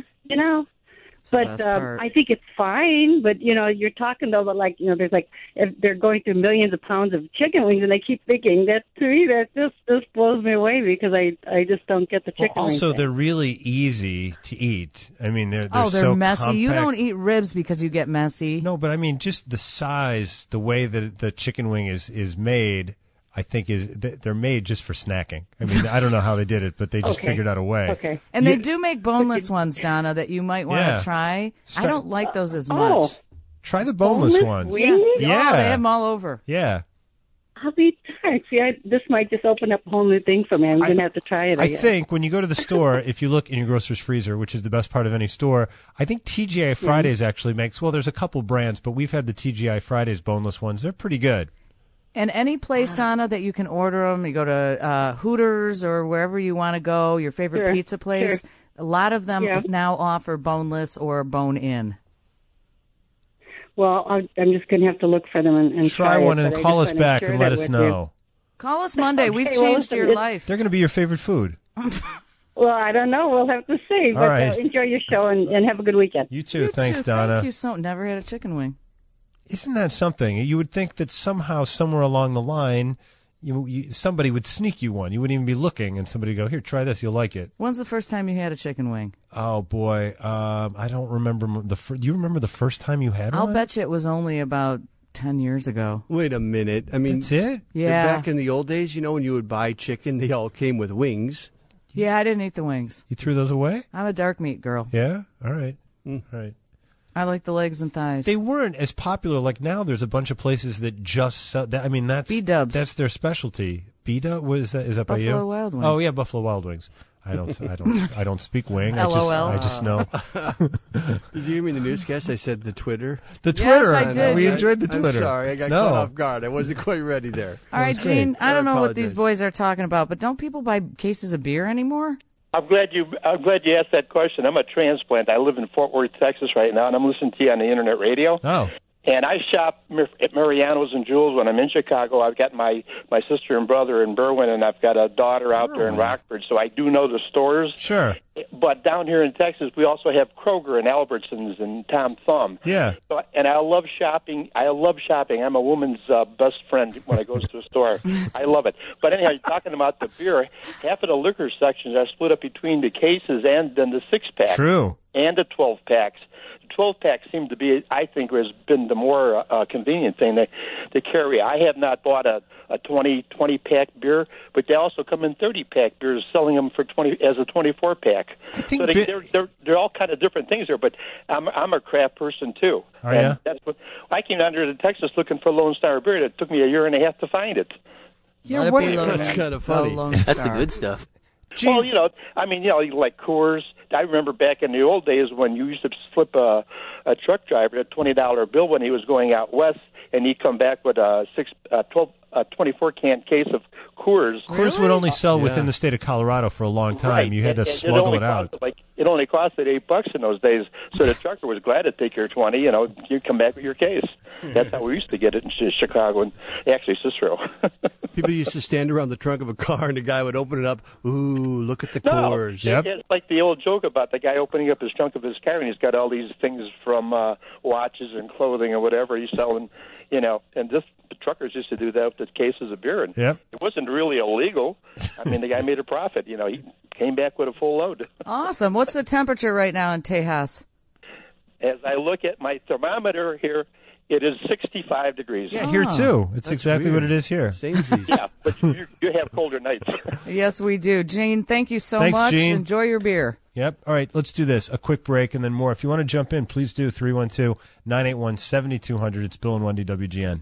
Speaker 11: But I think it's fine. But you're talking though about there's if they're going through millions of pounds of chicken wings, and I keep thinking that to me that just blows me away because I just don't get the chicken.
Speaker 1: Well, also,
Speaker 11: wings
Speaker 1: they're really easy to eat. I mean, they're
Speaker 2: they're
Speaker 1: so
Speaker 2: messy.
Speaker 1: compact.
Speaker 2: You don't eat ribs because you get messy.
Speaker 1: No, but I mean, just the size, the way that the chicken wing is made. I think they're made just for snacking. I mean, I don't know how they did it, but they just figured out a way.
Speaker 11: Okay.
Speaker 2: And they do make boneless ones, Donna, that you might want to try. I don't like those as much.
Speaker 1: Try the boneless ones.
Speaker 11: Wings?
Speaker 1: Yeah.
Speaker 2: Oh, they have them all over.
Speaker 1: Yeah.
Speaker 11: I'll be darned. See, this might just open up a whole new thing for me. I'm going to have to try it.
Speaker 1: I think when you go to the store, if you look in your grocer's freezer, which is the best part of any store, I think TGI Fridays actually makes, there's a couple brands, but we've had the TGI Fridays boneless ones. They're pretty good.
Speaker 2: And any place, Donna, that you can order them, you go to Hooters or wherever you want to go, your favorite pizza place, a lot of them now offer boneless or bone-in.
Speaker 11: Well, I'm just going to have to look for them and
Speaker 1: try one and call us back and let us know.
Speaker 2: Call us Monday. We've changed your life.
Speaker 1: They're going to be your favorite food.
Speaker 11: Well, I don't know. We'll have to see. But
Speaker 1: right.
Speaker 11: Enjoy your show and have a good weekend.
Speaker 1: You too. Thanks, Donna.
Speaker 2: Thank you. Never had a chicken wing.
Speaker 1: Isn't that something? You would think that somehow, somewhere along the line, somebody would sneak you one. You wouldn't even be looking, and somebody would go, here, try this. You'll like it.
Speaker 2: When's the first time you had a chicken wing?
Speaker 1: Oh, boy. I don't remember. Do you remember the first time you had one?
Speaker 2: I'll bet you it was only about 10 years ago.
Speaker 13: Wait a minute. I mean,
Speaker 1: that's it?
Speaker 2: Yeah.
Speaker 13: Back in the old days, when you would buy chicken, they all came with wings.
Speaker 2: Yeah, I didn't eat the wings.
Speaker 1: You threw those away?
Speaker 2: I'm a dark meat girl.
Speaker 1: Yeah? All right. All right.
Speaker 2: I like the legs and thighs.
Speaker 1: They weren't as popular. Like now, there's a bunch of places that just sell that. I mean, that's
Speaker 2: B-dubs.
Speaker 1: That's their specialty. B-dub? What is that? Is that by you?
Speaker 2: Buffalo Wild Wings.
Speaker 1: Oh yeah, Buffalo Wild Wings. I don't speak wing.
Speaker 2: LOL.
Speaker 1: I just know.
Speaker 13: Did you hear me in the newscast? I said the Twitter.
Speaker 1: The Twitter.
Speaker 2: Yes, I did.
Speaker 1: We enjoyed the Twitter.
Speaker 13: I'm sorry, I got caught off guard. I wasn't quite ready there.
Speaker 2: All right, Gene. I don't know what these boys are talking about, but don't people buy cases of beer anymore?
Speaker 17: I'm glad you asked that question. I'm a transplant. I live in Fort Worth, Texas right now, and I'm listening to you on the internet radio.
Speaker 1: Oh.
Speaker 17: And I shop at Mariano's and Jewel's when I'm in Chicago. I've got my sister and brother in Berwyn, and I've got a daughter out there in Rockford, so I do know the stores.
Speaker 1: Sure.
Speaker 17: But down here in Texas, we also have Kroger and Albertsons and Tom Thumb.
Speaker 1: Yeah.
Speaker 17: So, and I love shopping. I'm a woman's best friend when I go to a store. I love it. But anyhow, you're talking about the beer. Half of the liquor sections are split up between the cases and then the 6-pack.
Speaker 1: True.
Speaker 17: And the 12-packs. 12-pack seemed to be, I think, has been the more convenient thing to carry. I have not bought a 20-pack beer, but they also come in 30-pack beers, selling them for 20 as a 24-pack. So they're all kind of different things there. But I'm a craft person too.
Speaker 1: Oh, yeah?
Speaker 17: That's what I came down here to Texas looking for Lone Star beer. It took me a year and a half to find it.
Speaker 13: Yeah, that's kind of funny.
Speaker 9: That's the good stuff.
Speaker 17: Well, like Coors. I remember back in the old days when you used to flip a truck driver a $20 bill when he was going out west, and he'd come back with a 24-can case of Coors.
Speaker 1: Coors would only sell within the state of Colorado for a long time.
Speaker 17: Right.
Speaker 1: You had to smuggle it out.
Speaker 17: It only costed $8 in those days, so the trucker was glad to take your 20. You come back with your case. That's how we used to get it in Chicago and actually Cicero.
Speaker 13: People used to stand around the trunk of a car, and the guy would open it up. Ooh, look at the Coors.
Speaker 17: Yep. It's like the old joke about the guy opening up his trunk of his car, and he's got all these things from watches and clothing and whatever he's selling. And the truckers used to do that with the cases of beer, and it wasn't really illegal. I mean, the guy made a profit. He came back with a full load.
Speaker 2: Awesome. What's the temperature right now in Tejas?
Speaker 17: As I look at my thermometer here, it is 65 degrees.
Speaker 1: Yeah, here too. It's exactly what it is here.
Speaker 17: Yeah, but you have colder nights.
Speaker 2: Yes, we do. Gene, thank you so
Speaker 1: Thanks,
Speaker 2: much.
Speaker 1: Gene.
Speaker 2: Enjoy your beer.
Speaker 1: Yep. All right, let's do this. A quick break and then more. If you want to jump in, please do. 312-981-7200. It's Bill and Wendy, WGN.